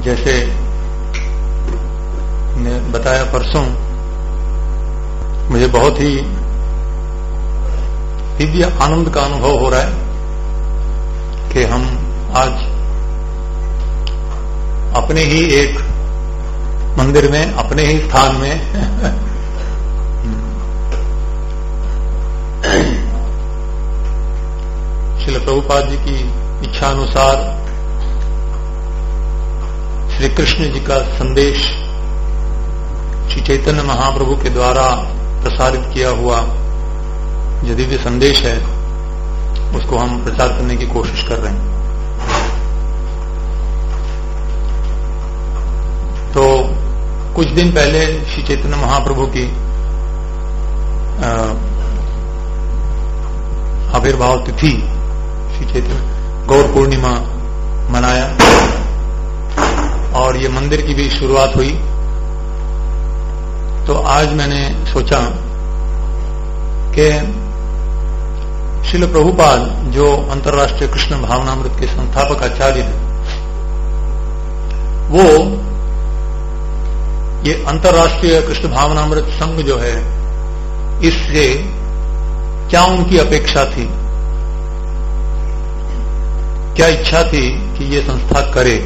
जैसे ने बताया परसों, मुझे बहुत ही दिव्य आनंद का अनुभव हो रहा है कि हम आज अपने ही एक मंदिर में, अपने ही स्थान में श्रील प्रभुपाद जी की इच्छा अनुसार श्री कृष्ण जी का संदेश श्री चैतन्य महाप्रभु के द्वारा प्रसारित किया हुआ जो दिव्य संदेश है, उसको हम प्रचार करने की कोशिश कर रहे हैं। तो कुछ दिन पहले श्री चैतन्य महाप्रभु की आविर्भाव तिथि, श्री चैतन्य गौर पूर्णिमा मनाया और ये मंदिर की भी शुरुआत हुई। तो आज मैंने सोचा कि श्रील प्रभुपाद जो अंतर्राष्ट्रीय कृष्ण भावनामृत के संस्थापक आचार्य हैं, वो ये अंतर्राष्ट्रीय कृष्ण भावनामृत संघ जो है, इससे क्या उनकी अपेक्षा थी, क्या इच्छा थी कि ये संस्था करे।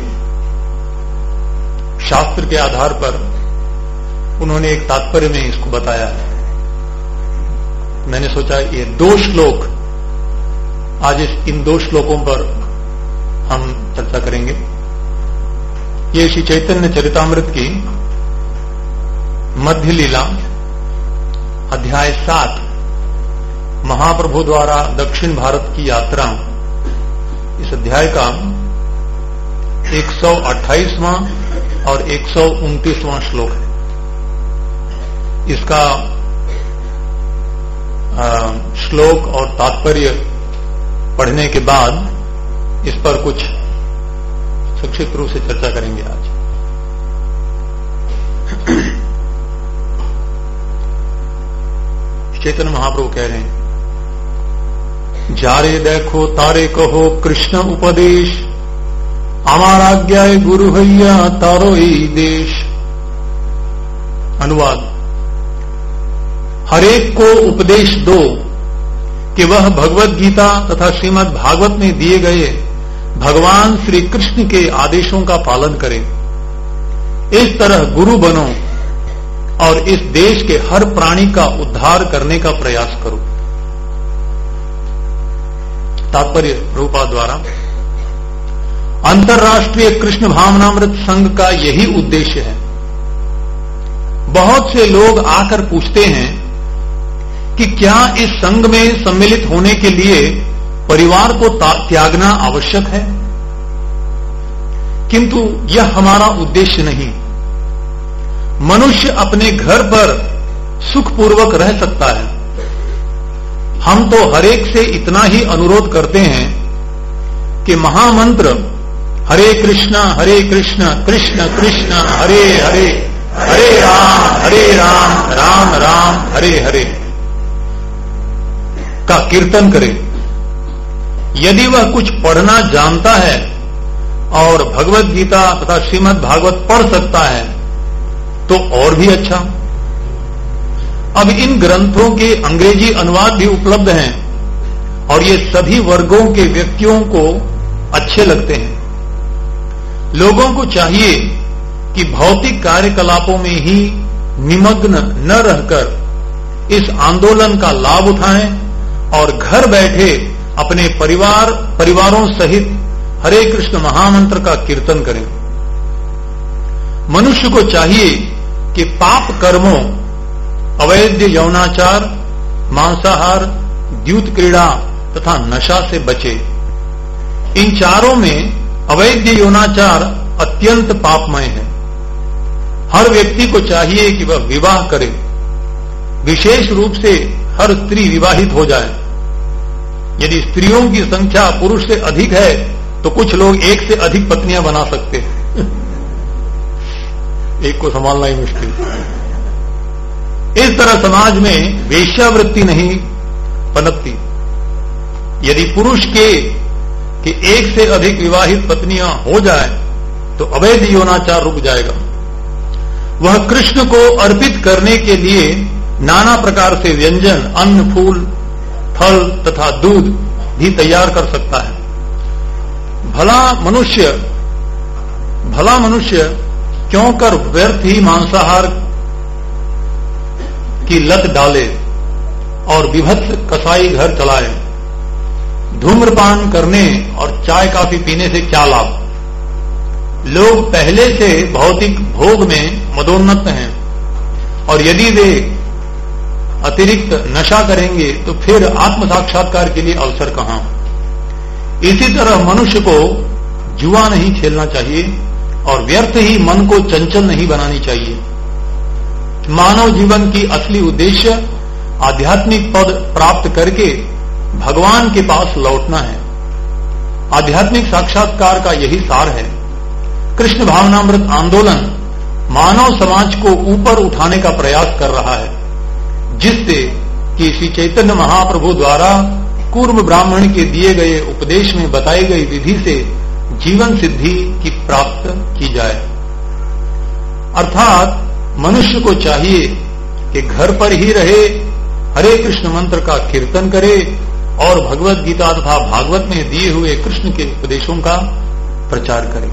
शास्त्र के आधार पर उन्होंने एक तात्पर्य में इसको बताया है। मैंने सोचा ये 2 श्लोक, आज इन 2 श्लोकों पर हम चर्चा करेंगे। ये श्री चैतन्य चरितामृत की मध्य लीला अध्याय 7, महाप्रभु द्वारा दक्षिण भारत की यात्रा, इस अध्याय का 128वां और 129वां श्लोक है। इसका श्लोक और तात्पर्य पढ़ने के बाद इस पर कुछ संक्षिप्त रूप से चर्चा करेंगे आज। चैतन्य महाप्रभु कह रहे हैं, जारे देखो तारे कहो कृष्ण उपदेश, আমার आज्ञाए गुरु हैया तारो ही देश। अनुवाद, हरेक को उपदेश दो कि वह भगवत गीता तथा श्रीमद् भागवत में दिए गए भगवान श्री कृष्ण के आदेशों का पालन करे। इस तरह गुरु बनो और इस देश के हर प्राणी का उद्धार करने का प्रयास करो। तात्पर्य प्रभुपाद द्वारा, अंतर्राष्ट्रीय कृष्ण भावनामृत संघ का यही उद्देश्य है। बहुत से लोग आकर पूछते हैं कि क्या इस संघ में सम्मिलित होने के लिए परिवार को त्यागना आवश्यक है, किंतु यह हमारा उद्देश्य नहीं। मनुष्य अपने घर पर सुखपूर्वक रह सकता है। हम तो हरेक से इतना ही अनुरोध करते हैं कि महामंत्र हरे कृष्णा कृष्ण कृष्ण हरे हरे, हरे राम राम राम हरे हरे का कीर्तन करे। यदि वह कुछ पढ़ना जानता है और भगवत गीता तथा श्रीमद् भागवत पढ़ सकता है तो और भी अच्छा। अब इन ग्रंथों के अंग्रेजी अनुवाद भी उपलब्ध हैं और ये सभी वर्गों के व्यक्तियों को अच्छे लगते हैं। लोगों को चाहिए कि भौतिक कार्यकलापों में ही निमग्न न रहकर इस आंदोलन का लाभ उठाएं और घर बैठे अपने परिवारों सहित हरे कृष्ण महामंत्र का कीर्तन करें। मनुष्य को चाहिए कि पाप कर्मों, अवैध यौनाचार, मांसाहार, द्यूत क्रीड़ा तथा नशा से बचे। इन चारों में अवैध यौनाचार अत्यंत पापमय है। हर व्यक्ति को चाहिए कि वह विवाह करे, विशेष रूप से हर स्त्री विवाहित हो जाए। यदि स्त्रियों की संख्या पुरुष से अधिक है तो कुछ लोग एक से अधिक पत्नियां बना सकते हैं। एक को संभालना ही मुश्किल। इस तरह समाज में वेश्यावृत्ति नहीं पनपती। यदि पुरुष के एक से अधिक विवाहित पत्नियां हो जाए तो अवैध यौनाचार रुक जाएगा। वह कृष्ण को अर्पित करने के लिए नाना प्रकार से व्यंजन, अन्न, फूल, फल तथा दूध भी तैयार कर सकता है। भला मनुष्य क्यों कर व्यर्थ ही मांसाहार की लत डाले और विभत्स कसाई घर चलाए। धूम्रपान करने और चाय काफी पीने से क्या लाभ? लोग पहले से भौतिक भोग में मदोन्नत हैं और यदि वे अतिरिक्त नशा करेंगे तो फिर आत्म साक्षात्कार के लिए अवसर कहां? इसी तरह मनुष्य को जुआ नहीं खेलना चाहिए और व्यर्थ ही मन को चंचल नहीं बनानी चाहिए। मानव जीवन की असली उद्देश्य आध्यात्मिक पद प्राप्त करके भगवान के पास लौटना है। आध्यात्मिक साक्षात्कार का यही सार है। कृष्ण भावनामृत आंदोलन मानव समाज को ऊपर उठाने का प्रयास कर रहा है, जिससे कि श्री चैतन्य महाप्रभु द्वारा कूर्म ब्राह्मण के दिए गए उपदेश में बताई गई विधि से जीवन सिद्धि की प्राप्त की जाए। अर्थात मनुष्य को चाहिए कि घर पर ही रहे, हरे कृष्ण मंत्र का कीर्तन करे और भगवत गीता तथा भागवत में दिए हुए कृष्ण के उपदेशों का प्रचार करे।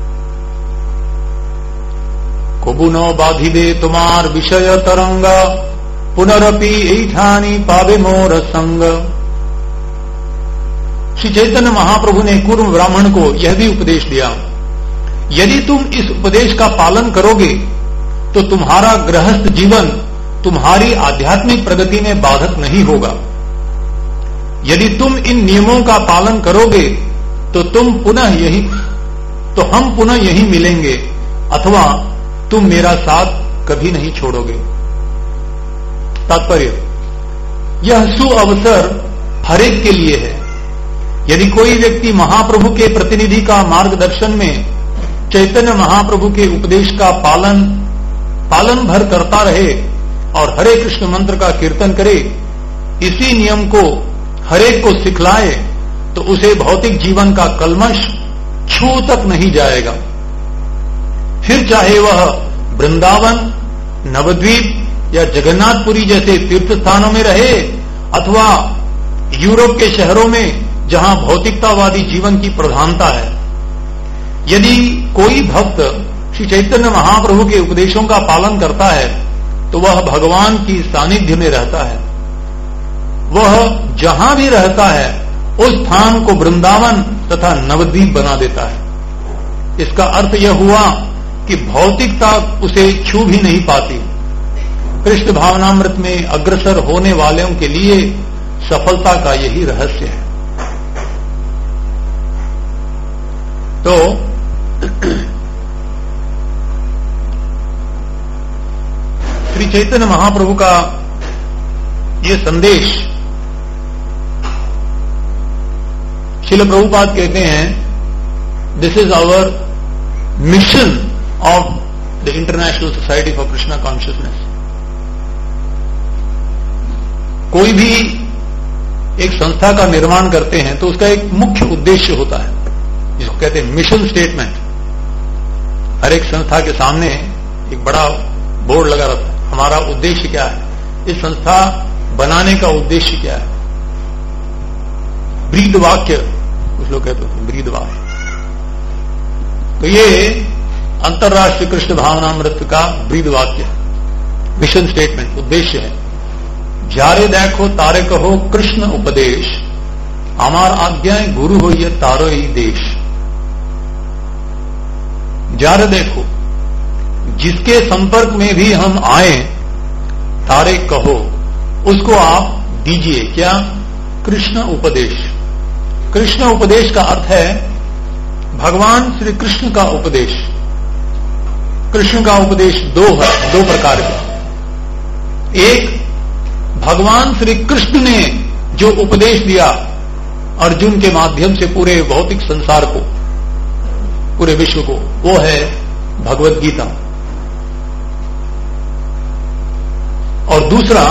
कबू न बाधिदे तुम्हार विषय तरंग, पुनरपि ऐठानी पावे मोर संग। श्री चैतन्य महाप्रभु ने कूर्म ब्राह्मण को यह भी उपदेश दिया, यदि तुम इस उपदेश का पालन करोगे तो तुम्हारा गृहस्थ जीवन तुम्हारी आध्यात्मिक प्रगति में बाधक नहीं होगा। यदि तुम इन नियमों का पालन करोगे तो हम पुनः यही मिलेंगे अथवा तुम मेरा साथ कभी नहीं छोड़ोगे। तात्पर्य, यह सुअवसर हरेक के लिए है। यदि कोई व्यक्ति महाप्रभु के प्रतिनिधि का मार्गदर्शन में चैतन्य महाप्रभु के उपदेश का पालन भर करता रहे और हरे कृष्ण मंत्र का कीर्तन करे, इसी नियम को हरेक को सिखलाए, तो उसे भौतिक जीवन का कल्मश छू तक नहीं जाएगा। फिर चाहे वह वृंदावन, नवद्वीप या जगन्नाथपुरी जैसे तीर्थ स्थानों में रहे अथवा यूरोप के शहरों में जहां भौतिकतावादी जीवन की प्रधानता है। यदि कोई भक्त श्री चैतन्य महाप्रभु के उपदेशों का पालन करता है तो वह भगवान की सानिध्य में रहता है। वह जहां भी रहता है उस स्थान को वृंदावन तथा नवद्वीप बना देता है। इसका अर्थ यह हुआ कि भौतिकता उसे छू भी नहीं पाती। कृष्ण भावनामृत में अग्रसर होने वालों के लिए सफलता का यही रहस्य है। तो श्री चैतन्य महाप्रभु का ये संदेश, श्रील प्रभुपाद कहते हैं, this is our mission of the international society for Krishna consciousness. कोई भी एक संस्था का निर्माण करते हैं तो उसका एक मुख्य उद्देश्य होता है, जिसको कहते हैं मिशन स्टेटमेंट। हर एक संस्था के सामने एक बड़ा बोर्ड लगा रहता है, हमारा उद्देश्य क्या है, इस संस्था बनाने का उद्देश्य क्या है। ब्रीद वाक्य कुछ लोग कहते हैं, ब्रीद वाक्य। तो ये अंतर्राष्ट्रीय कृष्ण भावनामृत का ब्रीद वाक्य, मिशन स्टेटमेंट, उद्देश्य है। जारे देखो तारे कहो कृष्ण उपदेश, आमार आज्ञाएं गुरु हो ये तारो ही देश। जारे देखो, जिसके संपर्क में भी हम आए, तारे कहो, उसको आप दीजिए क्या? कृष्ण उपदेश। कृष्ण उपदेश का अर्थ है भगवान श्री कृष्ण का उपदेश। कृष्ण का उपदेश दो प्रकार का। एक, भगवान श्री कृष्ण ने जो उपदेश दिया अर्जुन के माध्यम से पूरे भौतिक संसार को, पूरे विश्व को, वो है भगवत गीता। और दूसरा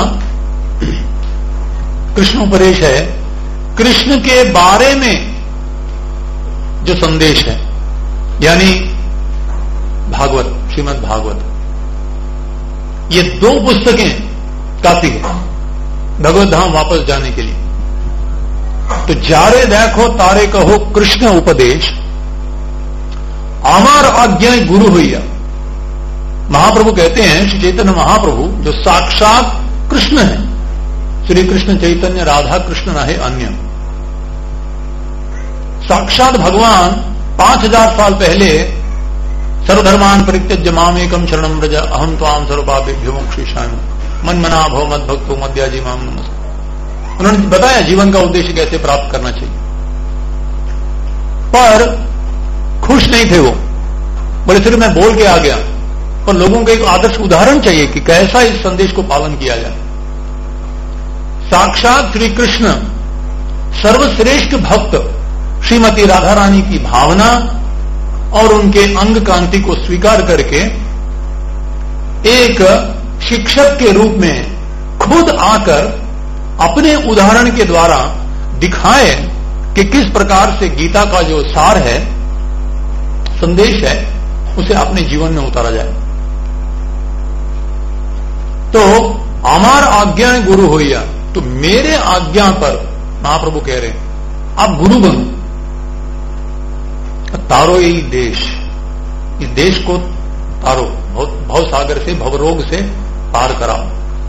कृष्ण उपदेश है कृष्ण के बारे में जो संदेश है, यानी भागवत, श्रीमद् भागवत, ये 2 पुस्तकें काफी है भगवत धाम वापस जाने के लिए। तो जारे देखो तारे कहो कृष्ण उपदेश, आमार आज्ञा गुरु हुईया। महाप्रभु कहते हैं, श्री चैतन्य महाप्रभु जो साक्षात कृष्ण है, श्री कृष्ण चैतन्य राधा कृष्ण रहे अन्य, साक्षात भगवान 5000 साल पहले सर्वधर्मान परित्यज्य मामेकम शरणं व्रज अहम त्वाम सर्वपापेभ्यो मोक्षयिष्यामि मन्मना भव मद्भक्तो मद्याजी माम नमस्ते। उन्होंने बताया जीवन का उद्देश्य कैसे प्राप्त करना चाहिए, पर खुश नहीं थे वो। बोले सिर्फ मैं बोल के आ गया, पर लोगों को एक आदर्श उदाहरण चाहिए कि कैसा इस संदेश को पालन किया जाए। साक्षात श्री कृष्ण सर्वश्रेष्ठ भक्त श्रीमती राधा रानी की भावना और उनके अंग कांति को स्वीकार करके एक शिक्षक के रूप में खुद आकर अपने उदाहरण के द्वारा दिखाए कि किस प्रकार से गीता का जो सार है, संदेश है, उसे अपने जीवन में उतारा जाए। तो हमार आज्ञा गुरु होइया, तो मेरे आज्ञा पर महाप्रभु कह रहे हैं आप गुरु बनो, तारो यही देश, इस देश को तारो, भव सागर से, भवरोग से पार कराओ।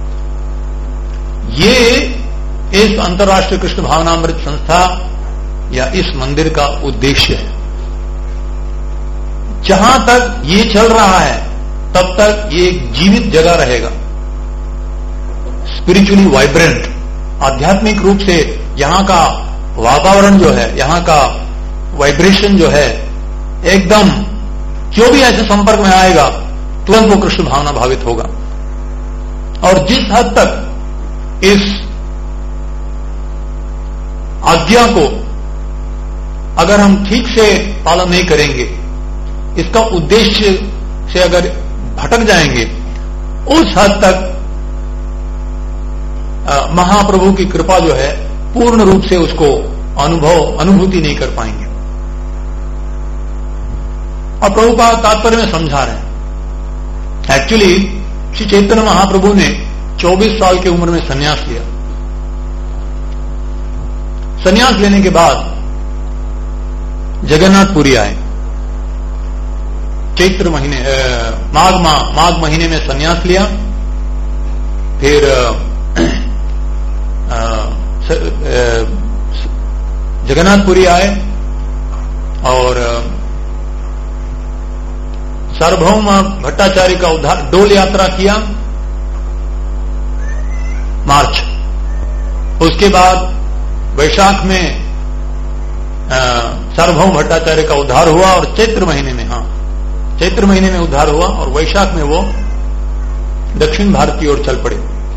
ये इस अंतर्राष्ट्रीय कृष्ण भावनामृत संस्था या इस मंदिर का उद्देश्य है। जहां तक ये चल रहा है तब तक ये एक जीवित जगह रहेगा, स्पिरिचुअली वाइब्रेंट, आध्यात्मिक रूप से यहां का वातावरण जो है, यहां का वाइब्रेशन जो है, एकदम जो भी ऐसे संपर्क में आएगा तुरंत वो कृष्ण भावना भावित होगा। और जिस हद तक इस आज्ञा को अगर हम ठीक से पालन नहीं करेंगे, इसका उद्देश्य से अगर भटक जाएंगे, उस हद तक महाप्रभु की कृपा जो है पूर्ण रूप से उसको अनुभूति नहीं कर पाएंगे। और प्रभु का तात्पर्य में समझा रहे हैं। एक्चुअली श्री चैतन्य महाप्रभु ने 24 साल की उम्र में संन्यास लिया। संन्यास लेने के बाद जगन्नाथपुरी आए। चैत्र महीने माघ महीने में संन्यास लिया। फिर जगन्नाथपुरी आए और सार्वभौम भट्टाचार्य का उद्धार डोल यात्रा किया मार्च। उसके बाद वैशाख में सार्वभौम भट्टाचार्य का उद्धार हुआ और चैत्र महीने में उद्धार हुआ और वैशाख में वो दक्षिण भारत की ओर चल पड़े।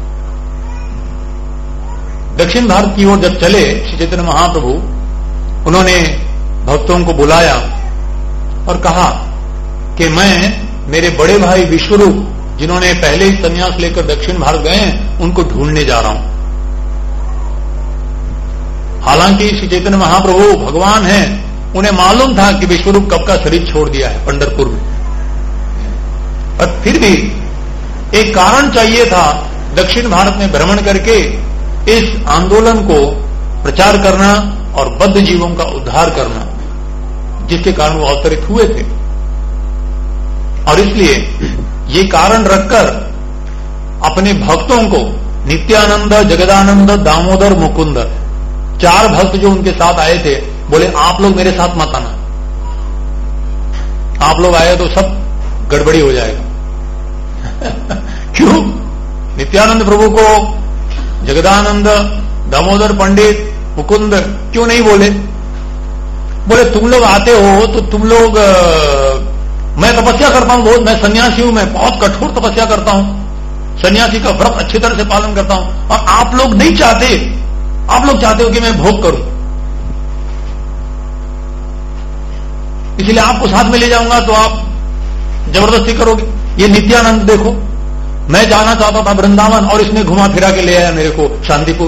दक्षिण भारत की ओर जब चले श्री चैतन्य महाप्रभु, उन्होंने भक्तों को बुलाया और कहा कि मैं मेरे बड़े भाई विश्वरूप, जिन्होंने पहले ही संन्यास लेकर दक्षिण भारत गए हैं, उनको ढूंढने जा रहा हूं। हालांकि श्री चैतन्य महाप्रभु भगवान हैं, उन्हें मालूम था कि विश्वरूप कब का शरीर छोड़ दिया है पंढरपुर में, पर फिर भी एक कारण चाहिए था दक्षिण भारत में भ्रमण करके इस आंदोलन को प्रचार करना और बद्ध जीवों का उद्धार करना, जिसके कारण वो अवतरित हुए थे। और इसलिए ये कारण रखकर अपने भक्तों को नित्यानंद, जगदानंद, दामोदर, मुकुंद, 4 भक्त जो उनके साथ आए थे, बोले आप लोग मेरे साथ मत आना, आप लोग आए तो सब गड़बड़ी हो जाएगा। क्यों? नित्यानंद प्रभु को जगदानंद, दामोदर पंडित, मुकुंद क्यों नहीं बोले? बोले तुम लोग आते हो तो तुम लोग, मैं तपस्या करता हूं बहुत, मैं सन्यासी हूं, मैं बहुत कठोर तपस्या करता हूं, सन्यासी का व्रत अच्छी तरह से पालन करता हूं, और आप लोग नहीं चाहते, आप लोग चाहते हो कि मैं भोग करूं, इसलिए आपको साथ में ले जाऊंगा तो आप जबरदस्ती करोगे। ये नित्यानंद देखो, मैं जाना चाहता था वृंदावन और इसने घुमा फिरा के ले आया मेरे को शांतिपुर।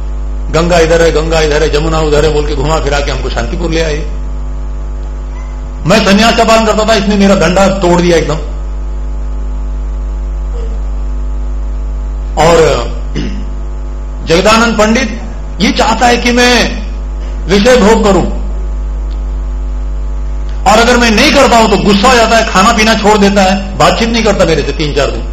गंगा इधर है, गंगा इधर है, जमुना उधर है बोल के घुमा फिरा के हमको शांतिपुर ले आए। मैं संन्यास का पालन करता था, इसने मेरा डंडा तोड़ दिया एकदम। और जगदानंद पंडित ये चाहता है कि मैं विषय भोग करूं, और अगर मैं नहीं करता हूं तो गुस्सा हो जाता है, खाना पीना छोड़ देता है, बातचीत नहीं करता मेरे से 3-4 दिन।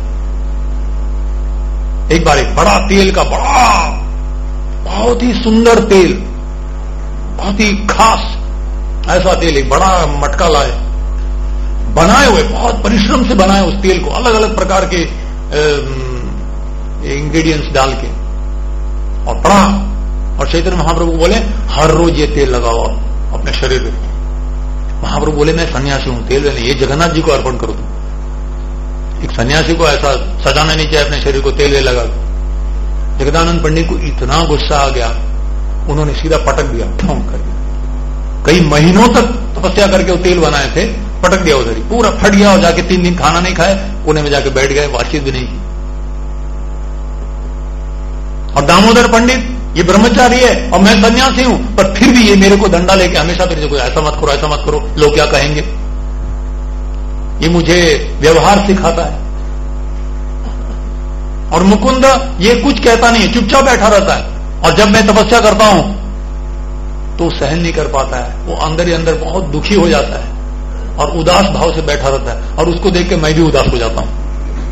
एक बार एक बड़ा तेल का बहुत ही सुंदर तेल, बहुत ही खास ऐसा तेल, एक बड़ा मटका लाए, बनाए हुए, बहुत परिश्रम से बनाए उस तेल को, अलग अलग प्रकार के इंग्रेडिएंट्स डाल के, और बड़ा। और चैतन्य महाप्रभु बोले हर रोज ये तेल लगाओ अपने शरीर में। महाप्रभु बोले मैं सन्यासी हूं, तेल लेने ये जगन्नाथ जी को अर्पण करो तुम। एक सन्यासी को ऐसा सजाना नहीं चाहिए अपने शरीर को तेल लगा। जगदानंद पंडित को इतना गुस्सा आ गया, उन्होंने सीधा पटक दिया, ठोंक करके। कई महीनों तक तपस्या करके वो तेल बनाए थे, पटक दिया उधर ही, पूरा फट गया, और जाके 3 दिन खाना नहीं खाए, पुणे में जाके बैठ गए, बातचीत भी नहीं की। और दामोदर पंडित ये ब्रह्मचारी है और मैं सन्यासी हूं, पर फिर भी ये मेरे को डंडा लेके हमेशा मेरे को ऐसा मत करो, ऐसा मत करो, लोग क्या कहेंगे। ये मुझे व्यवहार सिखाता है। और मुकुंद ये कुछ कहता नहीं है, चुपचाप बैठा रहता है। और जब मैं तपस्या करता हूं तो सहन नहीं कर पाता है, वो अंदर ही अंदर बहुत दुखी हो जाता है और उदास भाव से बैठा रहता है, और उसको देख के मैं भी उदास हो जाता हूं।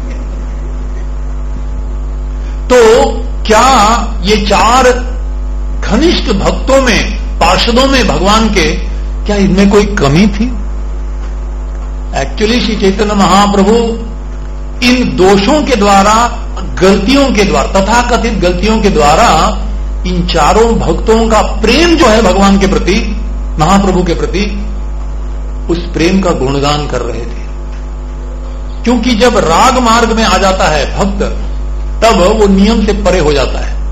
तो क्या ये 4 घनिष्ठ भक्तों में, पार्षदों में भगवान के, क्या इनमें कोई कमी थी? एक्चुअली श्री चैतन्य महाप्रभु इन दोषों के द्वारा, गलतियों के द्वारा, तथाकथित गलतियों के द्वारा इन 4 भक्तों का प्रेम जो है भगवान के प्रति, महाप्रभु के प्रति, उस प्रेम का गुणगान कर रहे थे। क्योंकि जब राग मार्ग में आ जाता है भक्त, तब वो नियम से परे हो जाता है।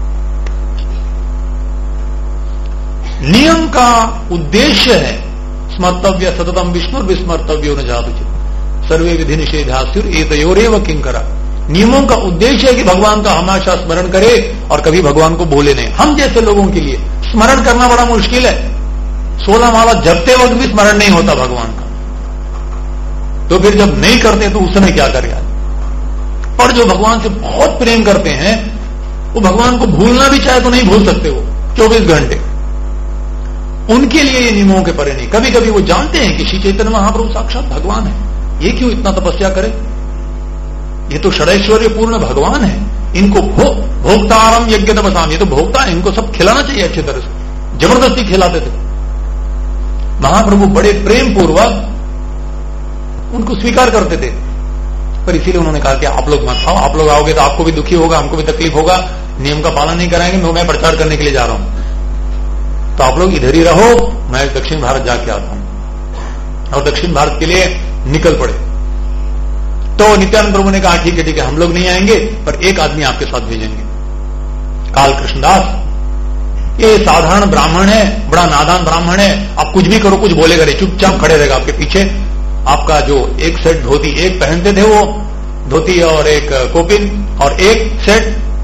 नियम का उद्देश्य है स्मर्तव्य सततम विष्णु विस्मर्तव्यो न जातु सर्वे विधि निषेधासुर एतयोरेव किंकरा। नियमों का उद्देश्य है कि भगवान का हमेशा स्मरण करे और कभी भगवान को भूले नहीं। हम जैसे लोगों के लिए स्मरण करना बड़ा मुश्किल है। 16 माला जपते वक्त भी स्मरण नहीं होता भगवान का, तो फिर जब नहीं करते तो उस समय क्या करेगा। पर जो भगवान से बहुत प्रेम करते हैं, वो भगवान को भूलना भी चाहे तो नहीं भूल सकते, वो 24 घंटे। उनके लिए ये नियमों के परे नहीं। कभी कभी वो जानते हैं कि श्री चैतन्य महाप्रभु साक्षात भगवान है, ये क्यों इतना तपस्या करे, ये तो षडैश्वर्य पूर्ण भगवान है, इनको भोक्तारम यज्ञ तपसाम, ये तो भोक्ता है, इनको सब खिलाना चाहिए अच्छी तरह से। जबरदस्ती खिलाते थे महाप्रभु, बड़े प्रेम पूर्वक उनको स्वीकार करते थे। पर इसीलिए उन्होंने कहा कि आप लोग मत खाओ, आप लोग आओगे तो आपको भी दुखी होगा, हमको भी तकलीफ होगा, नियम का पालन नहीं कराएंगे, मैं प्रचार करने के लिए जा रहा हूं, तो आप लोग इधर ही रहो, मैं दक्षिण भारत जाके आता हूं। और दक्षिण भारत के लिए निकल पड़े। तो नित्यानंद प्रभु ने कहा ठीक है हम लोग नहीं आएंगे, पर एक आदमी आपके साथ भेजेंगे, काल कृष्णदास। ये साधारण ब्राह्मण है, बड़ा नादान ब्राह्मण है, आप कुछ भी करो कुछ बोलेगा नहीं, चुपचाप खड़े रहेगा आपके पीछे। आपका जो एक सेट धोती, एक पहनते थे वो धोती और एक कोपिन, और एक सेट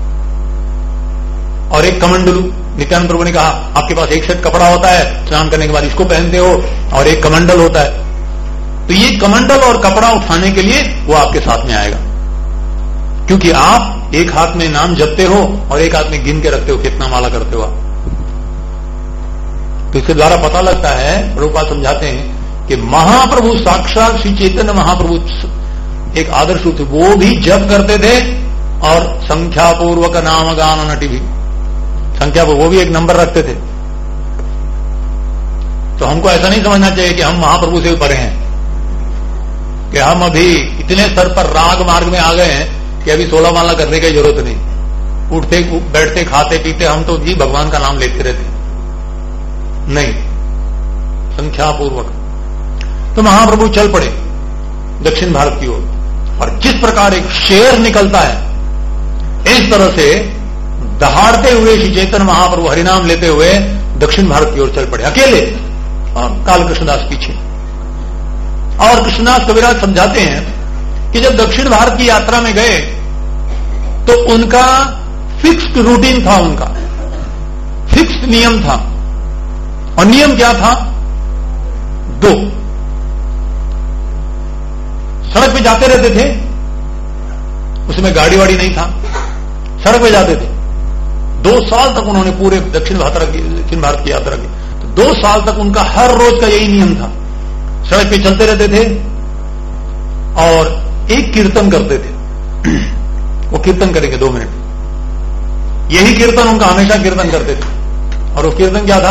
और एक कमंडलू। नित्यानंद प्रभु ने कहा आपके पास एक सेट कपड़ा होता है, स्नान करने के बाद इसको पहनते हो, और एक कमंडल होता है, तो ये कमंडल और कपड़ा उठाने के लिए वो आपके साथ में आएगा, क्योंकि आप एक हाथ में नाम जपते हो और एक हाथ में गिन के रखते हो कितना माला करते हो आप। तो इसके द्वारा पता लगता है, प्रभुपाद समझाते हैं कि महाप्रभु साक्षात श्री चैतन्य महाप्रभु एक आदर्श थे, वो भी जप करते थे और संख्यापूर्वक नाम गान नटी भी, संख्या वो भी एक नंबर रखते थे। तो हमको ऐसा नहीं समझना चाहिए कि हम महाप्रभु से परे हैं, कि हम अभी इतने स्तर पर राग मार्ग में आ गए हैं कि अभी 16 माला करने की जरूरत नहीं, उठते बैठते खाते पीते हम तो जी भगवान का नाम लेते रहते, नहीं, संख्यापूर्वक। तो महाप्रभु चल पड़े दक्षिण भारत की ओर, और जिस प्रकार एक शेर निकलता है, इस तरह से दहाड़ते हुए श्री चैतन्य महाप्रभु हरिनाम लेते हुए दक्षिण भारत की ओर चल पड़े अकेले, और काल कृष्णदास पीछे। और कृष्णदास कविराज समझाते हैं कि जब दक्षिण भारत की यात्रा में गए तो उनका फिक्स्ड रूटीन था, उनका फिक्स्ड नियम था। और नियम क्या था? 2। सड़क पे जाते रहते थे, उसमें गाड़ी वाड़ी नहीं था, सड़क पे जाते थे। 2 साल तक उन्होंने पूरे दक्षिण भारत की यात्रा की। तो 2 साल तक उनका हर रोज का यही नियम था, सड़क पे चलते रहते थे और एक कीर्तन करते थे। वो कीर्तन करेंगे 2 मिनट, यही कीर्तन उनका हमेशा कीर्तन करते थे। और वो कीर्तन क्या था?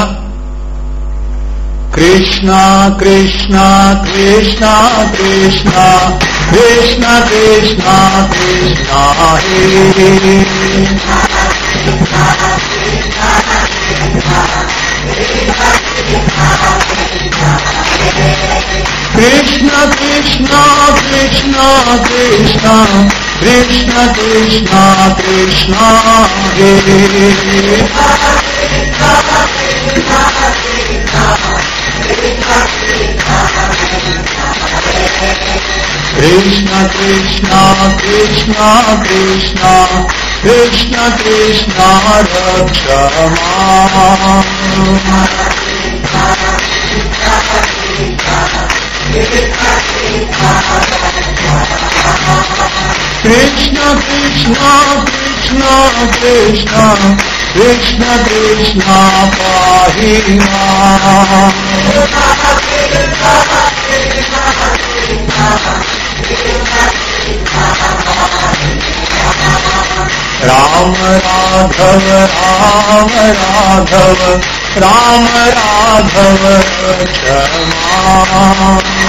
कृष्णा कृष्णा कृष्णा कृष्णा कृष्णा कृष्णा कृष्णा हे कृष्णा कृष्णा कृष्णा कृष्णा कृष्णा कृष्णा कृष्णा हे कृष्णा कृष्णा कृष्णा कृष्णा कृष्णा कृष्णा रक्ष माम् कृष्णा कृष्णा कृष्णा कृष्णा कृष्णा कृष्णा पाहि माम् राम राघव राम राघव राम राघव क्षमा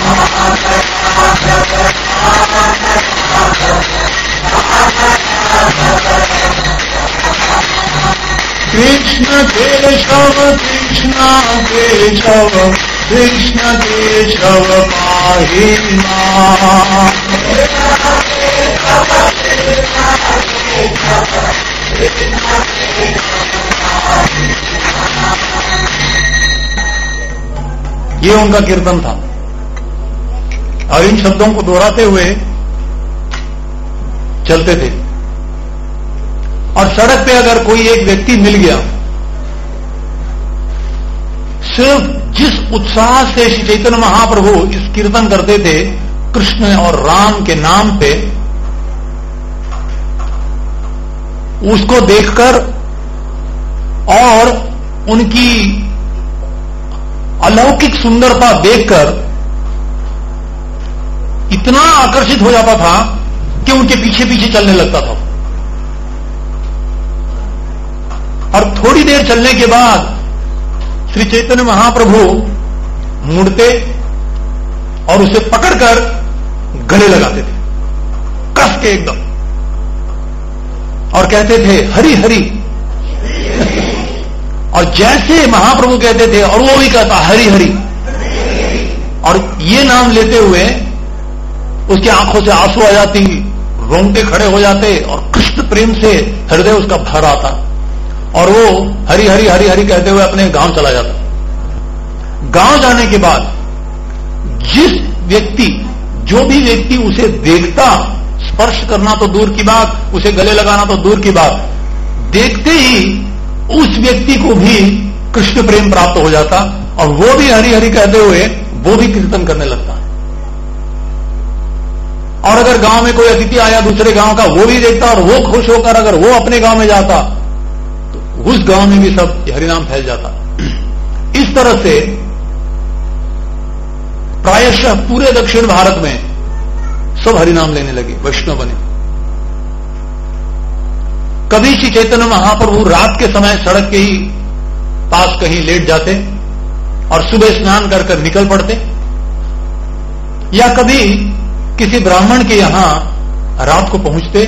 कृष्ण केशव कृष्ण केशव कृष्ण केशव पाहि माम् ये उनका कीर्तन था। और इन शब्दों को दोहराते हुए चलते थे। और सड़क पे अगर कोई एक व्यक्ति मिल गया, सिर्फ जिस उत्साह से श्री चैतन्य महाप्रभु इस कीर्तन करते थे कृष्ण और राम के नाम पे, उसको देखकर और उनकी अलौकिक सुंदरता देखकर इतना आकर्षित हो जाता था कि उनके पीछे पीछे चलने लगता था। और थोड़ी देर चलने के बाद श्री चैतन्य महाप्रभु मुड़ते और उसे पकड़कर गले लगाते थे, कस के एकदम, और कहते थे हरि हरि। और जैसे महाप्रभु कहते थे और वो भी कहता हरि हरि, और ये नाम लेते हुए उसकी आंखों से आंसू आ जाती, रोंगटे खड़े हो जाते और कृष्ण प्रेम से हृदय उसका भर आता, और वो हरि हरि हरि हरि कहते हुए अपने गांव चला जाता। गांव जाने के बाद जो भी व्यक्ति उसे देखता, स्पर्श करना तो दूर की बात, उसे गले लगाना तो दूर की बात, देखते ही उस व्यक्ति को भी कृष्ण प्रेम प्राप्त हो जाता और वो भी हरि हरि कहते हुए वो भी कीर्तन करने लगता। और अगर गांव में कोई अतिथि आया दूसरे गांव का, वो भी देखता और वो खुश होकर अगर वो अपने गांव में जाता तो उस गांव में भी सब हरिनाम फैल जाता। इस तरह से प्रायशः पूरे दक्षिण भारत में सब हरिनाम लेने लगे, वैष्णव बने। कभी श्री चैतन्य महाप्रभु रात के समय सड़क के ही पास कहीं लेट जाते और सुबह स्नान कर कर निकल पड़ते, या कभी किसी ब्राह्मण के यहां रात को पहुंचते,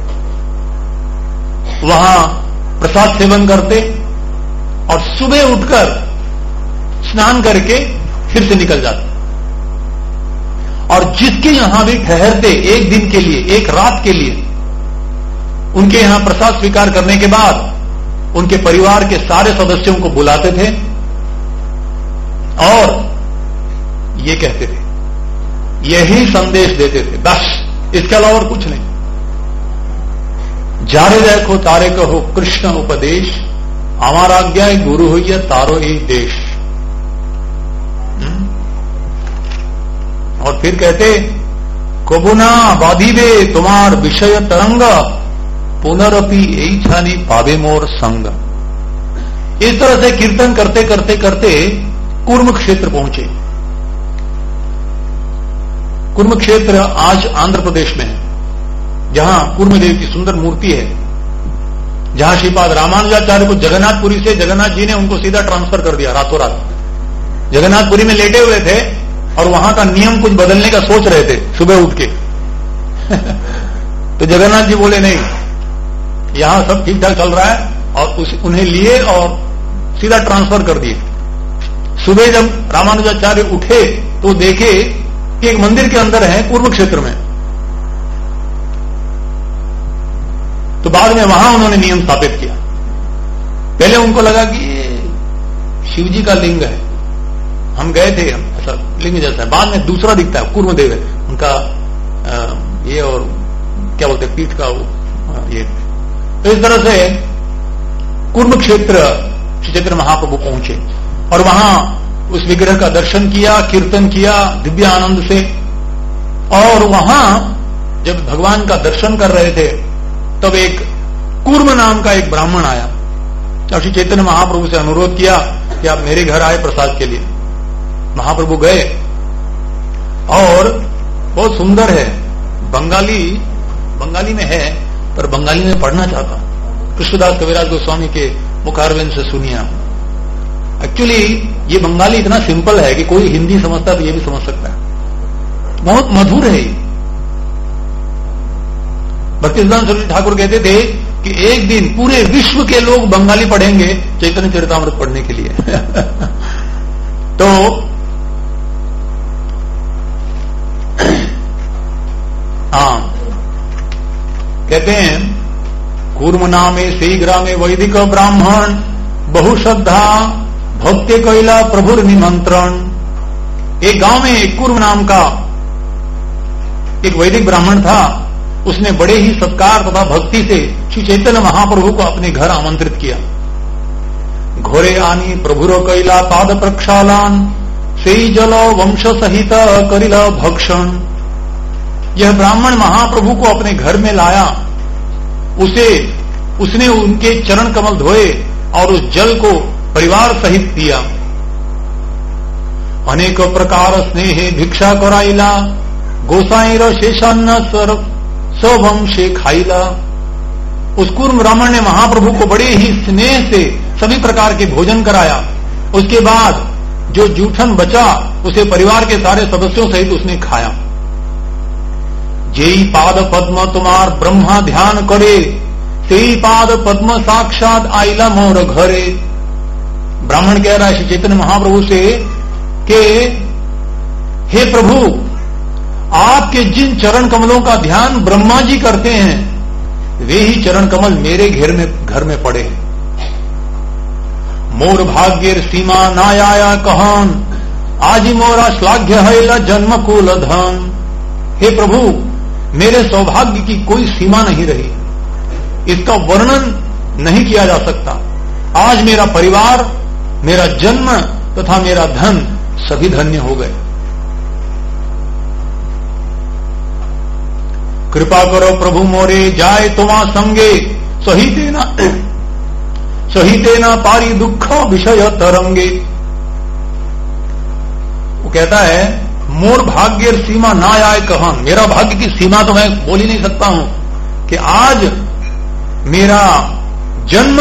वहां प्रसाद सेवन करते और सुबह उठकर स्नान करके फिर से निकल जाते। और जिसके यहां भी ठहरते एक दिन के लिए, एक रात के लिए, उनके यहां प्रसाद स्वीकार करने के बाद उनके परिवार के सारे सदस्यों को बुलाते थे और ये कहते थे, यही संदेश देते थे, बस इसके अलावा और कुछ नहीं। जारे देखो तारे कहो कृष्ण उपदेश, आमार आज्ञा गुरु होइया तारो ही देश। और फिर कहते कबुना बाधिबे तुम्हार विषय तरंग, पुनरपि ऐछानी पावे मोर संग। इस तरह से कीर्तन करते करते करते कुर्म क्षेत्र पहुंचे। कुर्म क्षेत्र आज आंध्र प्रदेश में है, जहां कुर्मदेव की सुंदर मूर्ति है, जहां श्रीपाद रामानुजाचार्य को जगन्नाथपुरी से जगन्नाथ जी ने उनको सीधा ट्रांसफर कर दिया रातों रात। जगन्नाथपुरी में लेटे हुए थे और वहां का नियम कुछ बदलने का सोच रहे थे सुबह उठ के तो जगन्नाथ जी बोले नहीं, यहां सब ठीक ठाक चल रहा है, और उन्हें लिए और सीधा ट्रांसफर कर दिए। सुबह जब रामानुजाचार्य उठे तो देखे कि एक मंदिर के अंदर है कुर्म क्षेत्र में। तो बाद में वहां उन्होंने नियम स्थापित किया। पहले उनको लगा कि ये शिव जी का लिंग है, हम गए थे, ऐसा लिंग जैसा है। बाद में दूसरा दिखता है, कुर्मदेव है उनका, ये और क्या बोलते हैं, पीठ का ये। तो इस तरह से कुर्म क्षेत्र श्री चैतन्य महाप्रभु पहुंचे और वहां उस विग्रह का दर्शन किया, कीर्तन किया दिव्य आनंद से। और वहां जब भगवान का दर्शन कर रहे थे तब एक कूर्म नाम का एक ब्राह्मण आया और श्री चैतन्य महाप्रभु से अनुरोध किया कि आप मेरे घर आए प्रसाद के लिए। महाप्रभु गए और बहुत सुंदर है, बंगाली में है, पर बंगाली में पढ़ना चाहता हूं। कृष्णदास कविराज गोस्वामी के मुखारविंद से सुनिए। एक्चुअली ये बंगाली इतना सिंपल है कि कोई हिंदी समझता है तो ये भी समझ सकता है, बहुत मधुर है। भक्तिसिद्धांत सरस्वती ठाकुर कहते थे कि एक दिन पूरे विश्व के लोग बंगाली पढ़ेंगे चैतन्य चरितामृत पढ़ने के लिए तो हाँ, कहते हैं कूर्म नामे से ग्रामे वैदिक ब्राह्मण बहु श्रद्धा भक्ति कैला प्रभुर निमंत्रण। एक गांव में एक कूर्म नाम का एक वैदिक ब्राह्मण था। उसने बड़े ही सत्कार तथा भक्ति से श्री चैतन्य महाप्रभु को अपने घर आमंत्रित किया। घोरे आनी प्रभुरो कैला पाद प्रक्षालन, से जल वंश सहित करिला भक्षण। यह ब्राह्मण महाप्रभु को अपने घर में लाया, उसने उनके चरण कमल धोए और उस जल को परिवार सहित पिया। अनेक प्रकार स्नेहे भिक्षा कराइला, गोसाईर शेषान्न स्ववंशे खाइला। उस कूर्म ब्राह्मण ने महाप्रभु को बड़े ही स्नेह से सभी प्रकार के भोजन कराया। उसके बाद जो जूठन बचा उसे परिवार के सारे सदस्यों सहित उसने खाया। जेई पाद पद्म तुम्हार ब्रह्मा ध्यान करे, तेई पाद पद्म साक्षात आइला मोर घरे। ब्राह्मण कह रहा है श्री चैतन्य महाप्रभु से कि हे प्रभु, आपके जिन चरण कमलों का ध्यान ब्रह्मा जी करते हैं वे ही चरण कमल मेरे घर में पड़े हैं। मोर भाग्येर सीमा नाया कहन, आजी मोरा श्लाघ्य हैला जन्म कुल धन। हे प्रभु, मेरे सौभाग्य की कोई सीमा नहीं रही, इसका वर्णन नहीं किया जा सकता। आज मेरा परिवार, मेरा जन्म तथा मेरा धन सभी धन्य हो गए। कृपा करो प्रभु मोरे जाए तुम्हा संगे, सही ना पारी दुख विषय तरंगे। वो कहता है मोर भाग्य सीमा ना आए कहन, मेरा भाग्य की सीमा तो मैं बोल ही नहीं सकता हूं कि आज मेरा जन्म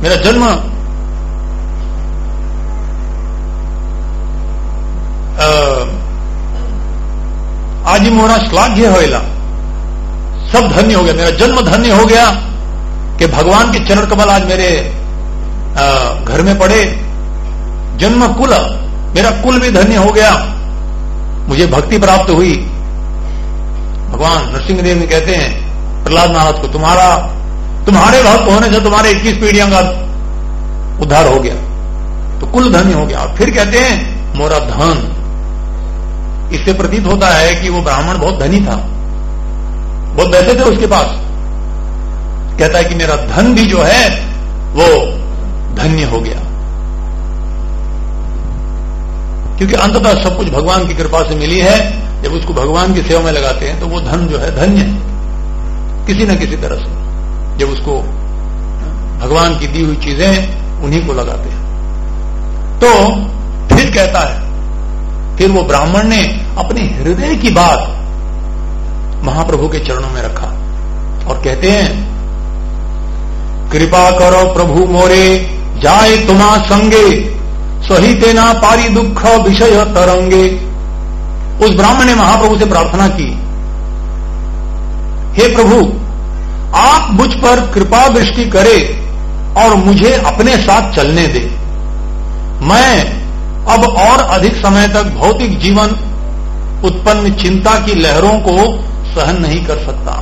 आज मोरा श्लाघ्य होइला, सब धन्य हो गया, मेरा जन्म धन्य हो गया कि भगवान के चरण कमल आज मेरे घर में पड़े। जन्म कुल, मेरा कुल भी धन्य हो गया, मुझे भक्ति प्राप्त हुई। भगवान नरसिंहदेव ने कहते हैं प्रहलाद महाराज को, तुम्हारे भक्त होने से तुम्हारे 21 पीढ़ियों का उद्धार हो गया, तो कुल धन्य हो गया। फिर कहते हैं मोरा धन। इससे प्रतीत होता है कि वो ब्राह्मण बहुत धनी था, बहुत पैसे थे उसके पास। कहता है कि मेरा धन भी जो है वो धन्य हो गया, क्योंकि अंततः सब कुछ भगवान की कृपा से मिली है। जब उसको भगवान की सेवा में लगाते हैं तो वो धन जो है धन्य है किसी न किसी तरह से। जब उसको भगवान की दी हुई चीजें उन्हीं को लगाते हैं। तो फिर कहता है, फिर वो ब्राह्मण ने अपने हृदय की बात महाप्रभु के चरणों में रखा और कहते हैं, कृपा करो प्रभु मोरे जाए तुमा संगे, सही तेना पारी दुख विषय तरंगे। उस ब्राह्मण ने महाप्रभु से प्रार्थना की, हे प्रभु आप मुझ पर कृपा दृष्टि करे और मुझे अपने साथ चलने दे। मैं अब और अधिक समय तक भौतिक जीवन उत्पन्न चिंता की लहरों को सहन नहीं कर सकता।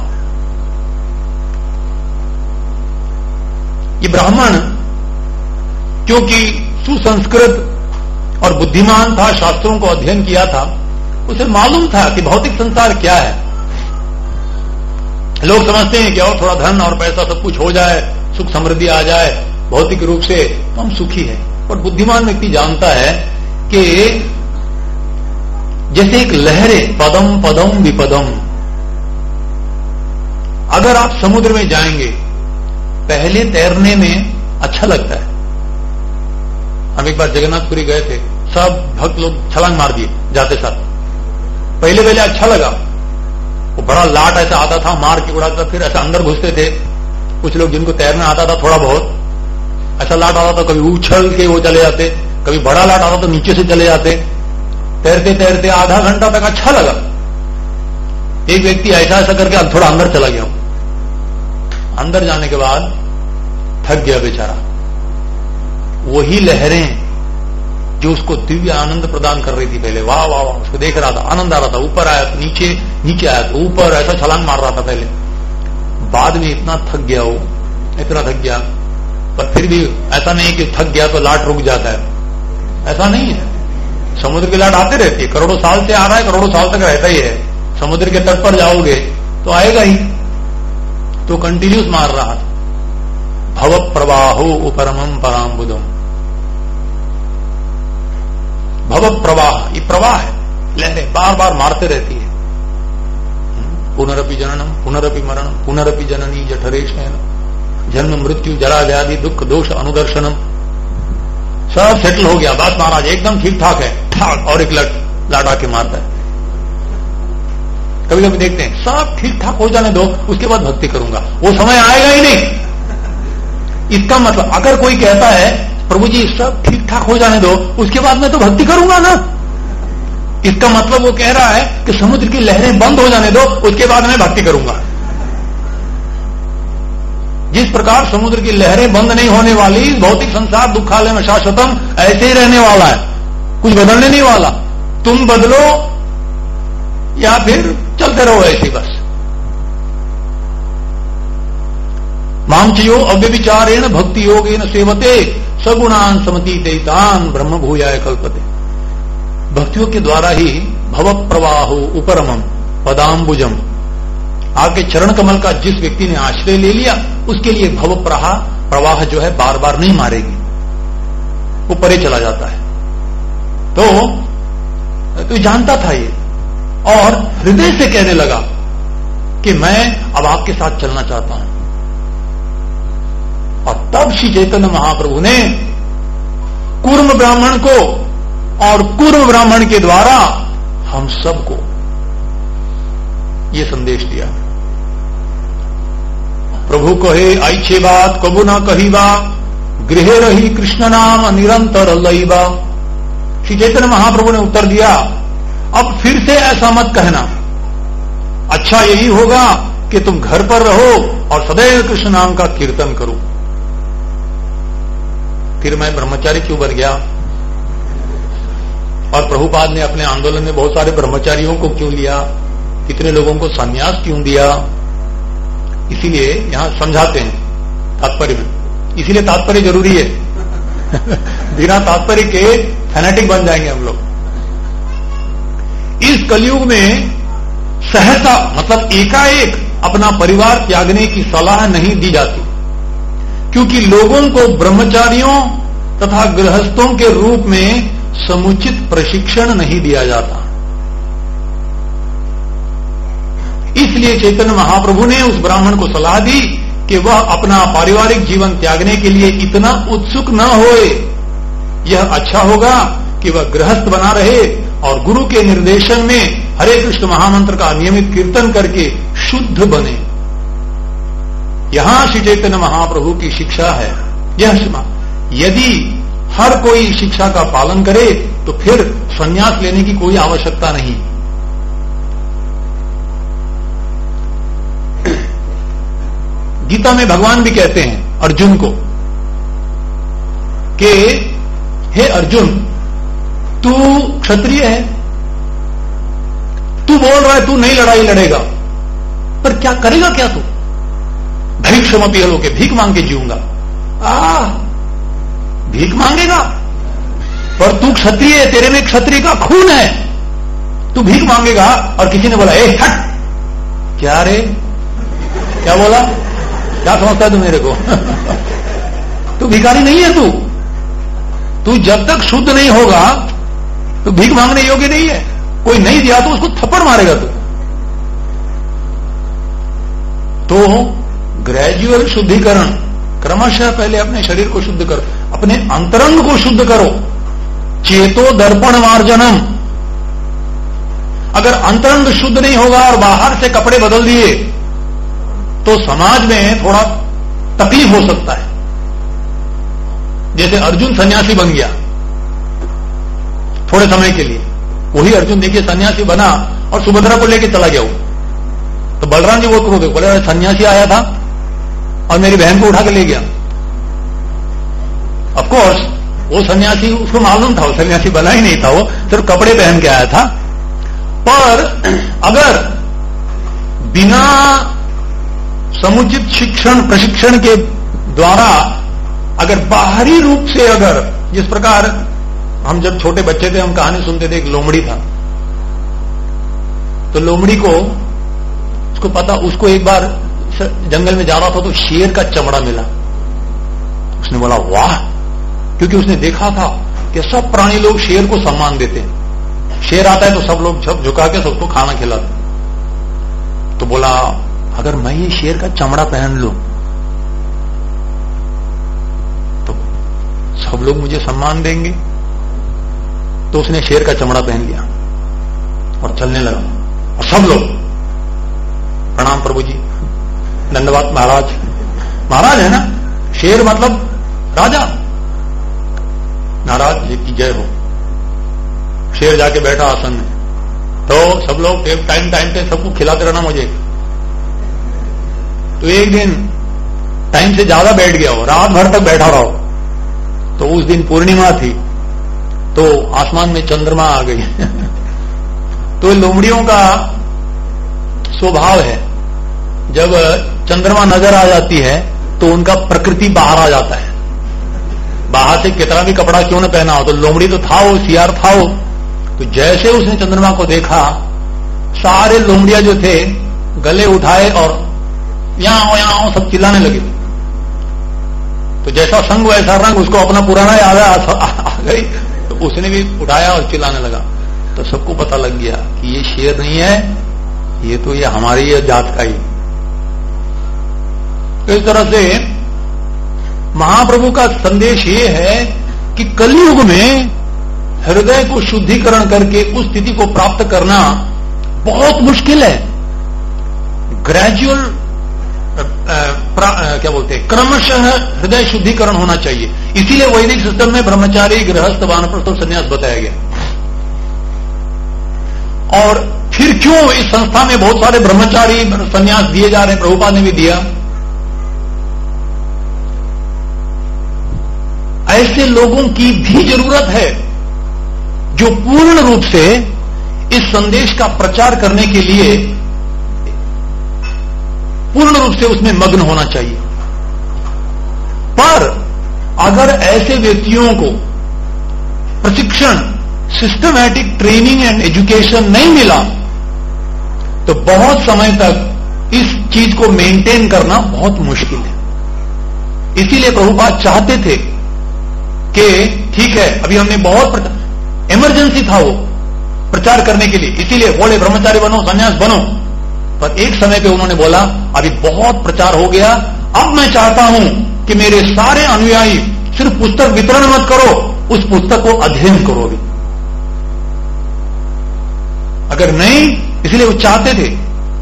ये ब्राह्मण क्योंकि सुसंस्कृत और बुद्धिमान था, शास्त्रों को अध्ययन किया था, उसे मालूम था कि भौतिक संसार क्या है। लोग समझते हैं कि और थोड़ा धन और पैसा सब कुछ हो जाए, सुख समृद्धि आ जाए भौतिक रूप से तो हम सुखी हैं। और बुद्धिमान व्यक्ति जानता है कि जैसे एक लहरे पदम पदम विपदम, अगर आप समुद्र में जाएंगे पहले तैरने में अच्छा लगता है। हम एक बार जगन्नाथपुरी गए थे, सब भक्त लोग छलांग मार दिए जाते साथ। पहले पहले अच्छा लगा, वो बड़ा लाट ऐसा आता था मार के उड़ाता, फिर ऐसा अंदर घुसते थे। कुछ लोग जिनको तैरना आता था थोड़ा बहुत, ऐसा लाट आता था कभी उछल के वो चले जाते, कभी बड़ा लाट आता तो नीचे से चले जाते। तैरते तैरते आधा घंटा तक अच्छा लगा। एक व्यक्ति ऐसा ऐसा करके अब थोड़ा अंदर चला गया। अंदर जाने के बाद थक गया बेचारा। वही लहरें जो उसको दिव्य आनंद प्रदान कर रही थी पहले, वाह वाह वाह, उसको देख रहा था, आनंद आ रहा था। ऊपर आया तो नीचे, नीचे आया तो ऊपर, ऐसा छलांग मार रहा था पहले। बाद में इतना थक गया वो, इतना थक गया, पर फिर भी ऐसा नहीं कि थक गया तो लाट रुक जाता है, ऐसा नहीं है। समुद्र की लाट आते रहती है, करोड़ों साल से आ रहा है, करोड़ों साल तक रहता ही है। समुद्र के तट पर जाओगे तो आएगा ही। तो कंटिन्यूस मार रहा था, भव प्रवाहो उपरमम पराम्बुदम। भव प्रवाह, ये प्रवाह है, लहरें बार बार मारते रहती है। पुनरपि जननम पुनरपि मरणम पुनरपि जननी जठरे शयनम, जन्म मृत्यु जरा व्याधि दुख दोष अनुदर्शनम। सब सेटल हो गया, बात महाराज एकदम ठीक ठाक है, ठाक, और एक लाट आके मारता है। कभी कभी देखते हैं सब ठीक ठाक हो जाने दो, उसके बाद भक्ति करूंगा, वो समय आएगा ही नहीं। इसका मतलब अगर कोई कहता है प्रभु जी सब ठीक ठाक हो जाने दो, उसके बाद मैं तो भक्ति करूंगा ना, इसका मतलब वो कह रहा है कि समुद्र की लहरें बंद हो जाने दो, उसके बाद मैं भक्ति करूंगा। जिस प्रकार समुद्र की लहरें बंद नहीं होने वाली, भौतिक संसार दुखालय में शाश्वतम ऐसे ही रहने वाला है, कुछ बदलने नहीं वाला। तुम बदलो या फिर चलते रहो ऐसे बस। मामचयो अव्यभिचारेण भक्ति योगेन सेवते सगुणान समतीते तान ब्रह्म भूयाय कल्पते। भक्तियों के द्वारा ही भव प्रवाहो उपरमम पदाम्बुजम, आपके चरण कमल का जिस व्यक्ति ने आश्रय ले लिया उसके लिए भव प्रवाह जो है बार बार नहीं मारेगी, वो परे चला जाता है। तो जानता था ये, और हृदय से कहने लगा कि मैं अब आपके साथ चलना चाहता हूं। और तब श्री चैतन्य महाप्रभु ने कूर्म ब्राह्मण को और कूर्म ब्राह्मण के द्वारा हम सबको ये संदेश दिया। प्रभु कहे ऐछे बात कबू ना कहीबा, गृहे रही कृष्ण नाम निरंतर लईबा। श्री चैतन्य महाप्रभु ने उत्तर दिया, अब फिर से ऐसा मत कहना, अच्छा यही होगा कि तुम घर पर रहो और सदैव कृष्ण नाम का कीर्तन करो। फिर मैं ब्रह्मचारी क्यों बन गया, और प्रभुपाद ने अपने आंदोलन में बहुत सारे ब्रह्मचारियों को क्यों लिया, कितने लोगों को संन्यास क्यों दिया, इसीलिए यहां समझाते हैं तात्पर्य में। इसीलिए तात्पर्य जरूरी है बिना तात्पर्य के फैनेटिक बन जाएंगे हम लोग। इस कलयुग में सहसा मतलब एकाएक अपना परिवार त्यागने की सलाह नहीं दी जाती, क्योंकि लोगों को ब्रह्मचारियों तथा गृहस्थों के रूप में समुचित प्रशिक्षण नहीं दिया जाता। इसलिए चैतन्य महाप्रभु ने उस ब्राह्मण को सलाह दी कि वह अपना पारिवारिक जीवन त्यागने के लिए इतना उत्सुक न होए। यह अच्छा होगा कि वह गृहस्थ बना रहे और गुरु के निर्देशन में हरे कृष्ण महामंत्र का नियमित कीर्तन करके शुद्ध बने। यहां श्री चैतन्य महाप्रभु की शिक्षा है। यह यदि हर कोई शिक्षा का पालन करे तो फिर संन्यास लेने की कोई आवश्यकता नहीं। गीता में भगवान भी कहते हैं अर्जुन को कि हे अर्जुन, तू क्षत्रिय है, तू बोल रहा है तू नई लड़ाई लड़ेगा, पर क्या करेगा क्या तू? भीक्षमपि लोके, भीख मांग के जीऊंगा। भीख मांगेगा? पर तू क्षत्रिय है, तेरे में क्षत्रिय का खून है, तू भीख मांगेगा? और किसी ने बोला ए हट, क्या रे, क्या बोला, क्या समझता है तू मेरे को? तू भिखारी नहीं है, तू जब तक शुद्ध नहीं होगा तो भीख मांगने योग्य नहीं है। कोई नहीं दिया तो उसको थप्पड़ मारेगा तो ग्रेजुअल शुद्धिकरण, क्रमशः पहले अपने शरीर को शुद्ध करो, अपने अंतरंग को शुद्ध करो। चेतो दर्पण मार्जनम। अगर अंतरंग शुद्ध नहीं होगा और बाहर से कपड़े बदल दिए तो समाज में थोड़ा तकलीफ हो सकता है। जैसे अर्जुन सन्यासी बन गया थोड़े समय के लिए, वही अर्जुन देखिए सन्यासी बना और सुभद्रा को लेकर चला गया वो, तो बलराम जी वो क्रोध है, बोले सन्यासी आया था और मेरी बहन को उठा के ले गया। ऑफ कोर्स वो सन्यासी, उसको मालूम था वो सन्यासी बना ही नहीं था, वो सिर्फ कपड़े पहन के आया था। पर अगर बिना समुचित शिक्षण प्रशिक्षण के द्वारा अगर बाहरी रूप से, अगर जिस प्रकार हम जब छोटे बच्चे थे हम कहानी सुनते थे, एक लोमड़ी था, तो लोमड़ी को उसको पता, उसको एक बार जंगल में जा रहा था तो शेर का चमड़ा मिला। उसने बोला वाह, क्योंकि उसने देखा था कि सब प्राणी लोग शेर को सम्मान देते हैं, शेर आता है तो सब लोग झुक झुका के सबको खाना खिलाते। तो बोला अगर मैं ये शेर का चमड़ा पहन लूं तो सब लोग मुझे सम्मान देंगे। तो उसने शेर का चमड़ा पहन लिया और चलने लगा, और सब लोग प्रणाम प्रभु जी, धन्यवाद महाराज, महाराज है ना, शेर मतलब राजा, महाराज जी की जय हो। शेर जाके बैठा आसन में, तो सब लोग टाइम पे सबको खिलाते रहना मुझे। तो एक दिन टाइम से ज्यादा बैठ गया हो, रात भर तक बैठा रहो, तो उस दिन पूर्णिमा थी, तो आसमान में चंद्रमा आ गई। तो लोमड़ियों का स्वभाव है, जब चंद्रमा नजर आ जाती है तो उनका प्रकृति बाहर आ जाता है। बाहर से कितना भी कपड़ा क्यों न पहना हो, तो लोमड़ी तो था वो, सियार था वो। तो जैसे उसने चंद्रमा को देखा, सारे लोमड़िया जो थे गले उठाए और यहाँ सब चिल्लाने लगे। तो जैसा संग वैसा रंग, उसको अपना पुराना याद आ गई, तो उसने भी उठाया और चिल्लाने लगा। तो सबको पता लग गया कि ये शेर नहीं है, ये तो ये हमारी जात का ही। तो इस तरह से महाप्रभु का संदेश ये है कि कलयुग में हृदय को शुद्धिकरण करके उस स्थिति को प्राप्त करना बहुत मुश्किल है। ग्रेजुअल क्या बोलते हैं, क्रमशः हृदय शुद्धिकरण होना चाहिए। इसीलिए वैदिक सिस्टम में ब्रह्मचारी, गृहस्थ, वानप्रस्थ और संन्यास बताया गया। और फिर क्यों इस संस्था में बहुत सारे ब्रह्मचारी संन्यास दिए जा रहे हैं, प्रभुपाद ने भी दिया। ऐसे लोगों की भी जरूरत है जो पूर्ण रूप से इस संदेश का प्रचार करने के लिए पूर्ण रूप से उसमें मग्न होना चाहिए। पर अगर ऐसे व्यक्तियों को प्रशिक्षण, सिस्टमैटिक ट्रेनिंग एंड एजुकेशन नहीं मिला तो बहुत समय तक इस चीज को मेंटेन करना बहुत मुश्किल है। इसीलिए प्रभुपाद चाहते थे कि ठीक है, अभी हमने बहुत इमरजेंसी था वो प्रचार करने के लिए, इसीलिए बोले ब्रह्मचारी बनो, संन्यास बनो। पर एक समय पे उन्होंने बोला अभी बहुत प्रचार हो गया, अब मैं चाहता हूं कि मेरे सारे अनुयायी सिर्फ पुस्तक वितरण मत करो, उस पुस्तक को अध्ययन करो भी। अगर नहीं, इसलिए वो चाहते थे,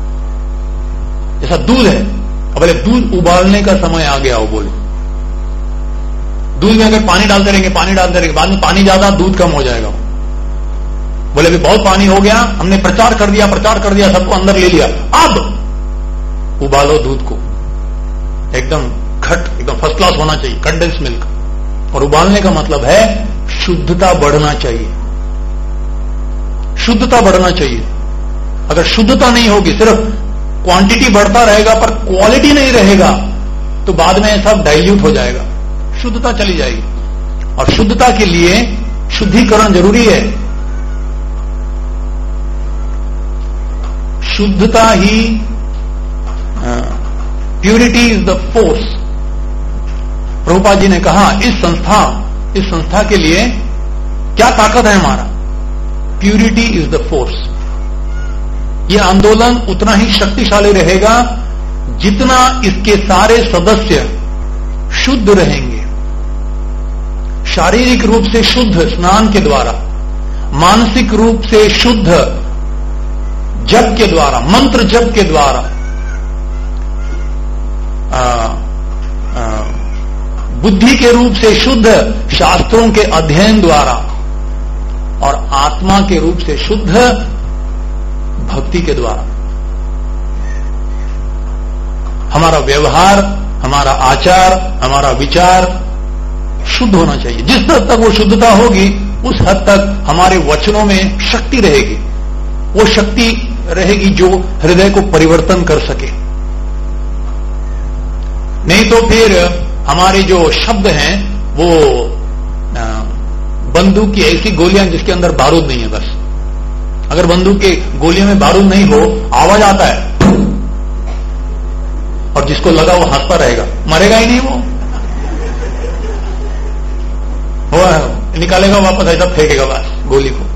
जैसा दूध है, अब बोले दूध उबालने का समय आ गया, वो बोले दूध में अगर पानी डालते रहेंगे बाद में पानी ज्यादा दूध कम हो जाएगा। बोले अभी बहुत पानी हो गया, हमने प्रचार कर दिया सबको अंदर ले लिया, अब उबालो दूध को, एकदम फर्स्ट क्लास होना चाहिए, कंडेंस मिल्क। और उबालने का मतलब है शुद्धता बढ़ना चाहिए, शुद्धता बढ़ना चाहिए। अगर शुद्धता नहीं होगी, सिर्फ क्वांटिटी बढ़ता रहेगा पर क्वालिटी नहीं रहेगा, तो बाद में सब डाइल्यूट हो जाएगा, शुद्धता चली जाएगी। और शुद्धता के लिए शुद्धिकरण जरूरी है। शुद्धता ही, purity is the force. Prabhupada ji ने कहा इस संस्था के लिए क्या ताकत है हमारा, प्यूरिटी इज द फोर्स। यह आंदोलन उतना ही शक्तिशाली रहेगा जितना इसके सारे सदस्य शुद्ध रहेंगे, शारीरिक रूप से शुद्ध स्नान के द्वारा, मानसिक रूप से शुद्ध जप के द्वारा, मंत्र जप के द्वारा, बुद्धि के रूप से शुद्ध शास्त्रों के अध्ययन द्वारा, और आत्मा के रूप से शुद्ध भक्ति के द्वारा। हमारा व्यवहार, हमारा आचार, हमारा विचार शुद्ध होना चाहिए। जिस हद तक वो शुद्धता होगी, उस हद तक हमारे वचनों में शक्ति रहेगी। वो शक्ति रहेगी जो हृदय को परिवर्तन कर सके। नहीं तो फिर हमारे जो शब्द हैं वो बंदूक की ऐसी गोलियां जिसके अंदर बारूद नहीं है। बस अगर बंदूक के गोलियों में बारूद नहीं हो, आवाज आता है और जिसको लगा वो हंसता रहेगा, मरेगा ही नहीं वो निकालेगा वापस, ऐसा फेंकेगा बस गोली को।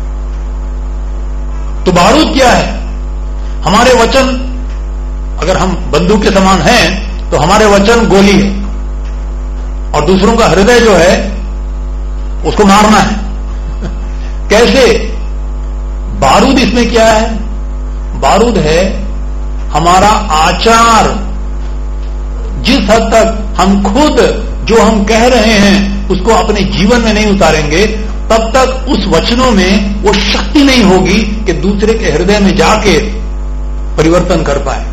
तो बारूद क्या है? हमारे वचन, अगर हम बंदूक के समान हैं तो हमारे वचन गोली है, और दूसरों का हृदय जो है उसको मारना है। कैसे? बारूद इसमें क्या है? बारूद है हमारा आचार। जिस हद तक हम खुद जो हम कह रहे हैं उसको अपने जीवन में नहीं उतारेंगे, तब तक उस वचनों में वो शक्ति नहीं होगी कि दूसरे के हृदय में जाके परिवर्तन कर पाए।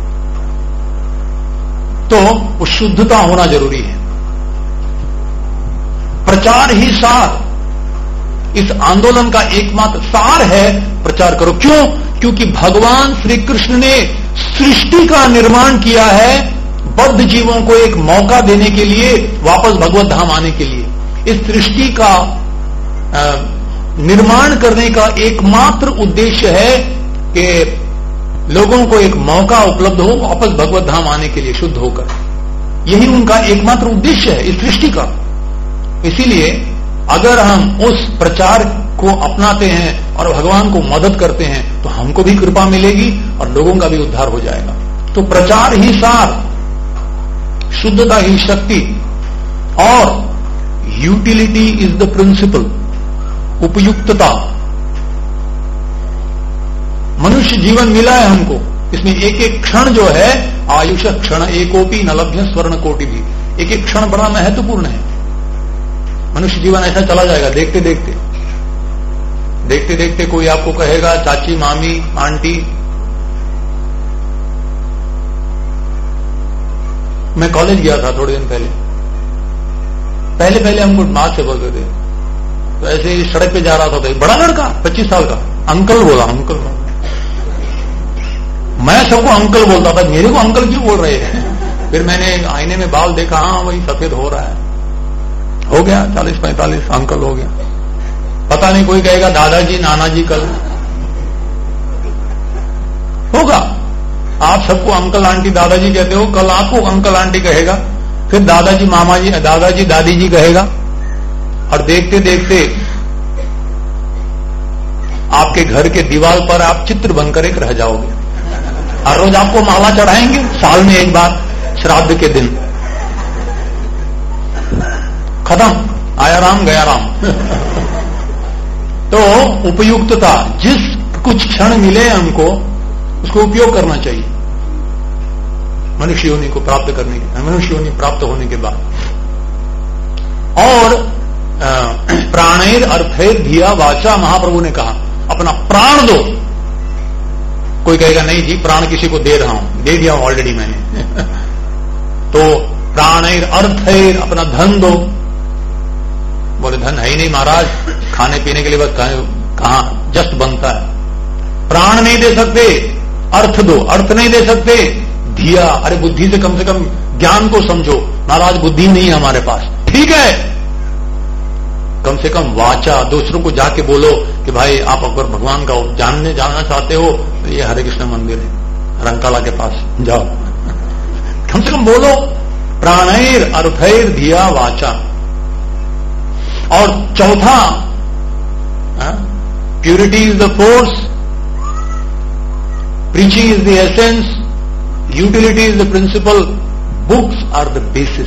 तो वो शुद्धता होना जरूरी है। प्रचार ही सार, इस आंदोलन का एकमात्र सार है, प्रचार करो। क्यों? क्योंकि भगवान श्री कृष्ण ने सृष्टि का निर्माण किया है बद्ध जीवों को एक मौका देने के लिए, वापस भगवत धाम आने के लिए। इस सृष्टि का निर्माण करने का एकमात्र उद्देश्य है कि लोगों को एक मौका उपलब्ध हो वापस भगवत धाम आने के लिए शुद्ध होकर। यही उनका एकमात्र उद्देश्य है इस सृष्टि का। इसीलिए अगर हम उस प्रचार को अपनाते हैं और भगवान को मदद करते हैं तो हमको भी कृपा मिलेगी और लोगों का भी उद्धार हो जाएगा। तो प्रचार ही सार, शुद्धता ही शक्ति, और यूटिलिटी इज द प्रिंसिपल, उपयुक्तता। मनुष्य जीवन मिला है हमको, इसमें एक एक क्षण जो है, आयुष क्षण एकोपी न लभ्य स्वर्ण कोटि भी, एक एक क्षण बड़ा महत्वपूर्ण है। मनुष्य जीवन ऐसा चला जाएगा, देखते देखते देखते देखते कोई आपको कहेगा चाची, मामी, आंटी। मैं कॉलेज गया था थोड़े दिन पहले हमको मां से बोलते थे, तो ऐसे ही सड़क पे जा रहा था तो बड़ा लड़का 25 साल का, अंकल बोला, अंकल। मैं सबको अंकल बोलता था, मेरे को अंकल क्यों बोल रहे हैं? फिर मैंने आईने में बाल देखा, हाँ वही सफेद हो रहा है, हो गया 40-45 अंकल हो गया। पता नहीं कोई कहेगा दादाजी, नानाजी, कल होगा। आप सबको अंकल आंटी दादाजी कहते हो, कल आपको अंकल आंटी कहेगा, फिर दादाजी मामा जी, दादाजी दादी जी कहेगा, और देखते देखते आपके घर के दीवार पर आप चित्र बनकर एक रह जाओगे। हर रोज आपको माला चढ़ाएंगे, साल में एक बार श्राद्ध के दिन। खत्म, आया राम गया राम। तो उपयुक्तता, जिस कुछ क्षण मिले हमको उसको उपयोग करना चाहिए मनुष्य योनि को प्राप्त करने के, मनुष्य योनि प्राप्त होने के बाद। और प्राणैर अर्थैर धिया वाचा, महाप्रभु ने कहा अपना प्राण दो। कोई कहेगा नहीं जी प्राण किसी को दे रहा हूं, दे दिया ऑलरेडी मैंने। तो प्राणैर अर्थैर, अपना धन दो। बोले धन है ही नहीं महाराज, खाने पीने के लिए बस कहां जस्ट बनता है। प्राण नहीं दे सकते, अर्थ दो। अर्थ नहीं दे सकते, धिया, अरे बुद्धि से कम ज्ञान को समझो। महाराज बुद्धि नहीं है हमारे पास, ठीक है, कम से कम वाचा, दूसरों को जाके बोलो कि भाई आप अगर भगवान का जानना चाहते हो तो ये हरे कृष्ण मंदिर है रंकाला के पास जाओ। कम से कम बोलो। प्राणैर अर्थैर धिया वाचा। और चौथा, purity is the force, preaching is the essence, utility is the principle, books are the basis.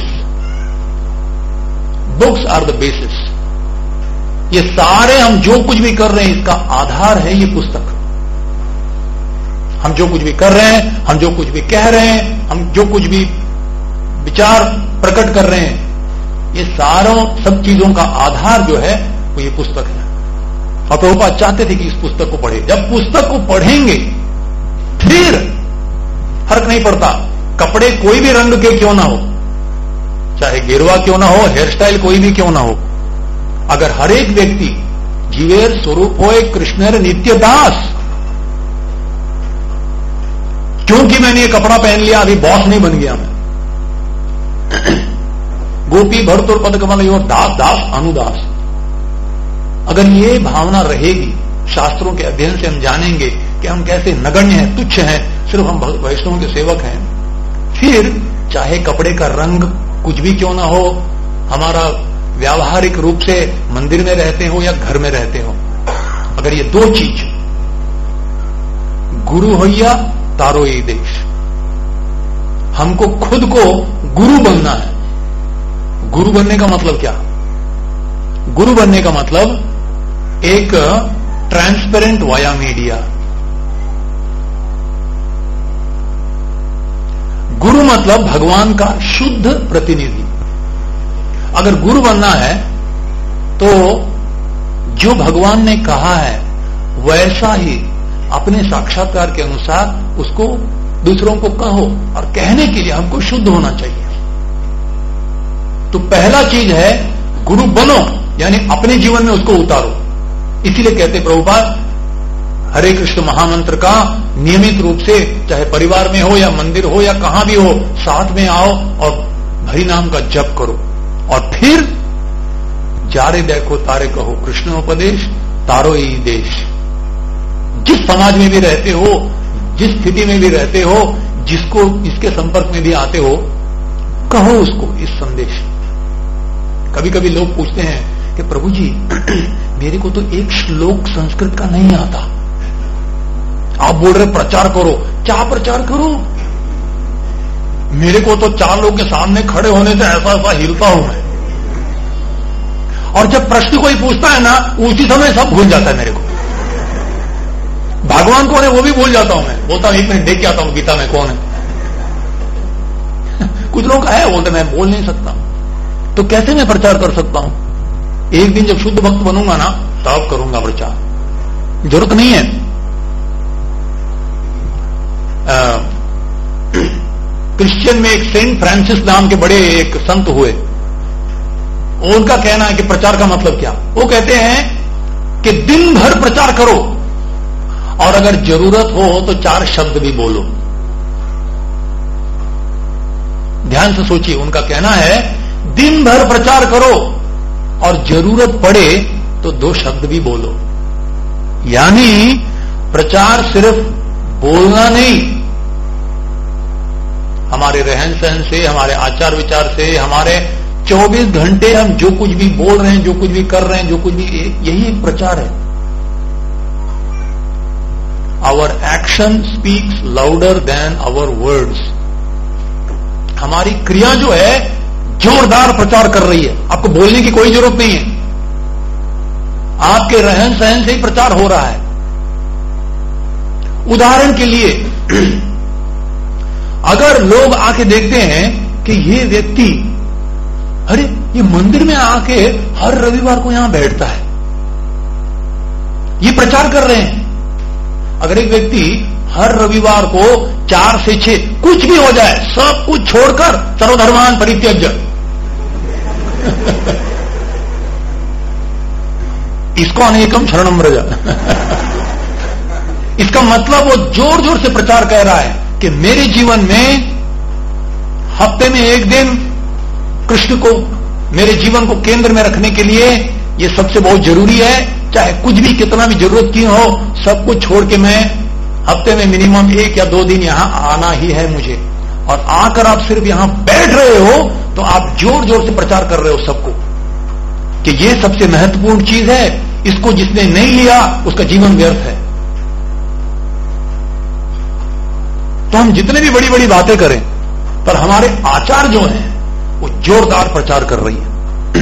Books are the basis. ये सारे हम जो कुछ भी कर रहे हैं इसका आधार है ये पुस्तक। हम जो कुछ भी कर रहे हैं, हम जो कुछ भी कह रहे हैं, हम जो कुछ भी विचार प्रकट कर रहे हैं, ये सारों सब चीजों का आधार जो है वो ये पुस्तक है। और प्रभुपाद चाहते थे कि इस पुस्तक को पढ़े। जब पुस्तक को पढ़ेंगे फिर फर्क नहीं पड़ता कपड़े कोई भी रंग के क्यों ना हो, चाहे गेरुआ क्यों ना हो, हेयर स्टाइल कोई भी क्यों ना हो, अगर हर एक व्यक्ति जीवेर स्वरूप होए कृष्णेर नित्य दास। क्योंकि मैंने ये कपड़ा पहन लिया अभी बॉस नहीं बन गया मैं। गोपी भरतुर पद कमल योर दास दास अनुदास। अगर ये भावना रहेगी, शास्त्रों के अध्ययन से हम जानेंगे कि हम कैसे नगण्य हैं, तुच्छ हैं, सिर्फ हम वैष्णवों के सेवक हैं, फिर चाहे कपड़े का रंग कुछ भी क्यों ना हो, हमारा व्यावहारिक रूप से मंदिर में रहते हो या घर में रहते हो, अगर ये दो चीज, गुरु होइया तारो ये देश, हमको खुद को गुरु बनना है। गुरु बनने का मतलब क्या? गुरु बनने का मतलब एक ट्रांसपेरेंट वाया मीडिया। गुरु मतलब भगवान का शुद्ध प्रतिनिधि। अगर गुरु बनना है तो जो भगवान ने कहा है वैसा ही अपने साक्षात्कार के अनुसार उसको दूसरों को कहो, और कहने के लिए हमको शुद्ध होना चाहिए। तो पहला चीज है गुरु बनो, यानी अपने जीवन में उसको उतारो। इसीलिए कहते प्रभुपाद हरे कृष्ण महामंत्र का नियमित रूप से, चाहे परिवार में हो या मंदिर हो या कहां भी हो, साथ में आओ और हरि नाम का जप करो। और फिर जारे देखो तारे कहो, कृष्णोपदेश तारो ही देश। जिस समाज में भी रहते हो, जिस स्थिति में भी रहते हो, जिसको इसके संपर्क में भी आते हो, कहो उसको इस संदेश। कभी कभी लोग पूछते हैं कि प्रभु जी मेरे को तो एक श्लोक संस्कृत का नहीं आता, आप बोल रहे प्रचार करो। क्या प्रचार करो? मेरे को तो 4 लोग के सामने खड़े होने से ऐसा ऐसा हिलता हूं मैं, और जब प्रश्न कोई पूछता है ना उसी समय सब भूल जाता है मेरे को। भगवान कौन है वो भी भूल जाता हूं मैं, बोलता हूं 1 मिनट देख के आता हूं गीता में कौन है। कुछ लोग है बोलते मैं बोल नहीं सकता, तो कैसे मैं प्रचार कर सकता हूं? एक दिन जब शुद्ध भक्त बनूंगा ना तब करूंगा प्रचार, जरूरत नहीं है। क्रिश्चियन में एक सेंट फ्रांसिस नाम के बड़े एक संत हुए, उनका कहना है कि प्रचार का मतलब क्या? वो कहते हैं कि दिन भर प्रचार करो और अगर जरूरत हो तो 4 शब्द भी बोलो। ध्यान से सोचिए, उनका कहना है दिन भर प्रचार करो और जरूरत पड़े तो 2 शब्द भी बोलो। यानी प्रचार सिर्फ बोलना नहीं, हमारे रहन सहन से, हमारे आचार विचार से, हमारे 24 घंटे हम जो कुछ भी बोल रहे हैं, जो कुछ भी कर रहे हैं, जो कुछ भी, यही एक प्रचार है। Our action speaks louder than our words. हमारी क्रिया जो है जोरदार प्रचार कर रही है, आपको बोलने की कोई जरूरत नहीं है, आपके रहन सहन से ही प्रचार हो रहा है। उदाहरण के लिए अगर लोग आके देखते हैं कि ये व्यक्ति, अरे ये मंदिर में आके हर रविवार को यहां बैठता है, ये प्रचार कर रहे हैं। अगर एक व्यक्ति हर रविवार को 4 से 6 कुछ भी हो जाए सब कुछ छोड़कर सर्वधर्मान परित्यज्य इसको अनेकम शरणम व्रज इसका मतलब वो जोर जोर से प्रचार कर रहा है कि मेरे जीवन में हफ्ते में एक दिन कृष्ण को मेरे जीवन को केंद्र में रखने के लिए ये सबसे बहुत जरूरी है। चाहे कुछ भी कितना भी जरूरत की हो, सब कुछ छोड़ के मैं हफ्ते में मिनिमम 1 या 2 दिन यहां आना ही है मुझे। और आकर आप सिर्फ यहां बैठ रहे हो तो आप जोर जोर से प्रचार कर रहे हो सबको कि ये सबसे महत्वपूर्ण चीज है, इसको जिसने नहीं लिया उसका जीवन व्यर्थ है। तो हम जितने भी बड़ी बड़ी बातें करें पर हमारे आचार जो हैं वो जोरदार प्रचार कर रही है।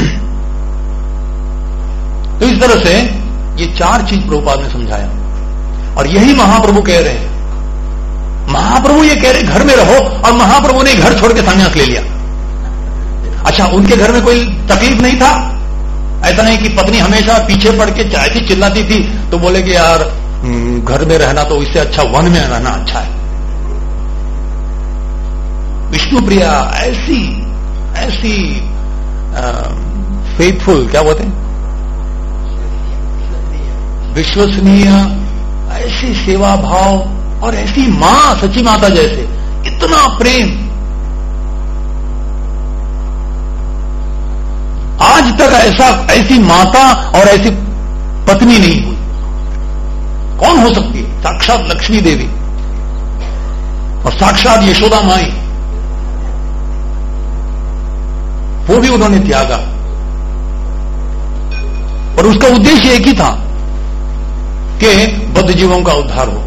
तो इस तरह से ये 4 चीज प्रभुपाद ने समझाया और यही महाप्रभु कह रहे हैं। महाप्रभु ये कह रहे घर में रहो, और महाप्रभु ने घर छोड़ के संन्यास ले लिया। अच्छा, उनके घर में कोई तकलीफ नहीं था? ऐसा नहीं कि पत्नी हमेशा पीछे पड़ के चाहती चिल्लाती थी तो बोले कि यार घर में रहना तो इससे अच्छा वन में रहना अच्छा है। विष्णु प्रिया ऐसी ऐसी फेथफुल क्या बोलते हैं, विश्वसनीय, ऐसी सेवा भाव और ऐसी मां, सच्ची माता जैसे, इतना प्रेम आज तक ऐसी माता और ऐसी पत्नी नहीं हुई। कौन हो सकती है? साक्षात लक्ष्मी देवी और साक्षात यशोदा माई, वो भी उन्होंने त्यागा और उसका उद्देश्य एक ही था कि बद्ध जीवों का उद्धार हो।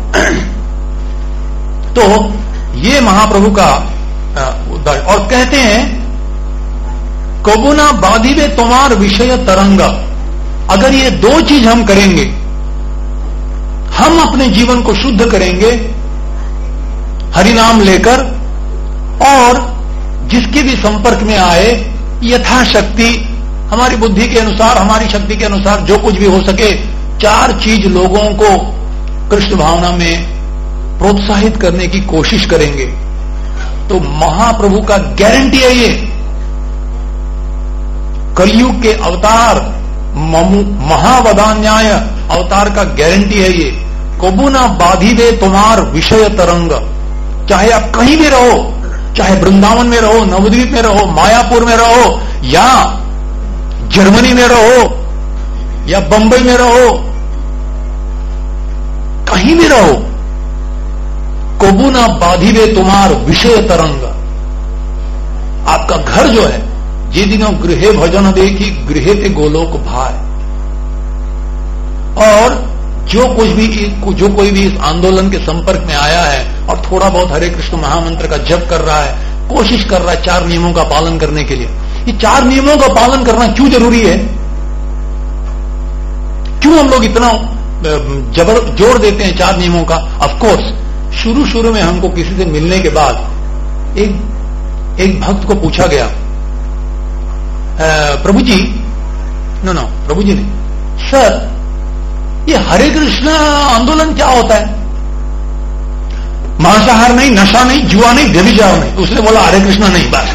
तो ये महाप्रभु का उद्धार। और कहते हैं कबुना बाधिबे तुम्हार विषय तरंग। अगर ये 2 चीज हम करेंगे, हम अपने जीवन को शुद्ध करेंगे हरिनाम लेकर, और जिसके भी संपर्क में आए यथाशक्ति हमारी बुद्धि के अनुसार, हमारी शक्ति के अनुसार जो कुछ भी हो सके, 4 चीज लोगों को कृष्ण भावना में प्रोत्साहित करने की कोशिश करेंगे, तो महाप्रभु का गारंटी है ये। कलयुग के अवतार महावदान्याय अवतार का गारंटी है ये। कबू ना बाधिबे तुम्हार विषय तरंग। चाहे आप कहीं भी रहो, चाहे वृंदावन में रहो, नवद्वीप में रहो, मायापुर में रहो, या जर्मनी में रहो, या बंबई में रहो, कहीं भी रहो, कबू ना बाधिबे तुम्हार विषय तरंग। आपका घर जो है, जे दिनों गृहे भजन देखी गृहे ते गोलोक भाय। और जो कोई भी इस आंदोलन के संपर्क में आया है और थोड़ा बहुत हरे कृष्ण महामंत्र का जप कर रहा है, कोशिश कर रहा है 4 नियमों का पालन करने के लिए। ये 4 नियमों का पालन करना क्यों जरूरी है? क्यों हम लोग इतना जोर देते हैं 4 नियमों का? ऑफ कोर्स शुरू में हमको किसी से मिलने के बाद एक भक्त को पूछा गया, प्रभु जी, प्रभु जी ने, सर ये हरे कृष्ण आंदोलन क्या होता है? मांसाहार नहीं, नशा नहीं, जुआ नहीं, व्यभिचार नहीं। उसने बोला हरे कृष्ण नहीं, बस।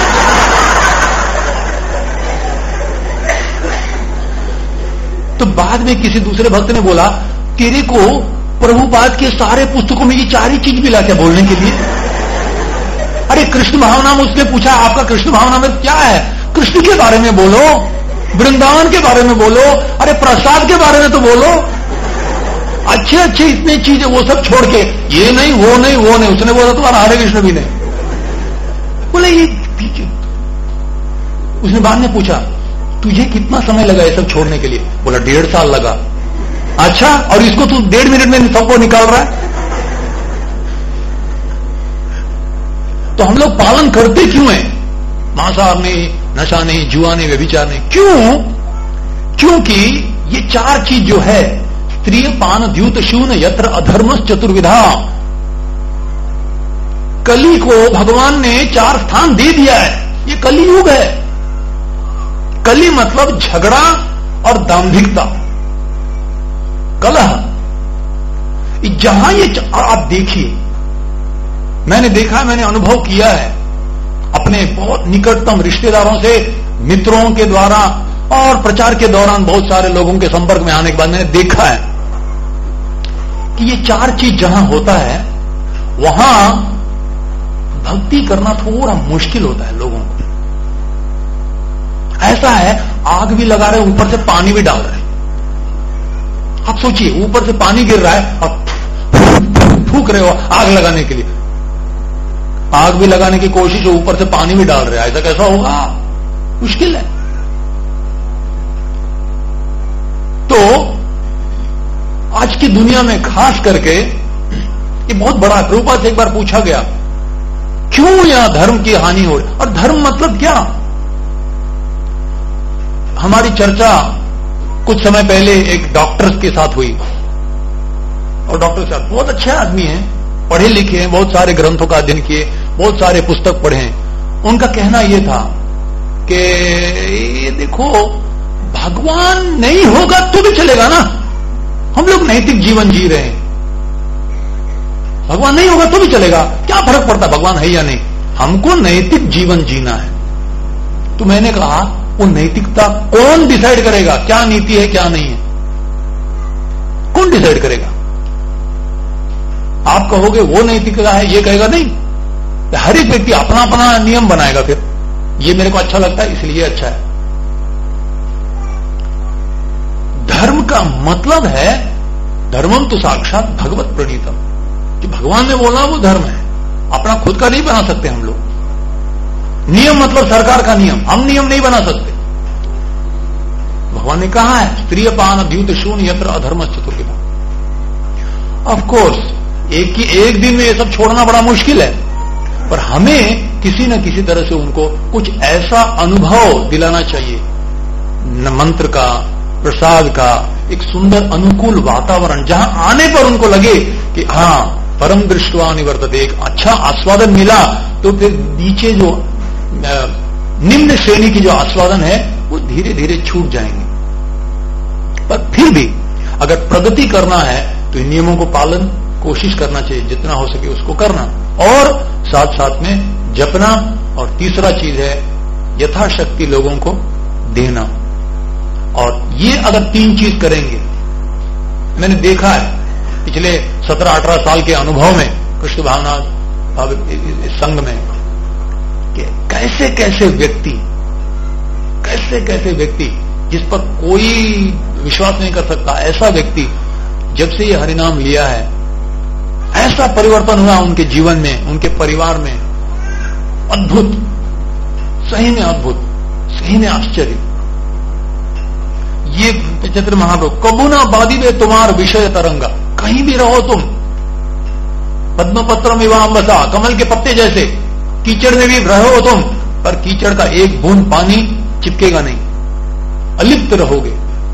तो बाद में किसी दूसरे भक्त ने बोला, तेरे को प्रभुपाद के सारे पुस्तकों में ये 4 ही चीज मिला क्या बोलने के लिए? अरे कृष्ण भावना में उसने पूछा, आपका कृष्ण भावना में क्या है? कृष्ण के बारे में बोलो, वृंदावन के बारे में बोलो, अरे प्रसाद के बारे में तो बोलो। अच्छे अच्छे इतने चीजें वो सब छोड़ के ये नहीं वो नहीं वो नहीं। उसने बोला तुम्हारा हरे कृष्ण भी नहीं। बोले ये पीछे। उसने बाद में पूछा तुझे कितना समय लगा ये सब छोड़ने के लिए? बोला 1.5 साल लगा। अच्छा, और इसको तू 1.5 मिनट में सबको निकाल रहा है। तो हम लोग पालन करते क्यों हैं? मांसाहार नहीं, नशा नहीं, जुआ नहीं, व्यभिचार नहीं। क्यों? क्योंकि ये 4 चीज जो है, स्त्रीय पान द्यूत शून यत्र अधर्मस चतुर्विधा, कली को भगवान ने 4 स्थान दे दिया है। ये कली युग है। कली मतलब झगड़ा और दांभिकता, कलह। जहां ये आप देखिए, मैंने देखा, मैंने अनुभव किया है अपने बहुत निकटतम रिश्तेदारों से, मित्रों के द्वारा और प्रचार के दौरान बहुत सारे लोगों के संपर्क में आने के बाद मैंने देखा है कि ये 4 चीज जहां होता है वहां भक्ति करना थोड़ा मुश्किल होता है लोगों को। ऐसा है, आग भी लगा रहे, ऊपर से पानी भी डाल रहे। आप सोचिए, ऊपर से पानी गिर रहा है और फूक रहे हो आग लगाने के लिए। आग भी लगाने की कोशिश, ऊपर से पानी भी डाल रहे हैं, ऐसा कैसा होगा? मुश्किल है। तो आज की दुनिया में खास करके ये बहुत बड़ा। प्रभुपाद से एक बार पूछा गया, क्यों यहां धर्म की हानि हो रही? और धर्म मतलब क्या? हमारी चर्चा कुछ समय पहले एक डॉक्टर के साथ हुई, और डॉक्टर साहब बहुत अच्छे आदमी हैं, पढ़े लिखे हैं, बहुत सारे ग्रंथों का अध्ययन किए, बहुत सारे पुस्तक पढ़े हैं। उनका कहना यह था कि ये देखो, भगवान नहीं होगा तो भी चलेगा ना, हम लोग नैतिक जीवन जी रहे हैं, भगवान नहीं होगा तो भी चलेगा, क्या फर्क पड़ता भगवान है या नहीं, हमको नैतिक जीवन जीना है। तो मैंने कहा, वो नैतिकता कौन डिसाइड करेगा? क्या नीति है क्या नहीं है, कौन डिसाइड करेगा? आप कहोगे वो नैतिकता है, ये कहेगा नहीं। हर एक व्यक्ति अपना अपना नियम बनाएगा। फिर ये मेरे को अच्छा लगता है इसलिए अच्छा है। धर्म का मतलब है, धर्मम तो साक्षात भगवत प्रणीतम, कि भगवान ने बोला वो धर्म है, अपना खुद का नहीं बना सकते हम लोग। नियम मतलब सरकार का नियम, हम नियम नहीं बना सकते। भगवान ने कहा है, स्त्रीय पान द्यूत शून्य यत्र अधर्म चतुर्विधा। ऑफ कोर्स एक दिन में ये सब छोड़ना बड़ा मुश्किल है, पर हमें किसी न किसी तरह से उनको कुछ ऐसा अनुभव दिलाना चाहिए, मंत्र का, प्रसाद का, एक सुंदर अनुकूल वातावरण, जहां आने पर उनको लगे कि हाँ, परम दृष्टवा निवर्तते, एक अच्छा आस्वादन मिला। तो फिर नीचे जो निम्न श्रेणी की जो आस्वादन है वो धीरे धीरे छूट जाएंगे। पर फिर भी अगर प्रगति करना है तो इन नियमों को पालन कोशिश करना चाहिए, जितना हो सके उसको करना, और साथ साथ में जपना। और तीसरा चीज है यथाशक्ति लोगों को देना। और ये अगर 3 चीज करेंगे, मैंने देखा है पिछले 17-18 साल के अनुभव में कृष्ण भावना संघ में, कि कैसे कैसे व्यक्ति जिस पर कोई विश्वास नहीं कर सकता, ऐसा व्यक्ति जब से ये हरिनाम लिया है, ऐसा परिवर्तन हुआ उनके जीवन में, उनके परिवार में। अद्भुत, सही में अद्भुत, सही में आश्चर्य। ये चैतन्य महाप्रभु, कबू ना बादी वे तुम्हार विषय तरंगा, कहीं भी रहो तुम, पद्मपत्रम इवाम्बसा, कमल के पत्ते जैसे, कीचड़ में भी रहो तुम, पर कीचड़ का एक बूंद पानी चिपकेगा नहीं, अलिप्त रहोगे।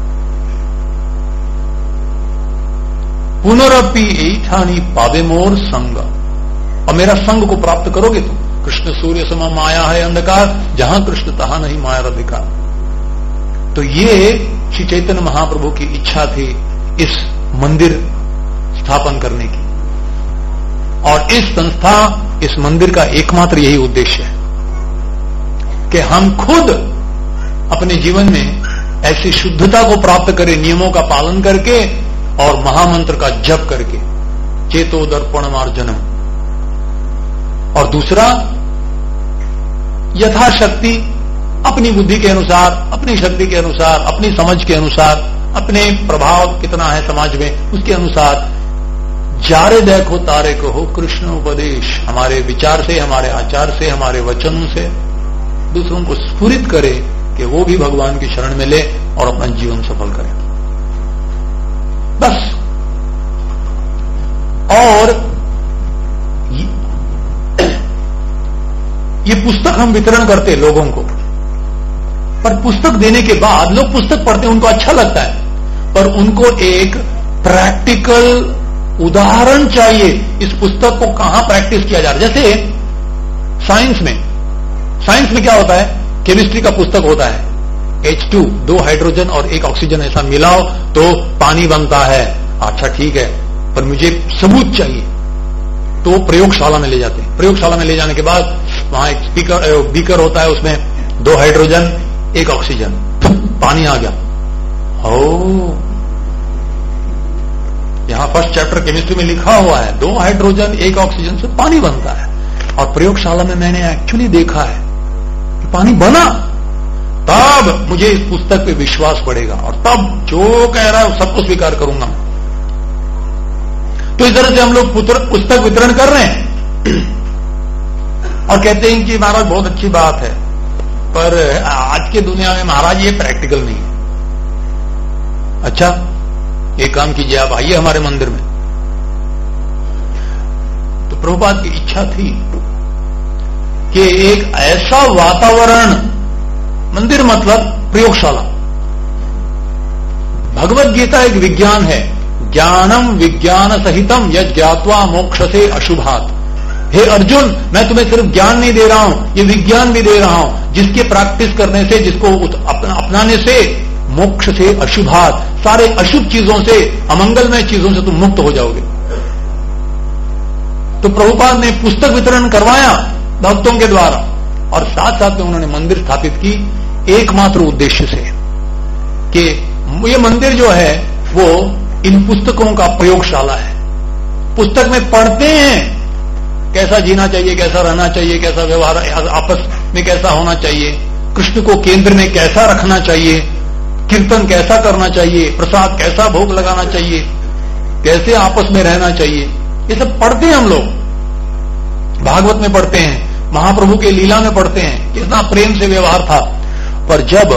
पुनरपि ऐठानी पावे मोर संग, और मेरा संग को प्राप्त करोगे तुम। कृष्ण सूर्य समा माया है अंधकार, जहां कृष्ण तहां नहीं माया अधिकार। तो ये श्री चैतन्य महाप्रभु की इच्छा थी इस मंदिर स्थापन करने की, और इस संस्था, इस मंदिर का एकमात्र यही उद्देश्य है कि हम खुद अपने जीवन में ऐसी शुद्धता को प्राप्त करें, नियमों का पालन करके और महामंत्र का जप करके, चेतो दर्पण मार्जनम। और दूसरा, यथाशक्ति अपनी बुद्धि के अनुसार, अपनी शक्ति के अनुसार, अपनी समझ के अनुसार, अपने प्रभाव कितना है समाज में उसके अनुसार, जारे देखो तारे कहो कृष्ण उपदेश, हमारे विचार से, हमारे आचार से, हमारे वचनों से दूसरों को स्फुरित करे कि वो भी भगवान की शरण में ले और अपना जीवन सफल करें। बस। और ये पुस्तक हम वितरण करते हैं लोगों को, पर पुस्तक देने के बाद लोग पुस्तक पढ़ते हैं, उनको अच्छा लगता है, पर उनको एक प्रैक्टिकल उदाहरण चाहिए। इस पुस्तक को कहां प्रैक्टिस किया जा रहा है? जैसे साइंस में क्या होता है? केमिस्ट्री का पुस्तक होता है, H2 2 हाइड्रोजन और 1 ऑक्सीजन ऐसा मिलाओ तो पानी बनता है। अच्छा ठीक है, पर मुझे सबूत चाहिए, तो प्रयोगशाला में ले जाते हैं। प्रयोगशाला में ले जाने के बाद वहां एक बीकर होता है, उसमें 2 हाइड्रोजन 1 ऑक्सीजन, पानी आ गया। ओ, यहां फर्स्ट चैप्टर केमिस्ट्री में लिखा हुआ है 2 हाइड्रोजन 1 ऑक्सीजन से पानी बनता है, और प्रयोगशाला में मैंने एक्चुअली देखा है कि पानी बना। तब मुझे इस पुस्तक पे विश्वास बढ़ेगा, और तब जो कह रहा है सबको स्वीकार करूंगा। तो इस तरह से हम लोग पुस्तक वितरण कर रहे हैं और कहते हैं कि महाराज बहुत अच्छी बात है, पर आज के दुनिया में महाराज ये प्रैक्टिकल नहीं है। अच्छा, एक काम कीजिए, आप आइए हमारे मंदिर में। तो प्रभुपाद की इच्छा थी कि एक ऐसा वातावरण, मंदिर मतलब प्रयोगशाला। भगवत गीता एक विज्ञान है, ज्ञानम विज्ञान सहितम यज् ज्ञात्वा मोक्षसे अशुभात्। हे अर्जुन, मैं तुम्हें सिर्फ ज्ञान नहीं दे रहा हूं, ये विज्ञान भी दे रहा हूं, जिसके प्रैक्टिस करने से, जिसको अपनाने से मोक्ष से अशुभात्, सारे अशुभ चीजों से, अमंगलमय चीजों से तुम मुक्त हो जाओगे। तो प्रभुपाद ने पुस्तक वितरण करवाया भक्तों के द्वारा, और साथ साथ में उन्होंने मंदिर स्थापित की एकमात्र उद्देश्य से कि ये मंदिर जो है वो इन पुस्तकों का प्रयोगशाला है। पुस्तक में पढ़ते हैं कैसा जीना चाहिए, कैसा रहना चाहिए, कैसा व्यवहार आपस में कैसा होना चाहिए, कृष्ण को केंद्र में कैसा रखना चाहिए, कीर्तन कैसा करना चाहिए, प्रसाद कैसा भोग लगाना चाहिए, कैसे आपस में रहना चाहिए, ये सब पढ़ते हैं हम लोग। भागवत में पढ़ते हैं, महाप्रभु के लीला में पढ़ते हैं, कितना प्रेम से व्यवहार था। पर जब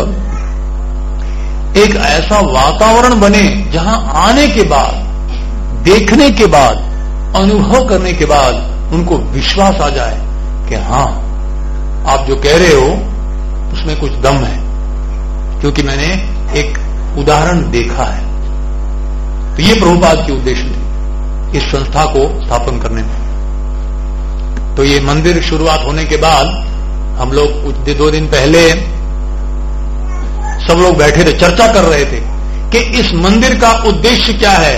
एक ऐसा वातावरण बने जहां आने के बाद, देखने के बाद, अनुभव करने के बाद उनको विश्वास आ जाए कि हां, आप जो कह रहे हो उसमें कुछ दम है, क्योंकि मैंने एक उदाहरण देखा है। तो ये प्रभुपाद के उद्देश्य थे इस संस्था को स्थापन करने में। तो ये मंदिर शुरुआत होने के बाद हम लोग कुछ 2 दिन पहले सब लोग बैठे थे, चर्चा कर रहे थे कि इस मंदिर का उद्देश्य क्या है,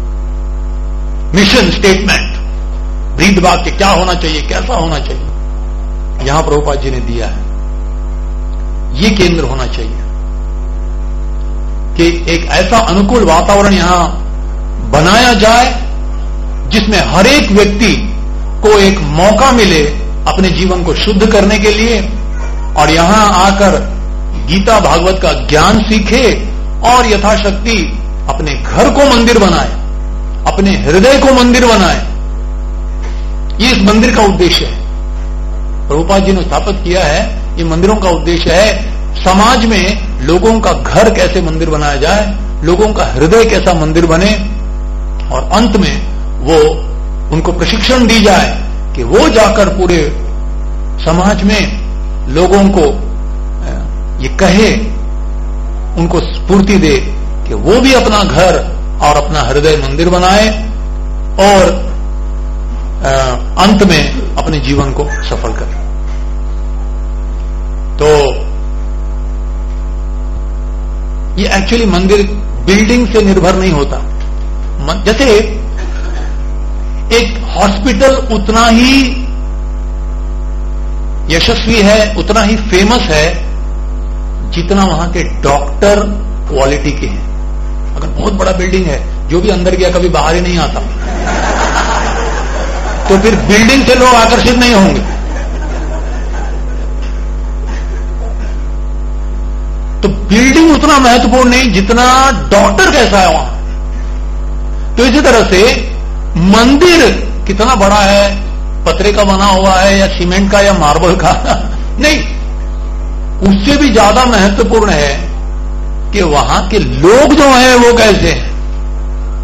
मिशन स्टेटमेंट, ब्रीद वाक्य क्या होना चाहिए, कैसा होना चाहिए, यहां प्रभुपाद जी ने दिया है। ये केंद्र होना चाहिए कि एक ऐसा अनुकूल वातावरण यहां बनाया जाए जिसमें हर एक व्यक्ति को एक मौका मिले अपने जीवन को शुद्ध करने के लिए, और यहां आकर गीता भागवत का ज्ञान सीखे और यथाशक्ति अपने घर को मंदिर बनाए, अपने हृदय को मंदिर बनाए। ये इस मंदिर का उद्देश्य है। प्रभुपाद जी ने स्थापित किया है, ये मंदिरों का उद्देश्य है समाज में लोगों का घर कैसे मंदिर बनाया जाए, लोगों का हृदय कैसा मंदिर बने, और अंत में वो उनको प्रशिक्षण दी जाए कि वो जाकर पूरे समाज में लोगों को ये कहे, उनको स्फूर्ति दे कि वो भी अपना घर और अपना हृदय मंदिर बनाए, और अंत में अपने जीवन को सफल करें। तो ये एक्चुअली मंदिर बिल्डिंग से निर्भर नहीं होता। जैसे एक हॉस्पिटल उतना ही यशस्वी है, उतना ही फेमस है, जितना वहां के डॉक्टर क्वालिटी के हैं। अगर बहुत बड़ा बिल्डिंग है, जो भी अंदर गया कभी बाहर ही नहीं आता, तो फिर बिल्डिंग से लोग आकर्षित नहीं होंगे। तो बिल्डिंग उतना महत्वपूर्ण नहीं जितना डॉक्टर कैसा है वहां। तो इसी तरह से मंदिर कितना बड़ा है, पत्रे का बना हुआ है या सीमेंट का या मार्बल का, नहीं, उससे भी ज्यादा महत्वपूर्ण है कि वहां के लोग जो हैं वो कैसे हैं।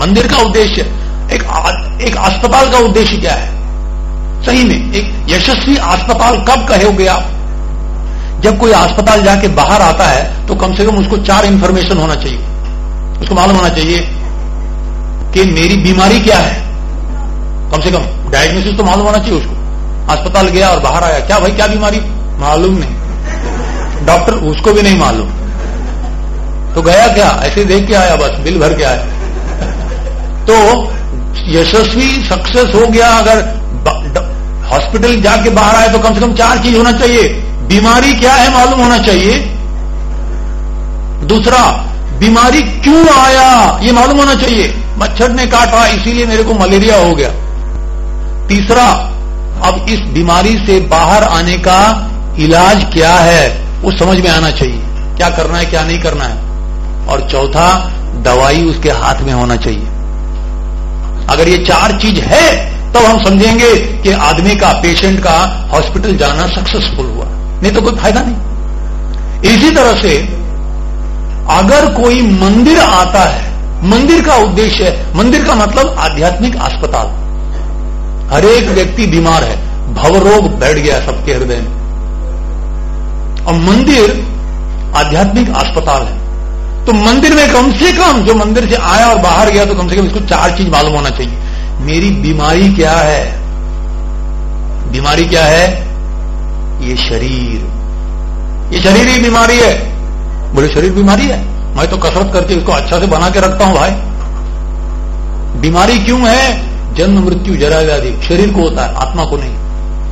मंदिर का उद्देश्य, एक अस्पताल का उद्देश्य क्या है? सही में एक यशस्वी अस्पताल कब कहोगे आप? जब कोई अस्पताल जाके बाहर आता है तो कम से कम उसको 4 इंफॉर्मेशन होना चाहिए। उसको मालूम होना चाहिए कि मेरी बीमारी क्या है, कम से कम डायग्नोसिस तो मालूम होना चाहिए उसको। अस्पताल गया और बाहर आया, क्या भाई क्या बीमारी, मालूम नहीं, डॉक्टर उसको भी नहीं मालूम, तो गया क्या, ऐसे देख के आया, बस बिल भर के आया। तो यशस्वी सक्सेस हो गया अगर हॉस्पिटल जाके बाहर आए तो कम से कम 4 चीज होना चाहिए। बीमारी क्या है मालूम होना चाहिए, दूसरा बीमारी क्यों आया ये मालूम होना चाहिए, मच्छर ने काटा इसीलिए मेरे को मलेरिया हो गया। तीसरा, अब इस बीमारी से बाहर आने का इलाज क्या है वो समझ में आना चाहिए, क्या करना है क्या नहीं करना है। और चौथा, दवाई उसके हाथ में होना चाहिए। अगर ये 4 चीज है तो हम समझेंगे कि आदमी का, पेशेंट का हॉस्पिटल जाना सक्सेसफुल हुआ, नहीं तो कोई फायदा नहीं। इसी तरह से अगर कोई मंदिर आता है, मंदिर का उद्देश्य है, मंदिर का मतलब आध्यात्मिक अस्पताल। हर एक व्यक्ति बीमार है, भवरोग बैठ गया सबके हृदय में, और मंदिर आध्यात्मिक अस्पताल है। तो मंदिर में कम से कम जो मंदिर से आया और बाहर गया तो कम से कम इसको 4 चीज मालूम होना चाहिए। मेरी बीमारी क्या है, बीमारी क्या है, ये शरीर ही बीमारी है। बोले शरीर बीमारी है, मैं तो कसरत करके इसको अच्छा से बना के रखता हूं भाई। बीमारी क्यों है, जन्म मृत्यु जरा व्याधि शरीर को होता है, आत्मा को नहीं।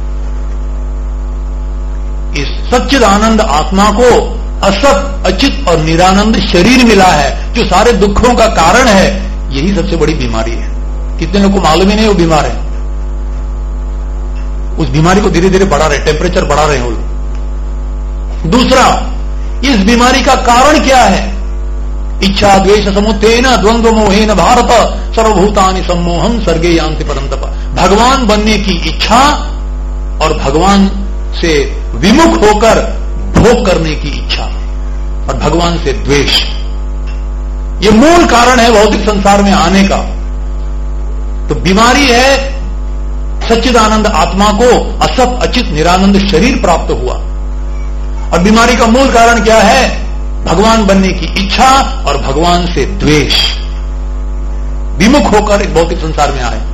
इस सच्चिदानंद आत्मा को असत, अचित और निरानंद शरीर मिला है जो सारे दुखों का कारण है। यही सबसे बड़ी बीमारी है। कितने लोगों को मालूम ही नहीं वो बीमार है, उस बीमारी को धीरे धीरे बढ़ा रहे, टेम्परेचर बढ़ा रहे हैं वो लोग। दूसरा, इस बीमारी का कारण क्या है, इच्छा द्वेष समुत्थेन द्वंद्व मोहेन भारत सर्वभूतानि सम्मोहम सर्गे यान्ति परन्तप। भगवान बनने की इच्छा और भगवान से विमुख होकर भोग करने की इच्छा और भगवान से द्वेष, ये मूल कारण है भौतिक संसार में आने का। तो बीमारी है सच्चिदानंद आत्मा को असत, अचित, निरानंद शरीर प्राप्त हुआ, और बीमारी का मूल कारण क्या है, भगवान बनने की इच्छा और भगवान से द्वेष, विमुख होकर एक भौतिक संसार में आए।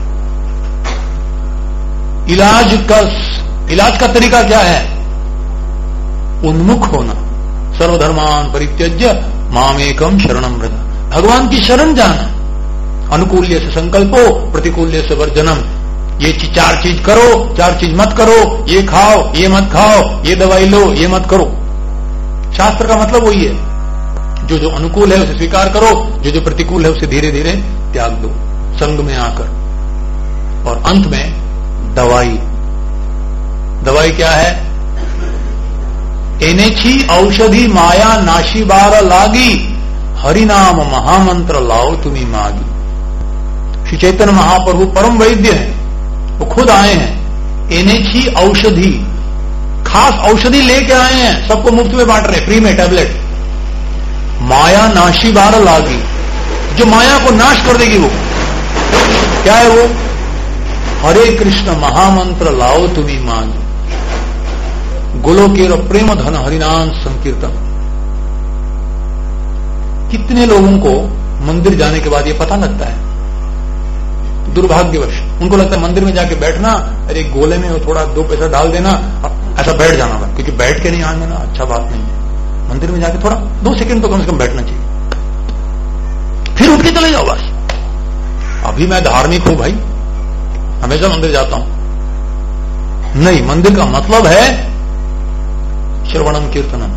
इलाज का तरीका क्या है, उन्मुख होना। सर्वधर्मान परित्यज्य मामेकम शरणम व्रज, भगवान की शरण जाना। अनुकूल्य से संकल्पो प्रतिकूल्य से वर्जनम, ये 4 चीज करो, 4 चीज मत करो, ये खाओ, ये मत खाओ, ये दवाई लो, ये मत करो। शास्त्र का मतलब वही है, जो जो अनुकूल है उसे स्वीकार करो, जो जो प्रतिकूल है उसे धीरे धीरे त्याग दो संग में आकर। और अंत में दवाई क्या है, एनेछी औषधि माया नाशी बार लागी, हरिनाम महामंत्र लाओ तुम्ही मागी। श्री चैतन्य महाप्रभु परम वैद्य हैं, वो खुद आए हैं। एनेछी औषधि, खास औषधि लेके आए हैं, सबको मुफ्त में बांट रहे, फ्री में टैबलेट। माया नाशी बार लागी, जो माया को नाश कर देगी वो क्या है, वो हरे कृष्ण महामंत्र लाओ तुम्ही मागी, गोलोकेर प्रेम धन हरिनाम संकीर्तन। कितने लोगों को मंदिर जाने के बाद ये पता लगता है, दुर्भाग्यवश उनको लगता है मंदिर में जाके बैठना, अरे गोले में थोड़ा 2 पैसा डाल देना, ऐसा बैठ जाना, क्योंकि बैठ के नहीं आने ना अच्छा बात नहीं है। मंदिर में जाके थोड़ा 2 सेकंड तो कम से कम बैठना चाहिए, फिर उठ के चले जाओ बस। अभी मैं धार्मिक हूं भाई, हमेशा मंदिर जाता हूं, नहीं। मंदिर का मतलब है श्रवणम कीर्तनम।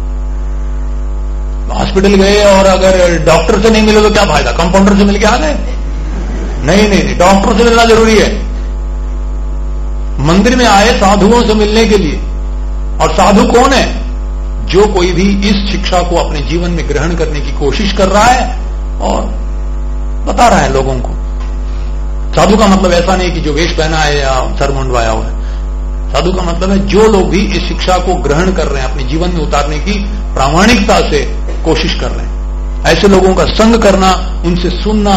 हॉस्पिटल गए और अगर डॉक्टर से नहीं मिले तो क्या फायदा, कंपाउंडर से मिलके आ गए, नहीं, डॉक्टर से मिलना जरूरी है। मंदिर में आए साधुओं से मिलने के लिए, और साधु कौन है, जो कोई भी इस शिक्षा को अपने जीवन में ग्रहण करने की कोशिश कर रहा है और बता रहा है लोगों को। साधु का मतलब ऐसा नहीं कि जो वेश पहना है या सर मुंडवाया हुआ है। साधु का मतलब है जो लोग भी इस शिक्षा को ग्रहण कर रहे हैं, अपने जीवन में उतारने की प्रामाणिकता से कोशिश कर रहे हैं, ऐसे लोगों का संग करना, उनसे सुनना,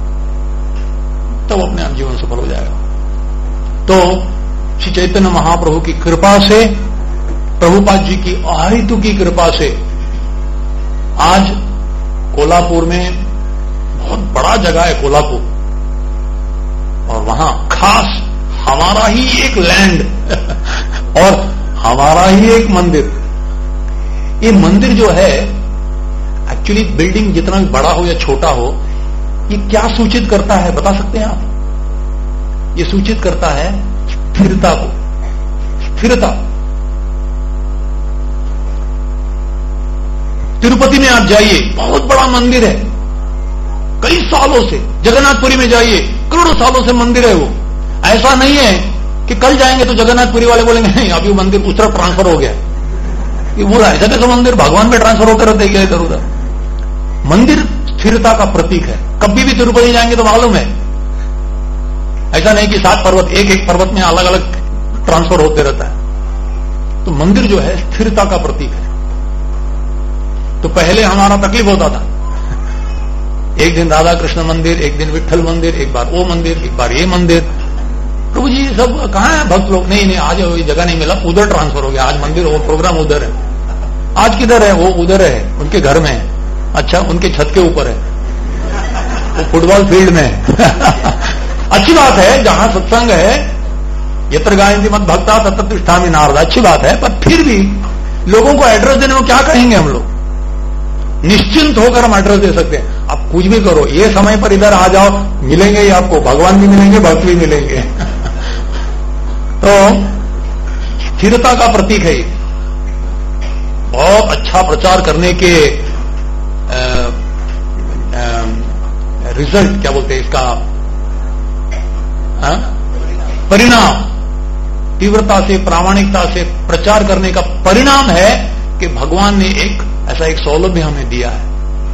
तब अपने आप जीवन सफल हो जाएगा। तो श्री चैतन्य महाप्रभु की कृपा से, प्रभुपाद जी की अहेतु की कृपा से आज कोल्हापुर में, बहुत बड़ा जगह है कोल्हापुर, और वहां खास हमारा ही एक लैंड और हमारा ही एक मंदिर। ये मंदिर जो है, एक्चुअली बिल्डिंग जितना भी बड़ा हो या छोटा हो, ये क्या सूचित करता है बता सकते हैं आप? ये सूचित करता है स्थिरता को, स्थिरता। तिरुपति में आप जाइए, बहुत बड़ा मंदिर है, कई सालों से। जगन्नाथपुरी में जाइए, करोड़ों सालों से मंदिर है वो। ऐसा नहीं है कि कल जाएंगे तो जगन्नाथपुरी वाले बोलेंगे नहीं अभी वो मंदिर उस तरफ ट्रांसफर हो गया। ये बुरा है, ऐसा कैसे मंदिर भगवान में ट्रांसफर होते रहते हैं इधर उधर। मंदिर स्थिरता का प्रतीक है। कभी भी तिरुपति जाएंगे तो मालूम है, ऐसा नहीं कि 7 पर्वत, एक एक पर्वत में अलग अलग ट्रांसफर होते रहता है। तो मंदिर जो है स्थिरता का प्रतीक है। तो पहले हमारा तकलीफ होता था, एक दिन राधा कृष्ण मंदिर, एक दिन विट्ठल मंदिर, एक बार वो मंदिर, एक बार ये मंदिर। प्रभु जी सब कहां है भक्त लोग? नहीं आज ये जगह नहीं मिला, उधर ट्रांसफर हो गया, आज मंदिर वो प्रोग्राम उधर है। आज किधर है? वो उधर है, उनके घर में है। अच्छा, उनके छत के ऊपर है, वो फुटबॉल फील्ड में है। अच्छी बात है, जहां सत्संग है, यत्र गायन्ति मत भक्ता तत्र तिष्ठामि नारद, अच्छी बात है। पर फिर भी लोगों को एड्रेस देने में क्या कहेंगे हम लोग? निश्चिंत होकर हम एड्रेस दे सकते हैं। आप कुछ भी करो, ये समय पर इधर आ जाओ, मिलेंगे ही आपको, भगवान भी मिलेंगे, भक्त भी मिलेंगे। तो स्थिरता का प्रतीक है ये। बहुत अच्छा प्रचार करने के रिजल्ट क्या बोलते हैं इसका, परिणाम, तीव्रता से, प्रामाणिकता से प्रचार करने का परिणाम है कि भगवान ने एक ऐसा एक सौलभ्य हमें दिया है।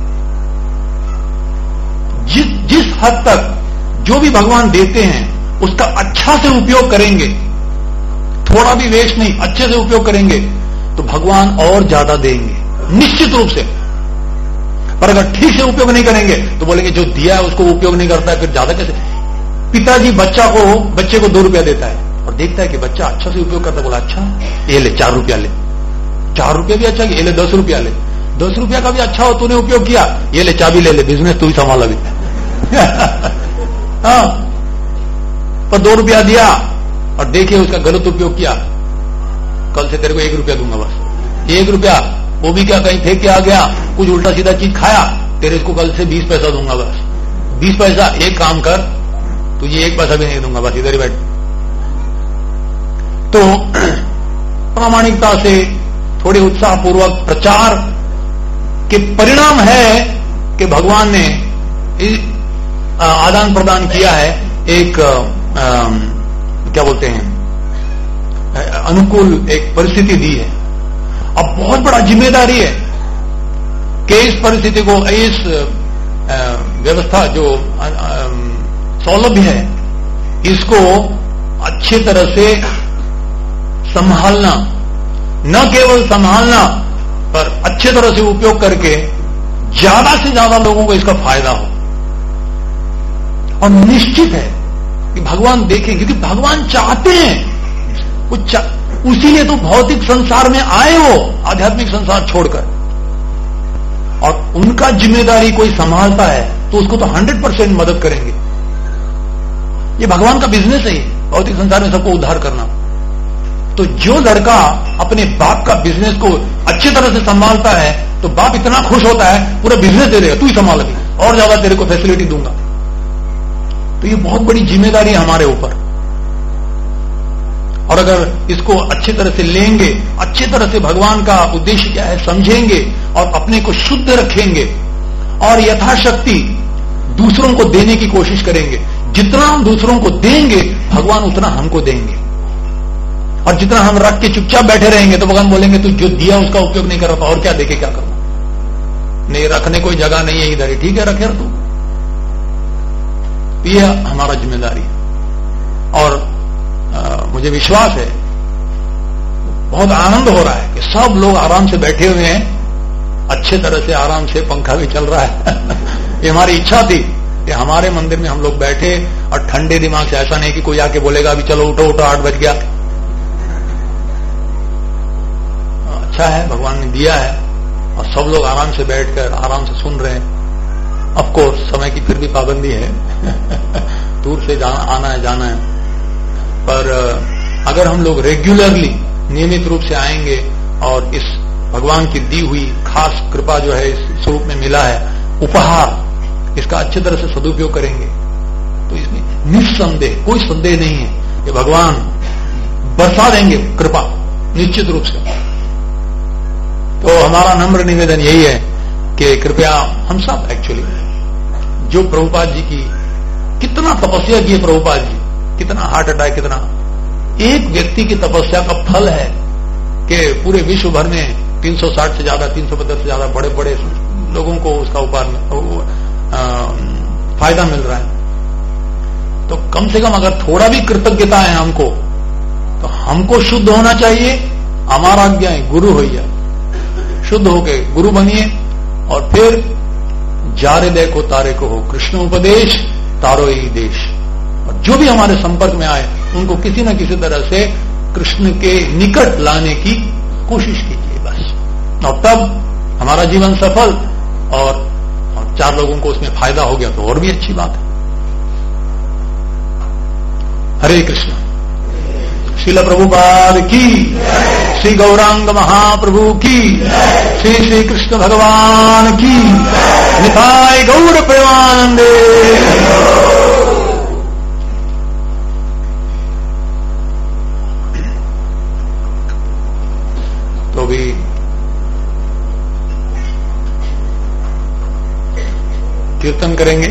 जिस हद तक जो भी भगवान देते हैं उसका अच्छा से उपयोग करेंगे, थोड़ा भी वेस्ट नहीं, अच्छे से उपयोग करेंगे तो भगवान और ज्यादा देंगे निश्चित रूप से। पर अगर ठीक से उपयोग नहीं करेंगे तो बोलेंगे जो दिया है उसको उपयोग नहीं करता है, फिर ज्यादा कैसे? पिताजी बच्चे को 2 रुपया देता है और देखता है कि बच्चा अच्छा से उपयोग करता है, बोला अच्छा ये ले 4 रुपया ले, 4 रुपया भी अच्छा, ये ले 10 रुपया ले, 10 रुपया का भी अच्छा हो, तूने उपयोग किया, ये ले चाबी ले, बिजनेस तू ही संभाल अभी। हाँ, पर 2 रुपया दिया और देखिए उसका गलत उपयोग किया, कल से तेरे को 1 रुपया दूंगा बस। 1 रुपया वो भी क्या कहीं फेंक के आ गया, कुछ उल्टा सीधा चीज खाया, तेरे को कल से 20 पैसा दूंगा बस। 20 पैसा, एक काम कर, तुझे 1 पैसा भी नहीं दूंगा बस, इधर ही बैठ। तो प्रामाणिकता से, थोड़े उत्साहपूर्वक प्रचार के परिणाम है कि भगवान ने आदान प्रदान किया है, एक क्या बोलते हैं, अनुकूल एक परिस्थिति दी है। अब बहुत बड़ा जिम्मेदारी है कि इस परिस्थिति को, इस व्यवस्था जो सौलभ्य है, इसको अच्छी तरह से संभालना, न केवल संभालना पर अच्छे तरह से उपयोग करके ज्यादा से ज्यादा लोगों को इसका फायदा हो। और निश्चित है कि भगवान देखें, क्योंकि भगवान चाहते हैं, उसीलिए तो भौतिक संसार में आए वो, आध्यात्मिक संसार छोड़कर। और उनका जिम्मेदारी कोई संभालता है तो उसको तो 100% मदद करेंगे। ये भगवान का बिजनेस है, भौतिक संसार में सबको उद्धार करना। तो जो लड़का अपने बाप का बिजनेस को अच्छी तरह से संभालता है तो बाप इतना खुश होता है, पूरा बिजनेस दे देगा, तू ही संभाल अभी, और ज्यादा तेरे को फैसिलिटी दूंगा। तो ये बहुत बड़ी जिम्मेदारी है हमारे ऊपर। और अगर इसको अच्छी तरह से लेंगे, अच्छी तरह से भगवान का उद्देश्य क्या है समझेंगे और अपने को शुद्ध रखेंगे और यथाशक्ति दूसरों को देने की कोशिश करेंगे। जितना हम दूसरों को देंगे भगवान उतना हमको देंगे, और जितना हम रख के चुपचाप बैठे रहेंगे तो भगवान बोलेंगे तू जो दिया उसका उपयोग नहीं कर रहा और क्या देके क्या करना, नहीं रखने कोई जगह नहीं है इधर ही, ठीक है रखे तू। ये हमारा जिम्मेदारी है। और मुझे विश्वास है, बहुत आनंद हो रहा है कि सब लोग आराम से बैठे हुए हैं अच्छे तरह से आराम से पंखा भी चल रहा है। ये हमारी इच्छा थी कि हमारे मंदिर में हम लोग बैठे और ठंडे दिमाग से, ऐसा नहीं कि कोई आके बोलेगा अभी चलो उठो उठो 8 बज गया। अच्छा है, भगवान ने दिया है और सब लोग आराम से बैठकर आराम से सुन रहे हैं। ऑफ कोर्स समय की फिर भी पाबंदी है, दूर से आना है जाना है, पर अगर हम लोग रेगुलरली नियमित रूप से आएंगे और इस भगवान की दी हुई खास कृपा जो है इस स्वरूप में मिला है, उपहार, इसका अच्छी तरह से सदुपयोग करेंगे तो इसमें निस्संदेह कोई संदेह नहीं है कि भगवान बरसा देंगे कृपा निश्चित रूप से। तो हमारा नम्र निवेदन यही है कि कृपया हम सब एक्चुअली जो प्रभुपाद जी की कितना तपस्या की है, प्रभुपाद जी कितना हार्ट अटैक, कितना एक व्यक्ति की तपस्या का फल है कि पूरे विश्व भर में 360 से ज्यादा 350 से ज्यादा बड़े बड़े लोगों को उसका फायदा मिल रहा है। तो कम से कम अगर थोड़ा भी कृतज्ञता है हमको, तो हमको शुद्ध होना चाहिए। हमारा आज्ञा है गुरु होइया, शुद्ध होके गुरु बनिए और फिर जारे देखो तारे को हो, कृष्ण उपदेश तारो ही देश। और जो भी हमारे संपर्क में आए उनको किसी न किसी तरह से कृष्ण के निकट लाने की कोशिश कीजिए बस, और तब हमारा जीवन सफल और 4 लोगों को उसमें फायदा हो गया तो और भी अच्छी बात है। हरे कृष्ण। श्रील प्रभुपाद की, श्री गौरांग महाप्रभु की, श्री श्री कृष्ण भगवान की, निताय गौर प्रेमानंदे। तो भी कीर्तन करेंगे।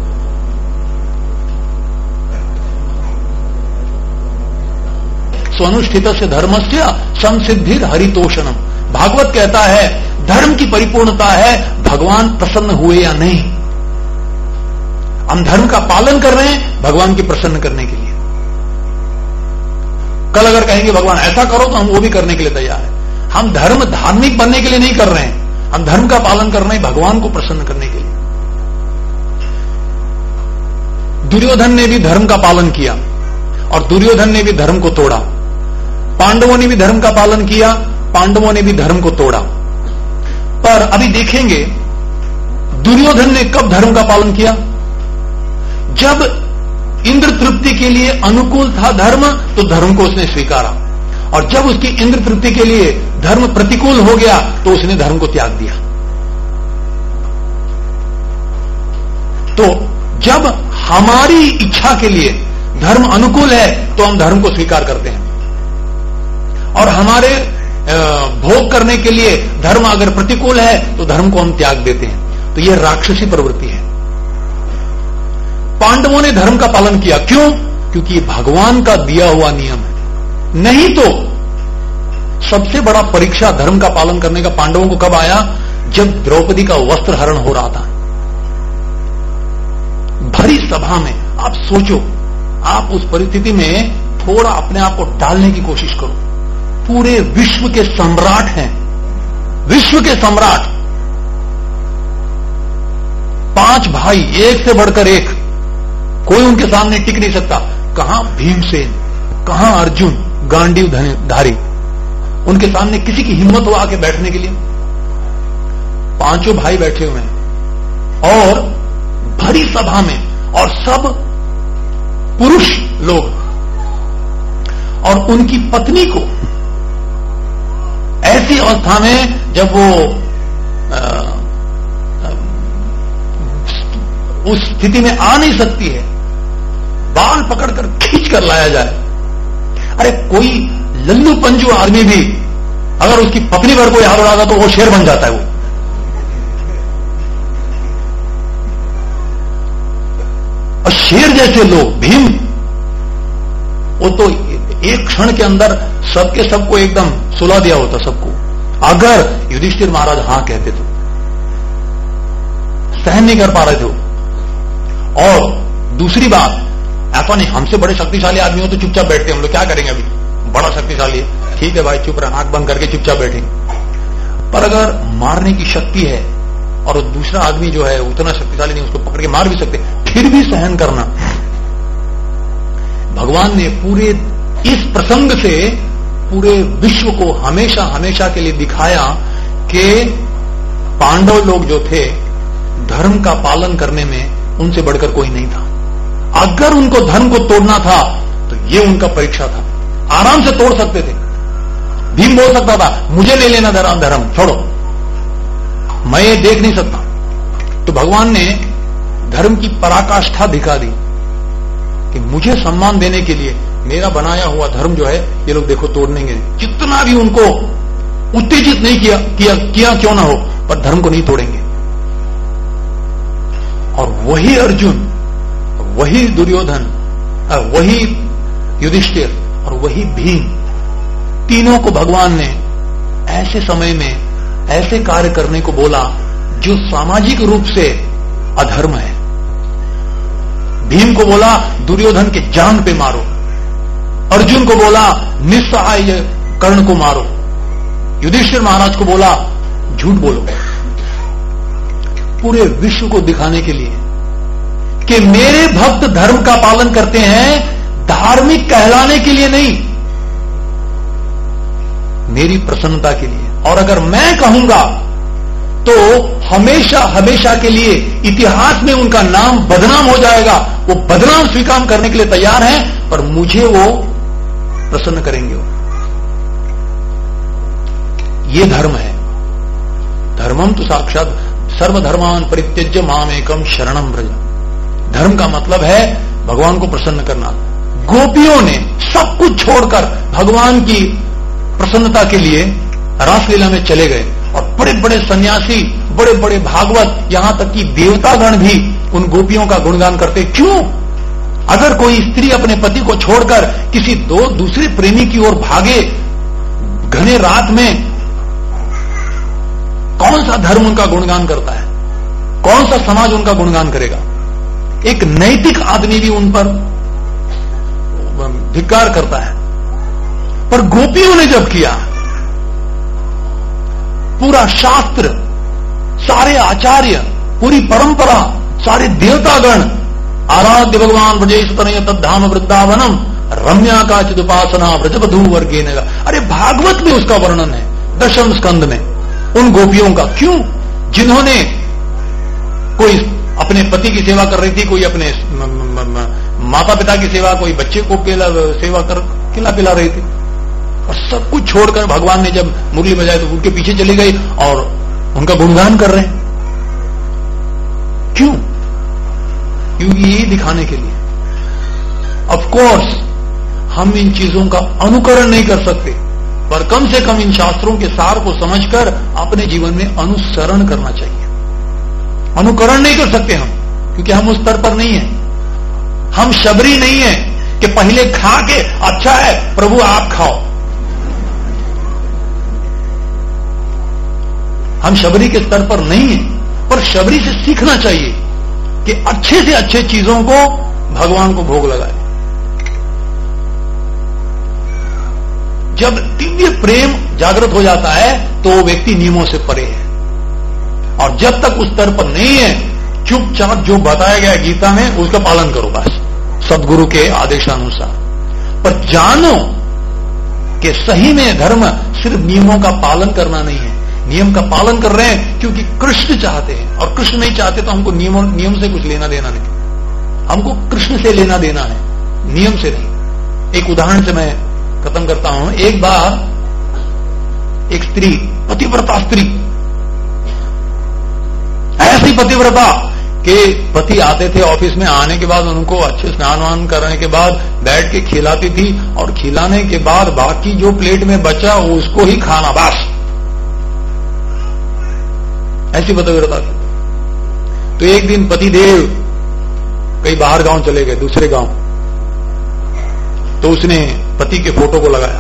स्वनुष्ठित से धर्मस्य संसिद्धिर हरितोषणम। भागवत कहता है धर्म की परिपूर्णता है भगवान प्रसन्न हुए या नहीं। हम धर्म का पालन कर रहे हैं भगवान की प्रसन्न करने के लिए। कल अगर कहेंगे भगवान ऐसा करो तो हम वो भी करने के लिए तैयार है। हम धर्म धार्मिक बनने के लिए नहीं कर रहे हैं, हम धर्म का पालन कर रहे हैं भगवान को प्रसन्न करने के लिए। दुर्योधन ने भी धर्म का पालन किया और दुर्योधन ने भी धर्म को तोड़ा। पांडवों ने भी धर्म का पालन किया, पांडवों ने भी धर्म को तोड़ा। पर अभी देखेंगे दुर्योधन ने कब धर्म का पालन किया? जब इंद्र तृप्ति के लिए अनुकूल था धर्म, तो धर्म को उसने स्वीकारा, और जब उसकी इंद्र तृप्ति के लिए धर्म प्रतिकूल हो गया तो उसने धर्म को त्याग दिया। तो जब हमारी इच्छा के लिए धर्म अनुकूल है तो हम धर्म को स्वीकार करते हैं, और हमारे भोग करने के लिए धर्म अगर प्रतिकूल है तो धर्म को हम त्याग देते हैं। तो यह राक्षसी प्रवृत्ति है। पांडवों ने धर्म का पालन किया, क्यों? क्योंकि ये भगवान का दिया हुआ नियम है। नहीं तो सबसे बड़ा परीक्षा धर्म का पालन करने का पांडवों को कब आया? जब द्रौपदी का वस्त्र हरण हो रहा था। भरी सभा में आप सोचो, आप उस परिस्थिति में थोड़ा अपने आप को डालने की कोशिश करो। पूरे विश्व के सम्राट हैं, विश्व के सम्राट, 5 भाई, एक से बढ़कर एक, कोई उनके सामने टिक नहीं सकता। कहां भीमसेन, कहां अर्जुन गांडीव धारी, उनके सामने किसी की हिम्मत हो आके बैठने के लिए? 5 भाई बैठे हुए हैं और भरी सभा में, और सब पुरुष लोग, और उनकी पत्नी को ऐसी अवस्था में जब वो उस स्थिति में आ नहीं सकती है, बाल पकड़कर खींच कर लाया जाए। अरे कोई लल्लू पंजू आदमी भी अगर उसकी पत्नी पर कोई हाथ उड़ाता तो वो शेर बन जाता है। वो और शेर जैसे लोग, भीम, वो तो एक क्षण के अंदर सबके सबको एकदम सुला दिया होता सबको, अगर युधिष्ठिर महाराज हां कहते तो। सहन नहीं कर पा रहे थे। और दूसरी बात, ऐसा नहीं हमसे बड़े शक्तिशाली आदमी हो तो चुपचाप बैठते, हम लोग क्या करेंगे, अभी बड़ा शक्तिशाली है, ठीक है भाई चुप रह, आंख बंद करके चुपचाप बैठेंगे। पर अगर मारने की शक्ति है और दूसरा आदमी जो है उतना शक्तिशाली नहीं, उसको पकड़ के मार भी सकते, फिर भी सहन करना। भगवान ने पूरे इस प्रसंग से पूरे विश्व को हमेशा हमेशा के लिए दिखाया कि पांडव लोग जो थे धर्म का पालन करने में उनसे बढ़कर कोई नहीं था। अगर उनको धर्म को तोड़ना था तो ये उनका परीक्षा था। आराम से तोड़ सकते थे। भीम बोल सकता था मुझे ले लेना धर्म छोड़ो, मैं ये देख नहीं सकता। तो भगवान ने धर्म की पराकाष्ठा दिखा दी कि मुझे सम्मान देने के लिए मेरा बनाया हुआ धर्म जो है ये लोग देखो तोड़नेंगे, जितना भी उनको उत्तेजित नहीं किया क्यों ना हो, पर धर्म को नहीं तोड़ेंगे। और वही अर्जुन, वही दुर्योधन, वही युधिष्ठिर और वही भीम, तीनों को भगवान ने ऐसे समय में ऐसे कार्य करने को बोला जो सामाजिक रूप से अधर्म है। भीम को बोला दुर्योधन के जांग पे मारो, अर्जुन को बोला निस्सहाय कर्ण को मारो, युधिष्ठिर महाराज को बोला झूठ बोलो। पूरे विश्व को दिखाने के लिए कि मेरे भक्त धर्म का पालन करते हैं, धार्मिक कहलाने के लिए नहीं, मेरी प्रसन्नता के लिए। और अगर मैं कहूंगा तो हमेशा हमेशा के लिए इतिहास में उनका नाम बदनाम हो जाएगा। वो बदनाम स्वीकार करने के लिए तैयार हैं, पर मुझे वो प्रसन्न करेंगे। ये धर्म है। धर्मम तो साक्षात सर्वधर्मान परित्यज्य माम एकम शरणम व्रज। धर्म का मतलब है भगवान को प्रसन्न करना। गोपियों ने सब कुछ छोड़कर भगवान की प्रसन्नता के लिए रासलीला में चले गए, और बड़े बड़े सन्यासी, बड़े बड़े भागवत, यहां तक कि देवतागण भी उन गोपियों का गुणगान करते। क्यों? अगर कोई स्त्री अपने पति को छोड़कर किसी दूसरे प्रेमी की ओर भागे घने रात में, कौन सा धर्म उनका गुणगान करता है? कौन सा समाज उनका गुणगान करेगा? एक नैतिक आदमी भी उन पर धिक्कार करता है। पर गोपियों ने जब किया, पूरा शास्त्र, सारे आचार्य, पूरी परंपरा, सारे देवतागण, आराध्य भगवान ब्रजेशतनय तद्धाम वृंदावनम रम्या का चिदुपासना व्रजवधू वर्गे ने। अरे भागवत में उसका वर्णन है, दशम स्कंद में, उन गोपियों का। क्यों? जिन्होंने कोई अपने पति की सेवा कर रही थी, कोई अपने माता पिता की सेवा, कोई बच्चे को सेवा कर खिला पिला रही थी, और सब कुछ छोड़कर भगवान ने जब मुरली बजाई तो उनके पीछे चली गई और उनका गुणगान कर रहे हैं। क्यों? क्योंकि ये दिखाने के लिए। ऑफ कोर्स हम इन चीजों का अनुकरण नहीं कर सकते, पर कम से कम इन शास्त्रों के सार को समझकर अपने जीवन में अनुसरण करना चाहिए। अनुकरण नहीं कर सकते हम, क्योंकि हम उस स्तर पर नहीं है। हम शबरी नहीं है कि पहले खा के अच्छा है प्रभु आप खाओ। हम शबरी के स्तर पर नहीं है, पर शबरी से सीखना चाहिए कि अच्छे से अच्छे चीजों को भगवान को भोग लगाए। जब दिव्य प्रेम जागृत हो जाता है तो वो व्यक्ति नियमों से परे है, और जब तक उस स्तर पर नहीं है, चुपचाप जो बताया गया गीता में उसका पालन करो बस, सदगुरु के आदेशानुसार। पर जानो कि सही में धर्म सिर्फ नियमों का पालन करना नहीं है। नियम का पालन कर रहे हैं क्योंकि कृष्ण चाहते हैं, और कृष्ण नहीं चाहते तो हमको नियम से कुछ लेना देना नहीं। हमको कृष्ण से लेना देना है, नियम से नहीं। एक उदाहरण से मैं खत्म करता हूं। एक बार एक स्त्री, पतिव्रता स्त्री, ऐसी पतिव्रता कि पति आते थे ऑफिस में, आने के बाद उनको अच्छे स्नान वान करने के बाद बैठ के खिलाती थी, और खिलाने के बाद बाकी जो प्लेट में बचा उसको ही खाना, बस। ऐसी पतिव्रता थी। तो एक दिन पतिदेव कहीं बाहर गांव चले गए, दूसरे गांव, तो उसने पति के फोटो को लगाया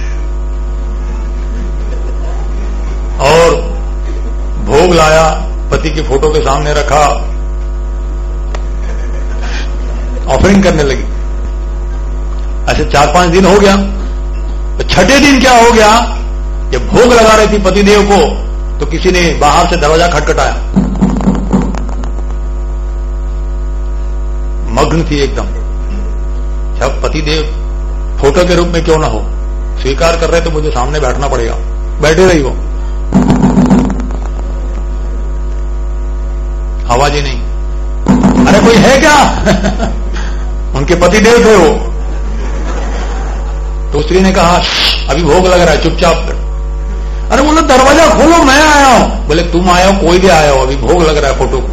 और भोग लाया, पति के फोटो के सामने रखा, ऑफरिंग करने लगी। ऐसे 4-5 दिन हो गया। तो छठे दिन क्या हो गया, जब भोग लगा रही थी पतिदेव को, तो किसी ने बाहर से दरवाजा खटखटाया, मग्न थी एकदम। जब पतिदेव फोटो के रूप में क्यों ना हो, स्वीकार कर रहे तो मुझे सामने बैठना पड़ेगा। बैठे रही वो, आवाज ही नहीं। अरे कोई है क्या? उनके पतिदेव थे वो। तो स्त्री ने कहा अभी भोग लग रहा है, चुपचाप कर। अरे बोला दरवाजा खोलो, मैं आया हूं। बोले तुम आया हो, कोई भी आया हो, अभी भोग लग रहा है फोटो को।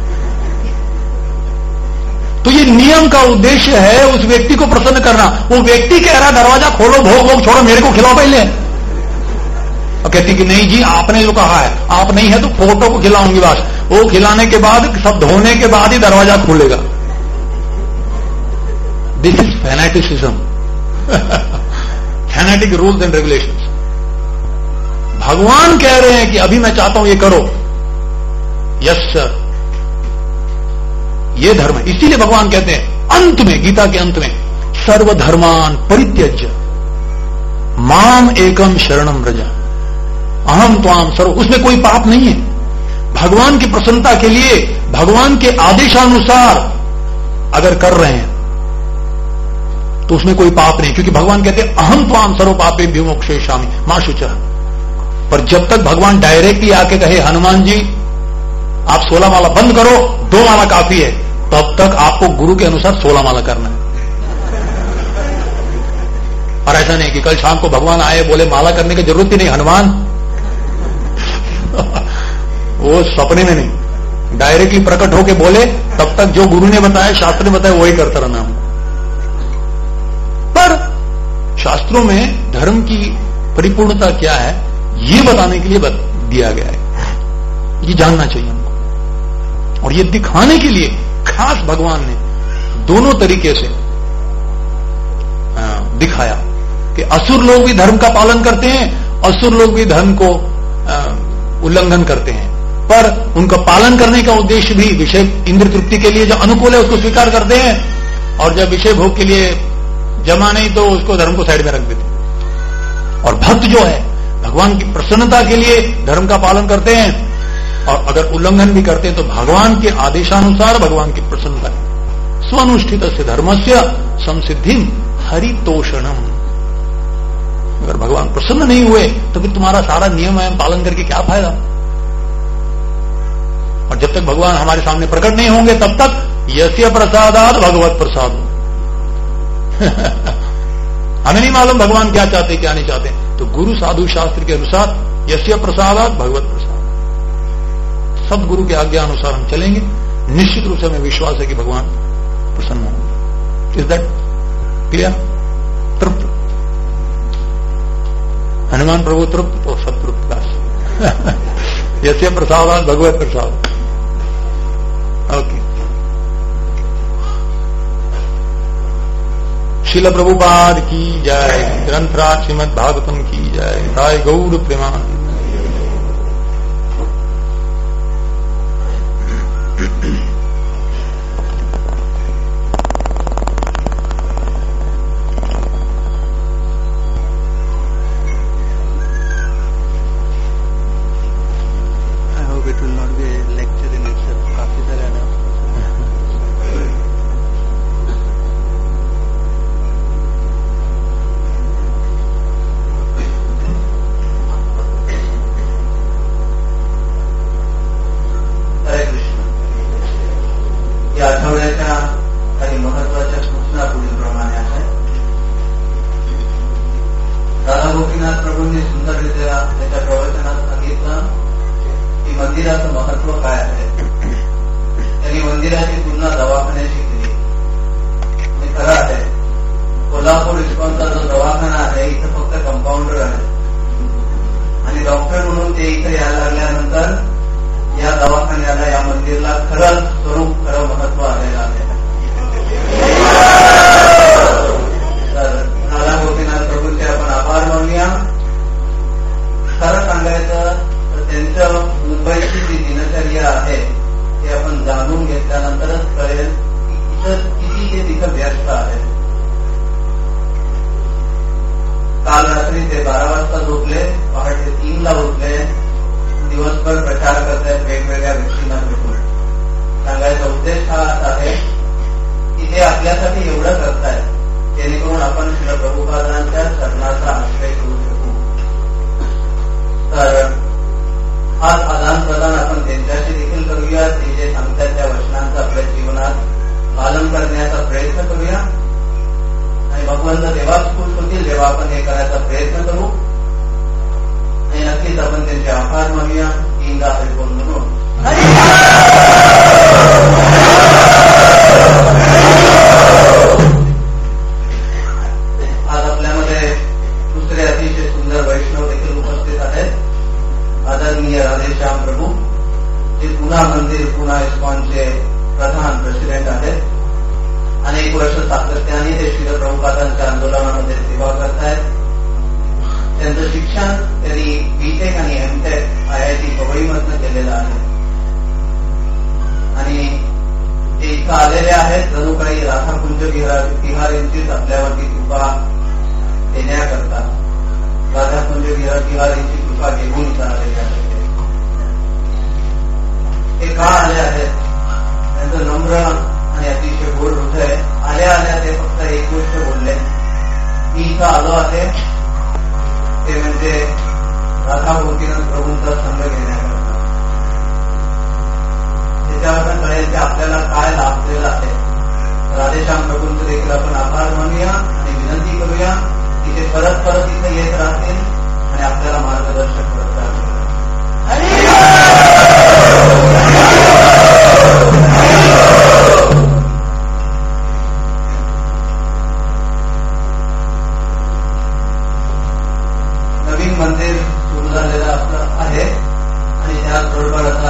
तो ये नियम का उद्देश्य है उस व्यक्ति को प्रसन्न करना। वो व्यक्ति कह रहा दरवाजा खोलो, भोग भोग छोड़ो, मेरे को खिलाओ पहले। और कहती कि नहीं जी आपने जो कहा है, आप नहीं है तो फोटो को खिलाऊंगी बस। वो खिलाने के बाद, सब धोने के बाद ही दरवाजा खुलेगा। This is fanaticism, fanatic rules and regulations. भगवान कह रहे हैं कि अभी मैं चाहता हूं ये करो। यस सर, ये धर्म है। इसीलिए भगवान कहते हैं अंत में, गीता के अंत में, सर्वधर्मान परित्यज्य माम एकम शरणम व्रज अहम त्वाम सर्व। उसमें कोई पाप नहीं है। भगवान की प्रसन्नता के लिए, भगवान के आदेशानुसार अगर कर रहे हैं तो उसमें कोई पाप नहीं, क्योंकि भगवान कहते हैं अहम त्वाम सर्व पापे विमोक्षयिष्यामि मा शुचः। पर जब तक भगवान डायरेक्टली आके कहे हनुमान जी आप 16 माला बंद करो, 2 माला काफी है, तब तक आपको गुरु के अनुसार 16 माला करना है। और ऐसा नहीं कि कल शाम को भगवान आए बोले माला करने की जरूरत ही नहीं हनुमान। वो सपने में नहीं, डायरेक्टली प्रकट होके बोले, तब तक जो गुरु ने बताया, शास्त्र ने बताया, वही करता रहना हम। पर शास्त्रों में धर्म की परिपूर्णता क्या है ये बताने के लिए दिया गया है। ये जानना चाहिए हमको। और ये दिखाने के लिए खास भगवान ने दोनों तरीके से दिखाया कि असुर लोग भी धर्म का पालन करते हैं, असुर लोग भी धर्म को उल्लंघन करते हैं, पर उनका पालन करने का उद्देश्य भी विषय इंद्र तृप्ति के लिए जो अनुकूल है उसको स्वीकार करते हैं, और जब विषय भोग के लिए जमा नहीं तो उसको धर्म को साइड में रख देते हैं। और भक्त जो है भगवान की प्रसन्नता के लिए धर्म का पालन करते हैं, और अगर उल्लंघन भी करते हैं तो भगवान के आदेशानुसार, भगवान की प्रसन्नता स्वनुष्ठित से धर्मस्य संसिद्धि हरितोषणम। अगर भगवान प्रसन्न नहीं हुए तो फिर तुम्हारा सारा नियम है पालन करके क्या फायदा। और जब तक भगवान हमारे सामने प्रकट नहीं होंगे तब तक यस्य प्रसादात भगवत प्रसाद। हमें नहीं मालूम भगवान क्या चाहते क्या नहीं चाहते। तो गुरु साधु शास्त्र के अनुसार यस्य प्रसादात भगवत प्रसाद, सदगुरु के आज्ञा अनुसार हम चलेंगे, निश्चित रूप से हमें विश्वास है कि भगवान प्रसन्न होंगे। Is that clear? तृप्त हनुमान प्रभु तृप्त तो सब तृप्त दास। यस्य प्रसादात भगवत प्रसाद। ओके। श्रील प्रभुपाद की जय, ग्रंथराज श्रीमद् भागवतम की जय, राय गौर प्रेमान। काल रात्री ते 12 वाजता झोपले, पहाटे 3ला उठले, दिवस इथं आलेले आहेत जणू काही राधाकुंज विहारींचीच आपल्यावरती कृपा देण्याकरता, राधाकुंज विहारींची कृपा घेऊन इथं आलेले आहेत. ते का आले आहेत? त्यांचं नम्र आणि अतिशय गोड हृदय. आल्या आल्या ते फक्त एक गोष्ट बोलले, मी इथं आलो आहे ते म्हणजे राधा गोपीनाथ प्रभूंचा संघ घेण्याकरता. त्याच्यावर कळेल की आपल्याला काय लाभलेलं आहे. राधेश्याम प्रभूंचे देखील आपण आभार मानूया आणि विनंती करूया की ते परत परत इथे येत राहतील आणि आपल्याला मार्गदर्शन करत राहतील. नवीन मंदिर सुरू झालेलं आहे आणि त्याचबरोबर आता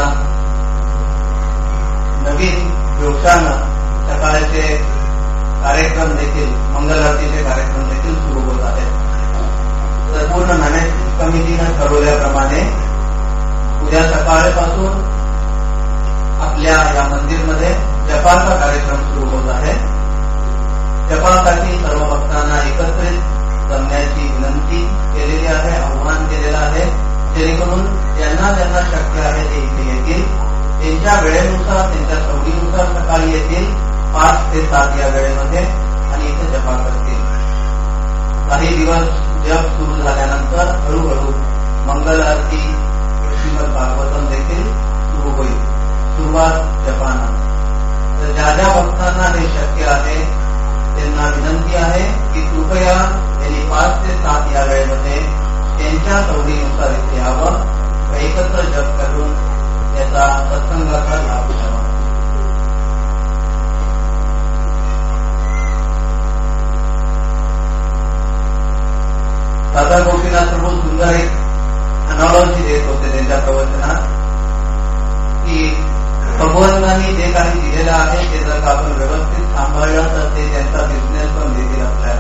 नवीन दिवसानं सकाळचे कार्यक्रम देखील, मंगल आरतीचे कार्यक्रम देखील सुरू होत आहेत. तर पूर्ण मॅनेजमेंट कमिटीनं ठरवल्याप्रमाणे उद्या सकाळपासून आपल्या या मंदिरमध्ये जपाचा कार्यक्रम सुरू होत आहे. जपासाठी सर्व भक्तांना एकत्रित जमण्याची विनंती केलेली आहे, आव्हान केलेलं आहे, जेणेकरून ज्यांना ज्यांना शक्य आहे ते इथे येतील. त्यांच्या वेळेनुसार, त्यांच्या सवडीनुसार सकाळी येतील 5 ते 7 या वेळेमध्ये आणि इथे जपा करतील. काही दिवस जप सुरू झाल्यानंतर हळूहळू मंगल आरती, श्रीमद भागवतम देखील सुरू होईल. सुरुवात जपानं. तर ज्या ज्या भक्तांना हे शक्य आहे त्यांना विनंती आहे की कृपया त्यांनी 5 ते 7 या वेळेमध्ये त्यांच्या सवडीनुसार इथे यावं व एकत्र जप करून त्याचा सत्संगाचा लाभ घ्यावा. राधा गोपीनाथ प्रभू सुंदर एक अनॉलॉजी देत होते त्यांच्या प्रवचनात की भगवंतांनी जे काही दिलेलं आहे ते जर का आपण व्यवस्थित सांभाळलं तर ते त्यांचा बिझनेस पण देतील आपल्याला.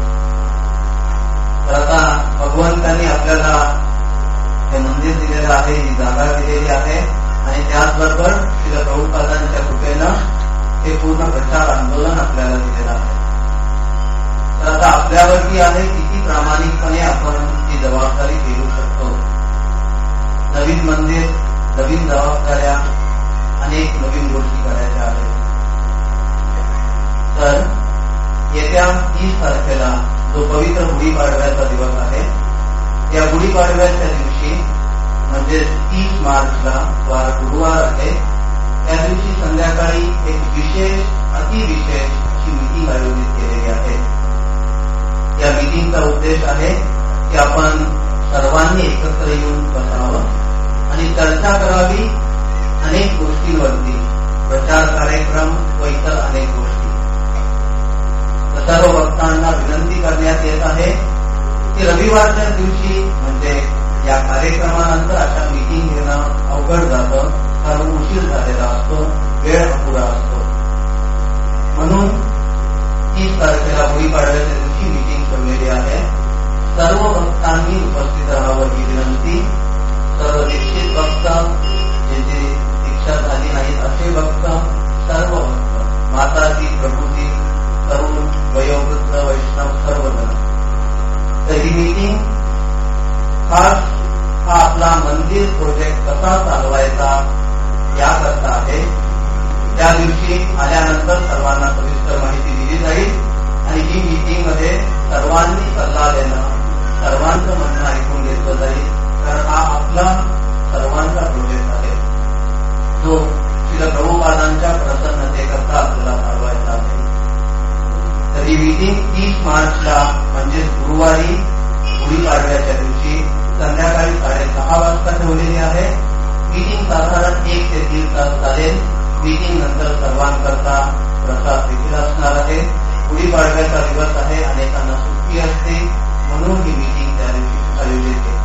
तर आता भगवंतांनी आपल्याला हे मंदिर दिलेलं आहे, ही जागा दिलेली आहे आणि त्याचबरोबर श्री प्रभुपादांच्या कृपेनं हे पूर्ण प्रचार आंदोलन आपल्याला दिलेलं आहे. तर आता आपल्यावरती आहे किती प्रामाणिकपणे आपण ही जबाबदारी घेऊ शकतो. नवीन मंदिर, नवीन जबाबदाऱ्या, अनेक नवीन गोष्टी करायच्या आहेत. तर येत्या 30 तारखेला जो पवित्र गुढीपाडव्याचा दिवस आहे, या गुढीपाडव्याच्या दिवशी म्हणजे 30 मार्चला वार गुरुवार आहे, त्या दिवशी संध्याकाळी एक विशेष, अतिविशेष अशी मीटिंग आयोजित केलेली आहे. या मीटिंगचा उद्देश आहे की आपण सर्वांनी एकत्र येऊन बसावं आणि चर्चा करावी अनेक गोष्टींवरती, प्रचार कार्यक्रम व इतर अनेक गोष्टी. सर्व भक्तांना विनंती करण्यात येत आहे की रविवारच्या दिवशी म्हणजे या कार्यक्रमानंतर अशा मीटिंग घेणं अवघड जातं, कारण उशीर झालेला असतो, वेळ अपुरा असतो. म्हणून 30 तारखेला गुढीपाडव्याच्या दिवशी मीटिंग ठेवलेली आहे. सर्व भक्तांनी उपस्थित राहावं ही विनंती. सर्व दीक्षित भक्त, ज्यांची दीक्षा झाली नाही असे भक्त, सर्व भक्त, माताजी, प्रभूजी, तरुण, वयोवृद्ध, वैष्णव सर्वजण. तर ही मीटिंग खास हा आपला मंदिर प्रोजेक्ट कसा चालवायचा याकरता आहे. त्या दिवशी आल्यानंतर सर्वांना सविस्तर माहिती दिली जाईल आणि ही मीटिंग मध्ये सर्वांनी सल्ला देणं, सर्वांचं म्हणणं ऐकून घेतलं जाईल, कारण हा आपला सर्वांचा प्रोजेक्ट आहे जो श्री प्रभुपादांच्या प्रसन्नतेकरता आपल्याला चालवायचा आहे. तर ही मीटिंग 30 मार्चला म्हणजे गुरुवारी गुढीपाडव्याच्या दिवशी संध्याकाळी 6:30 वाजता ठेवलेली आहे. मीटिंग साधारण 1 ते 3 तास चालेल. मीटिंग नंतर सर्वांकरता प्रसाद देखील असणार आहे. गुढीपाडव्याचा दिवस आहे, अनेकांना सुट्टी असते, म्हणून ही मीटिंग त्या दिवशी आयोजित केली.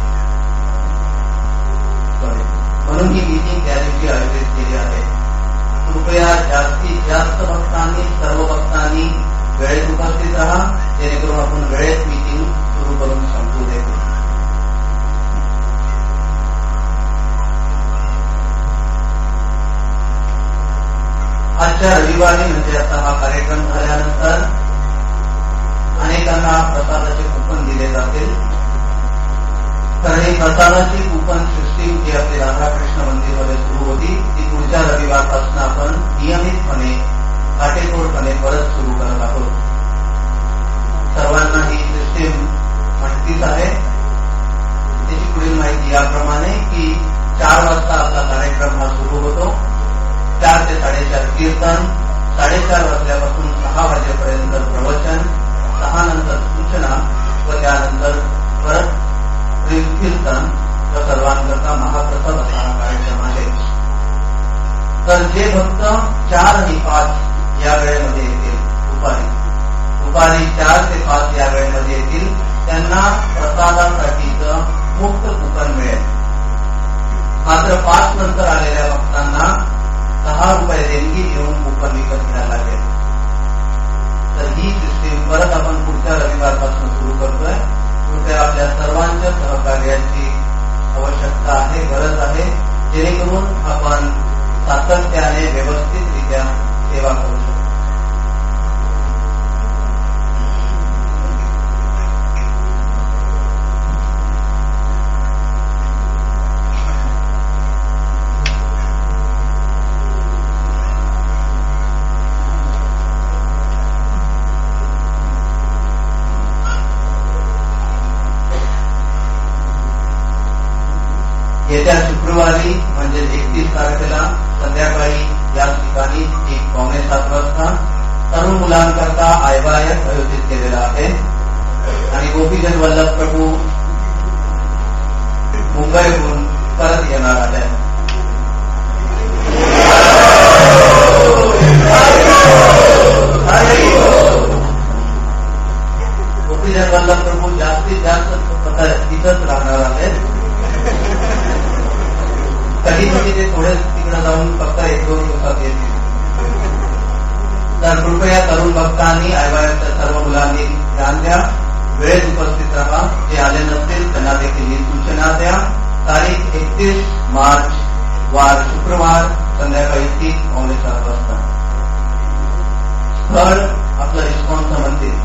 म्हणून ही मीटिंग त्या दिवशी आयोजित केली आहे. कृपया जास्तीत जास्त भक्तांनी, सर्व भक्तांनी वेळेत उपस्थित राहा, जेणेकरून आपण वेळेत मीटिंग सुरू करून संपू देऊ. आजच्या रविवारी म्हणजे आता हा कार्यक्रम झाल्यानंतर अनेकांना प्रसादाचे कुपन दिले जातील. तर ही प्रसादाची कुपन सिस्टीम जी आपली राधाकृष्ण मंदिरमध्ये सुरू होती ती पुढच्या रविवारपासून आपण नियमितपणे काटेकोरपणे परत सुरू करत आहोत. सर्वांना ही सिस्टीम माहितीच आहे. त्याची पुढील माहिती याप्रमाणे की 4 वाजता आपला कार्यक्रम हा सुरू होतो. 4 ते 4:30 कीर्तन, 4:30 वाजल्यापासून 6 वाजेपर्यंत प्रवचन, 6 नंतर सूचना व त्यानंतर परत कीर्तन व सर्वांकरता महाप्रसाद असा हा कार्यक्रम आहे. तर जे भक्त 4 आणि 5 या वेळेमध्ये येतील, दुपारी 4 ते 5 या वेळेमध्ये येतील, त्यांना प्रसादासाठीचं मुक्त कुपन मिळेल. मात्र 5 नंतर आलेल्या भक्तांना 10 रुपये देणगी देऊन कुपन विकत घ्यायला लागेल. तर ही सिस्टीम परत आपण पुढच्या रविवारपासून सुरू करतोय. कृपया आपल्या सर्वांच्या सहकार्याची आवश्यकता आहे, गरज आहे, जेणेकरून आपण सातत्याने व्यवस्थितरित्या सेवा करू शकतो. येत्या शुक्रवारी म्हणजे 31 तारखेला संध्याकाळी या ठिकाणी 7:15 वाजता तरुण मुलांकरता आयवायक आयोजित केलेला आहे आणि गोपीचंद वल्लभ प्रभू मुंबईहून परत येणार आहे. गोपीचंद वल्लभ प्रभू जास्तीत जास्त तिथंच राहणार आहेत. कधी कधी ते थोडे तिकडे जाऊन फक्त 1-2 दिवसात येतील. तर कृपया तरुण भक्तांनी आयवायच्या सर्व मुलांनी ध्यान द्या, वेळेत उपस्थित राहा. जे आले नसतील त्यांना देखील ही सूचना द्या. तारीख 31 मार्च वार शुक्रवार संध्याकाळी 3:15 वाजता. स्थळ आपलं इस्कॉनचं मंदिर.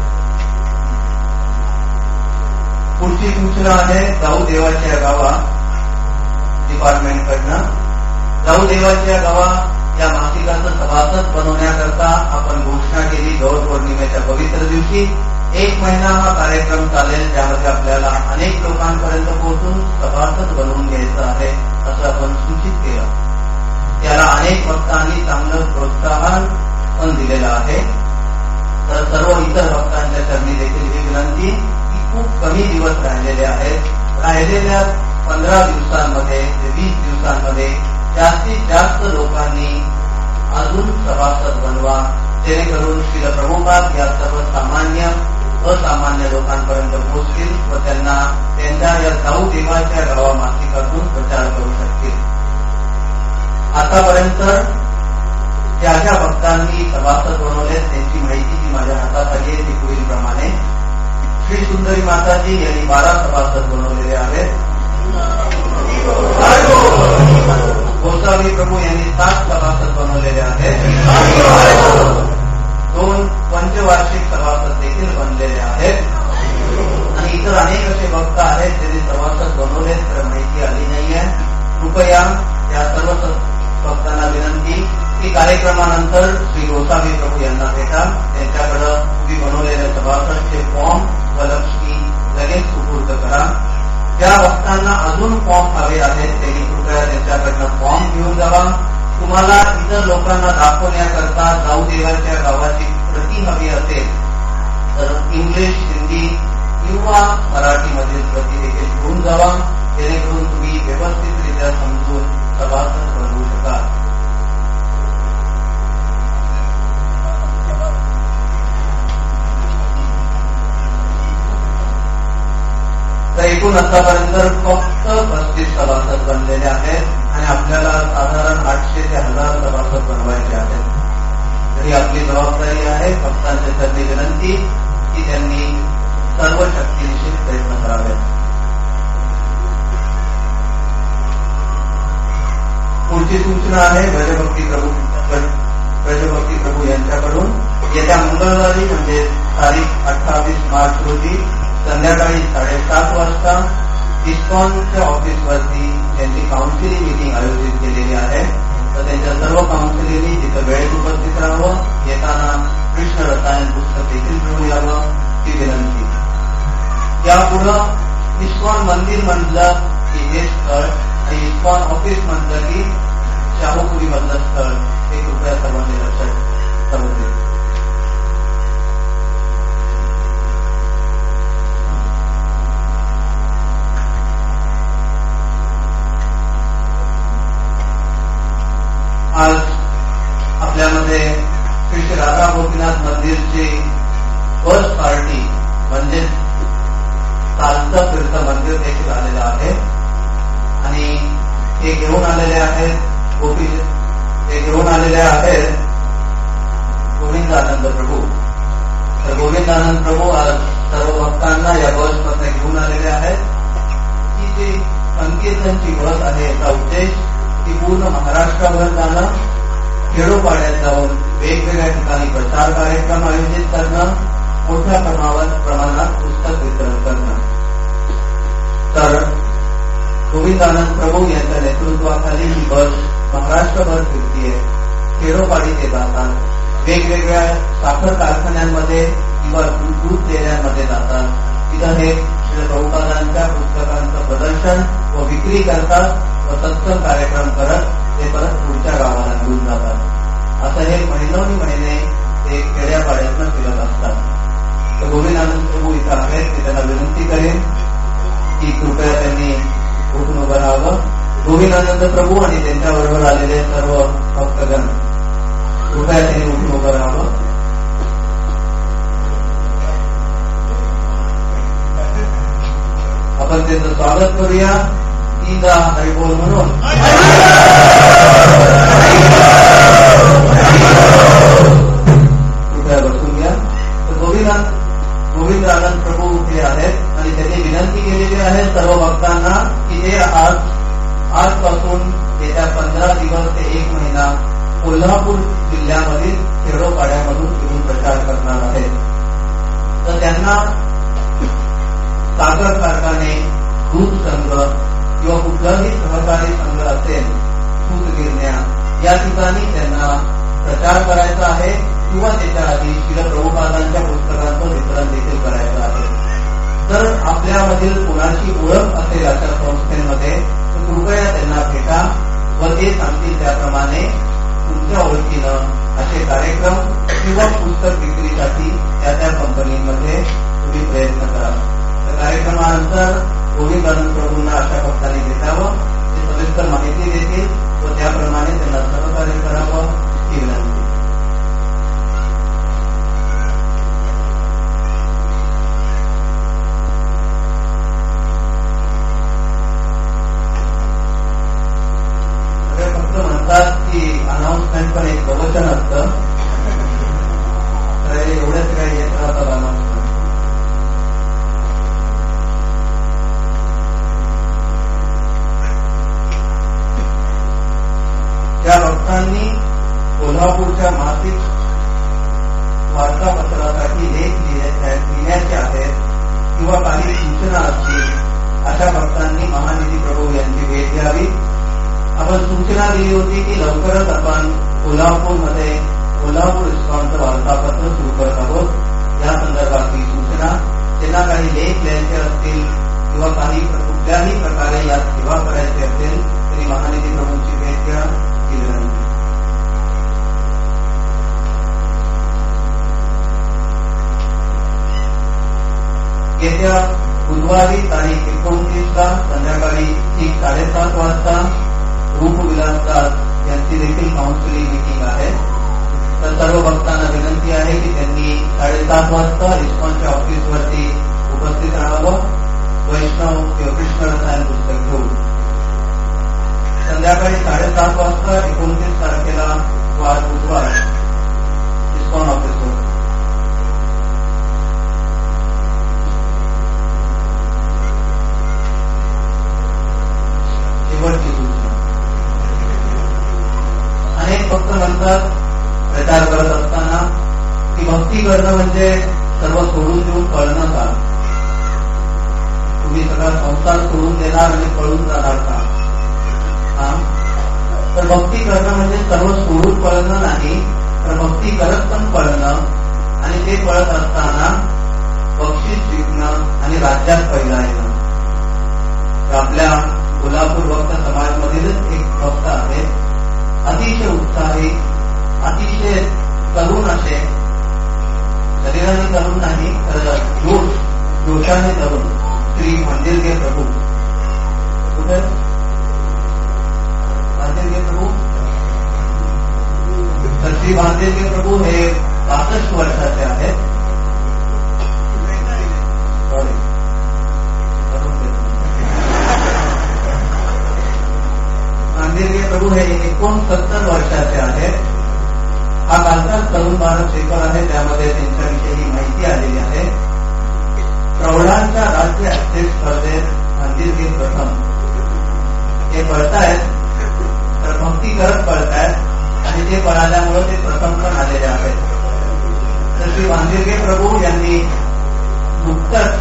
पुढची सूचना आहे जाऊ देवाच्या गावा डिपार्टमेंट कडनं. जाऊ देवाच्या गावा या मासिकाचं सभासद बनवण्याकरता आपण घोषणा केली. गौर पौर्णिमेच्या पवित्र दिवशी 1 महिना हा कार्यक्रम चालेल, ज्यामध्ये आपल्याला अनेक लोकांपर्यंत पोहोचून सभासद बनवून घ्यायचं आहे असं आपण सूचित केलं. त्याला अनेक भक्तांनी चांगलं प्रोत्साहन पण दिलेलं आहे. तर सर्व इतर भक्तांच्या चरणी देखील ही विनंती की खूप कमी दिवस राहिलेले आहेत. राहिलेल्या 15 दिवसांमध्ये ते 20 दिवसांमध्ये जास्तीत जास्त लोकांनी अजून सभासद बनवा, जेणेकरून श्री प्रभुपाद या सर्वसामान्य असामान्य लोकांपर्यंत पोहोचतील व त्यांना त्यांच्या या जाऊ देवाच्या गावा मासिकातून प्रचार करू शकतील. आतापर्यंत ज्या ज्या भक्तांनी सभासद बनवले त्यांची माहिती जी माझ्या हातात आली आहे ती पुढील प्रमाणे. श्री सुंदरी माताजी यांनी 12 सभासद बनवलेले आहेत. गोसावी प्रभू यांनी 7 सभासद बनवलेले आहेत. 2 पंचवार्षिक सभासद देखील बनलेले आहेत आणि इतर अनेक असे भक्त आहेत ज्यांनी सभासद बनवले तर माहिती आली नाहीये. कृपया या सर्व भक्तांना विनंती की कार्यक्रमानंतर श्री गोसावी प्रभू यांना भेटा. त्यांच्याकडे तुम्ही बनवलेल्या सभासदचे फॉर्म व लक्ष्मी लगेच सुपूर्द करा. ज्या भक्तांना अजून फॉर्म हवे आहेत त्यांनी कृपया त्यांच्याकडनं फॉर्म घेऊन जावा. तुम्हाला इतर लोकांना दाखवण्याकरता जाऊ देवाच्या गावाची प्रती हवी असेल तर इंग्लिश, हिंदी किंवा मराठीमधील प्रती देखील घेऊन जावा, जेणेकरून तुम्ही व्यवस्थितरित्या समजून सभासद बनवू शकाल. तर एकूण आतापर्यंत फक्त 35 सभासद बनलेले आहेत आणि आपल्याला साधारण 800 ते 1000 सभासद बनवायचे आहेत. तरी आपली जबाबदारी आहे भक्तांच्या चरणी विनंती की त्यांनी सर्व शक्तीनिशी प्रयत्न करावेत. पुढची सूचना आहे ब्रजभक्ती संध्याकाळी 7:30 वाजता इस्कॉनच्या ऑफिसवरती त्यांची काउन्सिलिंग मीटिंग आयोजित केलेली आहे. तर त्यांच्या सर्व काउन्सिलिंगनी तिथं वेळेत उपस्थित राहावं, येताना कृष्ण रसायन पुस्तक देखील घेऊन यावं ही विनंती. यापुढं इस्कॉन मंदिर म्हटलं की हे स्थळ आणि इस्कॉन ऑफिस म्हटलं की शाहूपुरी मधलं स्थळ हे कृपया सर्वांनी लक्षात करू दे. आज आपल्यामध्ये श्री राधा गोपीनाथ मंदिरची फर्स्ट पार्टी म्हणजे चालतं फिरतं मंदिर देखील आलेलं आहे आणि ते घेऊन आलेले आहेत गोविंदानंद प्रभू. तर गोविंदानंद प्रभू आज सर्व भक्तांना या बसमध्ये घेऊन आलेले आहेत. ही जी संकीर्तनची बस आहे याचा उद्देश ती पूर्ण महाराष्ट्रभर जाणं, खेडोपाड्यात जाऊन वेगवेगळ्या ठिकाणी प्रचार कार्यक्रम आयोजित करणं, मोठ्या प्रमाणात पुस्तक वितरण करणं. तर गोविंदानंद प्रभू यांच्या नेतृत्वाखाली ही बस महाराष्ट्रभर फिरतीये. खेडोपाडी ते जातात, वेगवेगळ्या साखर कारखान्यांमध्ये किंवा दूध डेऱ्यांमध्ये जातात. तिथं हे श्री प्रभुपादांच्या पुस्तकांचं प्रदर्शन व विक्री करतात व सत्संग कार्यक्रम करत ते परत पुढच्या गावाला घेऊन जातात. असं हे महिने ते खेड्यापाड्यातनं फिरत असतात. तर गोविंदानंद प्रभू इथं आहेत, मी त्यांना विनंती करेन की कृपया त्यांनी उठून उभं राहावं. गोविंदानंद प्रभू आणि त्यांच्याबरोबर आलेले सर्व भक्तगण कृपया त्यांनी उठून उभं राहावं. आपण त्यांचं स्वागत करूया. ईदा हरिबोल म्हणून. कृपया बसून घ्या. तर गोविंदानंद प्रभू हे आहेत आणि त्यांनी विनंती केलेली आहे सर्व भक्तांना की ते आजपासून येत्या 15 दिवस ते 1 महिना कोल्हापूर जिल्ह्यामधील खेडोपाड्यामधून फिरून प्रचार करणार आहेत. तर त्यांना साखर कारखाने, दूध संघ किंवा कुठलाही सहकारी संघ असेल, सूतगिरण्या या ठिकाणी त्यांना प्रचार करायचा आहे किंवा त्याच्या आधी श्री प्रभुपादांच्या पुस्तकांचं वितरण देखील करायचं आहे. जर आपल्यामधील कुणाची ओळख असेल अशा संस्थेमध्ये तर कृपया त्यांना भेटा व ते सांगतील त्याप्रमाणे तुमच्या ओळखीनं असे कार्यक्रम किंवा पुस्तक विक्रीसाठी त्या कंपनीमध्ये तुम्ही प्रयत्न करा. तर कार्यक्रमानंतर गोविंदानंद प्रभूंना अशा भक्तांनी भेटावं, ते सविस्तर माहिती देतील व त्याप्रमाणे त्यांना सहकार्य करावं ही विनंती. फक्त म्हणतात की अनाउन्समेंट पण एक प्रवचन असतं, तर एवढंच काही येत राहतात अनाउन्समेंट. ज्या भक्तांनी कोल्हापूरच्या मासिक वार्तापत्रासाठी लेख लिहिण्याचे आहेत किंवा काही सूचना असतील अशा भक्तांनी महानिधी प्रभू यांची भेट घ्यावी. आपण सूचना दिली होती की लवकरच आपण कोल्हापूरमध्ये कोल्हापूर इस्कॉनचं वार्तापत्र सुरू करत आहोत. या संदर्भातली सूचना, त्यांना काही लेख लिहायचे असतील किंवा काही कुठल्याही प्रकारे यात सेवा करायची असेल तरी महानिधी प्रभूंची भेट घ्या. येत्या बुधवारी तारीख 29 संध्याकाळी ठीक 7:30 वाजता रूपविलास दास यांची देखील काउन्सिलिंग मीटिंग आहे. तर सर्व भक्तांना विनंती आहे की त्यांनी 7:30 वाजता इस्कॉनच्या ऑफिसवरती उपस्थित राहावं. वैष्णव किंवा कृष्ण रसायन पुस्तक घेऊन संध्याकाळी 7:30 वाजता 29 तारखेला वार बुधवार इस्कॉन ऑफिसवर. शेवटची सूचना, अनेक भक्त म्हणतात प्रचार करत असताना की भक्ती करणं म्हणजे सर्व सोडून देऊन पळणं का. तुम्ही सगळा संसार सोडून देणार आणि पळून जाणार का? तर भक्ती करणं म्हणजे सर्व सोडून पळणं नाही, तर भक्ती करत पण पळणं, आणि ते पळत असताना बक्षीस जिंकणं आणि राज्यात पहिला येणं. आपल्या कोल्हापूर भक्त समाजमधीलच एक भक्त आहे, अतिशय उत्साही, अतिशय तरुण असे, शरीराने तरुण नाही तर जोशाने तरुण, श्री भांदिरगे प्रभू. कुठे भांदिरगे प्रभू? तर श्री भांदिरगे प्रभू हे 65 वर्षाचे आहेत. सॉरी, भांदिरगे प्रभू हे 69 वर्षाचे आहेत. हा कालचाच तरुण भारत पेपर आहे, त्यामध्ये त्यांच्याविषयी माहिती आलेली आहे. प्रौढांच्या राज्य ऍथलेट स्पर्धेत भांदिरगे प्रथम. हे पळतायत तर भक्ती करत पळतायत आणि ते पळाल्यामुळे ते प्रथम पण आलेले आहेत. तर श्री भांदिरगे प्रभू यांनी नुकतंच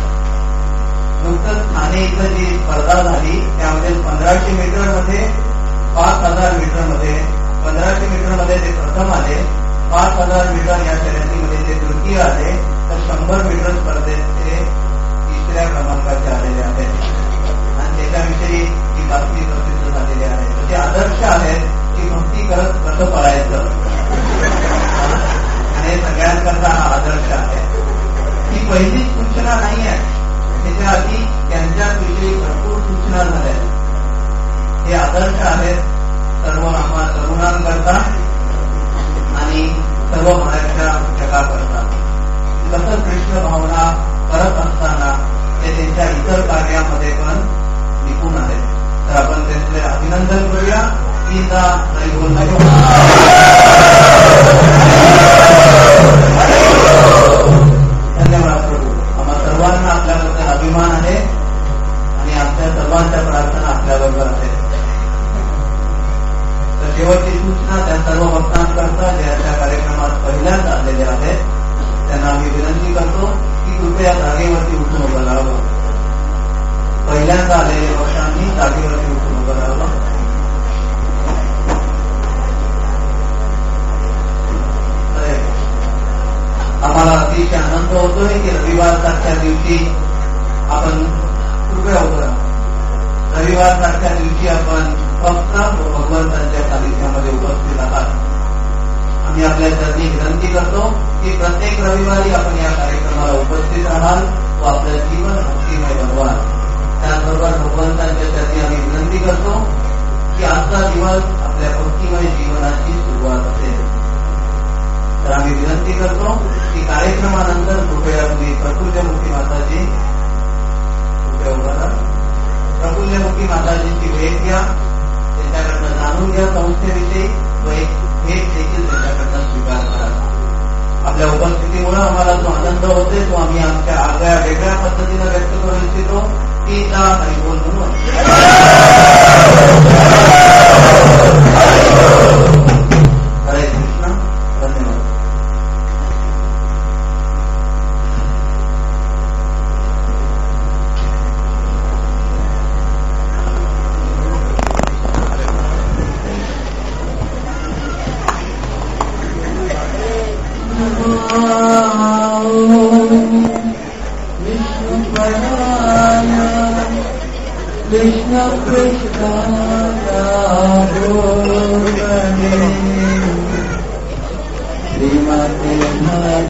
ठाणे इथं जी स्पर्धा झाली त्यामध्ये 1500 मीटर मध्ये, 5000 मीटर मध्ये, 1500 मीटर मध्ये ते प्रथम आले, 5000 मीटर या शर्यतीमध्ये ते तृतीय आले, तर 100 मीटर स्पर्धेत ते 3ऱ्या क्रमांकाचे आलेले आहेत. आणि त्याच्याविषयी ही बातमी प्रसिद्ध झालेली आहे. तर ते आदर्श आहेत की भक्ती करत कसं पळायचं, आणि सगळ्यांकरता हा आदर्श आहे. ही पहिली सूचना नाही आहे, त्याच्या आधी त्यांच्याविषयी भरपूर सूचना झाल्या. हे आदर्श आहेत सर्व आम्हा तरुणांकरता आणि सर्व महाराष्ट्र जगाकरता. कसं कृष्ण भावना करत असताना ते त्यांच्या इतर कार्यामध्ये पण निपुण आहेत. तर आपण त्यांचे अभिनंदन करूया. गीता नाही बोलणार. धन्यवाद प्रभू. आम्हा सर्वांना आपल्याबद्दल अभिमान आहे आणि आमच्या सर्वांच्या प्रार्थना आपल्याबरोबर आहेत. तर शेवटची सूचना त्या सर्व भक्तांकरता जे या कार्यक्रमात पहिल्यांदा आलेले आहेत त्यांना आम्ही विनंती करतो की कृपया जागेवरती उठून उभं राहावं. पहिल्यांदा आलेल्या भक्तांनी जागेवरती उठून उभं राहावं. आम्हाला अतिशय आनंद होतोय की रविवारसारख्या दिवशी आपण कृपया उभं राहा. रविवारसारख्या दिवशी आपण फक्त भगवंतांच्या सानिध्यामध्ये उपस्थित आहात. आम्ही आपल्या चरणी विनंती करतो की प्रत्येक रविवारी आपण या कार्यक्रमाला उपस्थित राहाल व आपलं जीवन भक्तिमय बनवाल. त्याचबरोबर भगवंतांच्या चरणी आम्ही विनंती करतो की आजचा दिवस आपल्या भक्तिमय जीवनाची सुरुवात असेल. तर आम्ही विनंती करतो की कार्यक्रमानंतर कृपया तुम्ही प्रफुल्लमुखी माताजी कृपया उभा राहा. प्रफुल्लमुखी माताजींची भेट घ्या, त्यांच्याकडनं जाणून घ्या संस्थेविषयी व एक भेट देखील त्यांच्याकडनं स्वीकार करा. आपल्या उपस्थितीमुळे आम्हाला जो आनंद होतोय तो आम्ही आमच्या आगळ्या वेगळ्या पद्धतीनं व्यक्त करू इच्छितो. गीता आणि बोल म्हणून हरे कृष्ण. धन्यवाद. Krishna Krishna Radha Srimati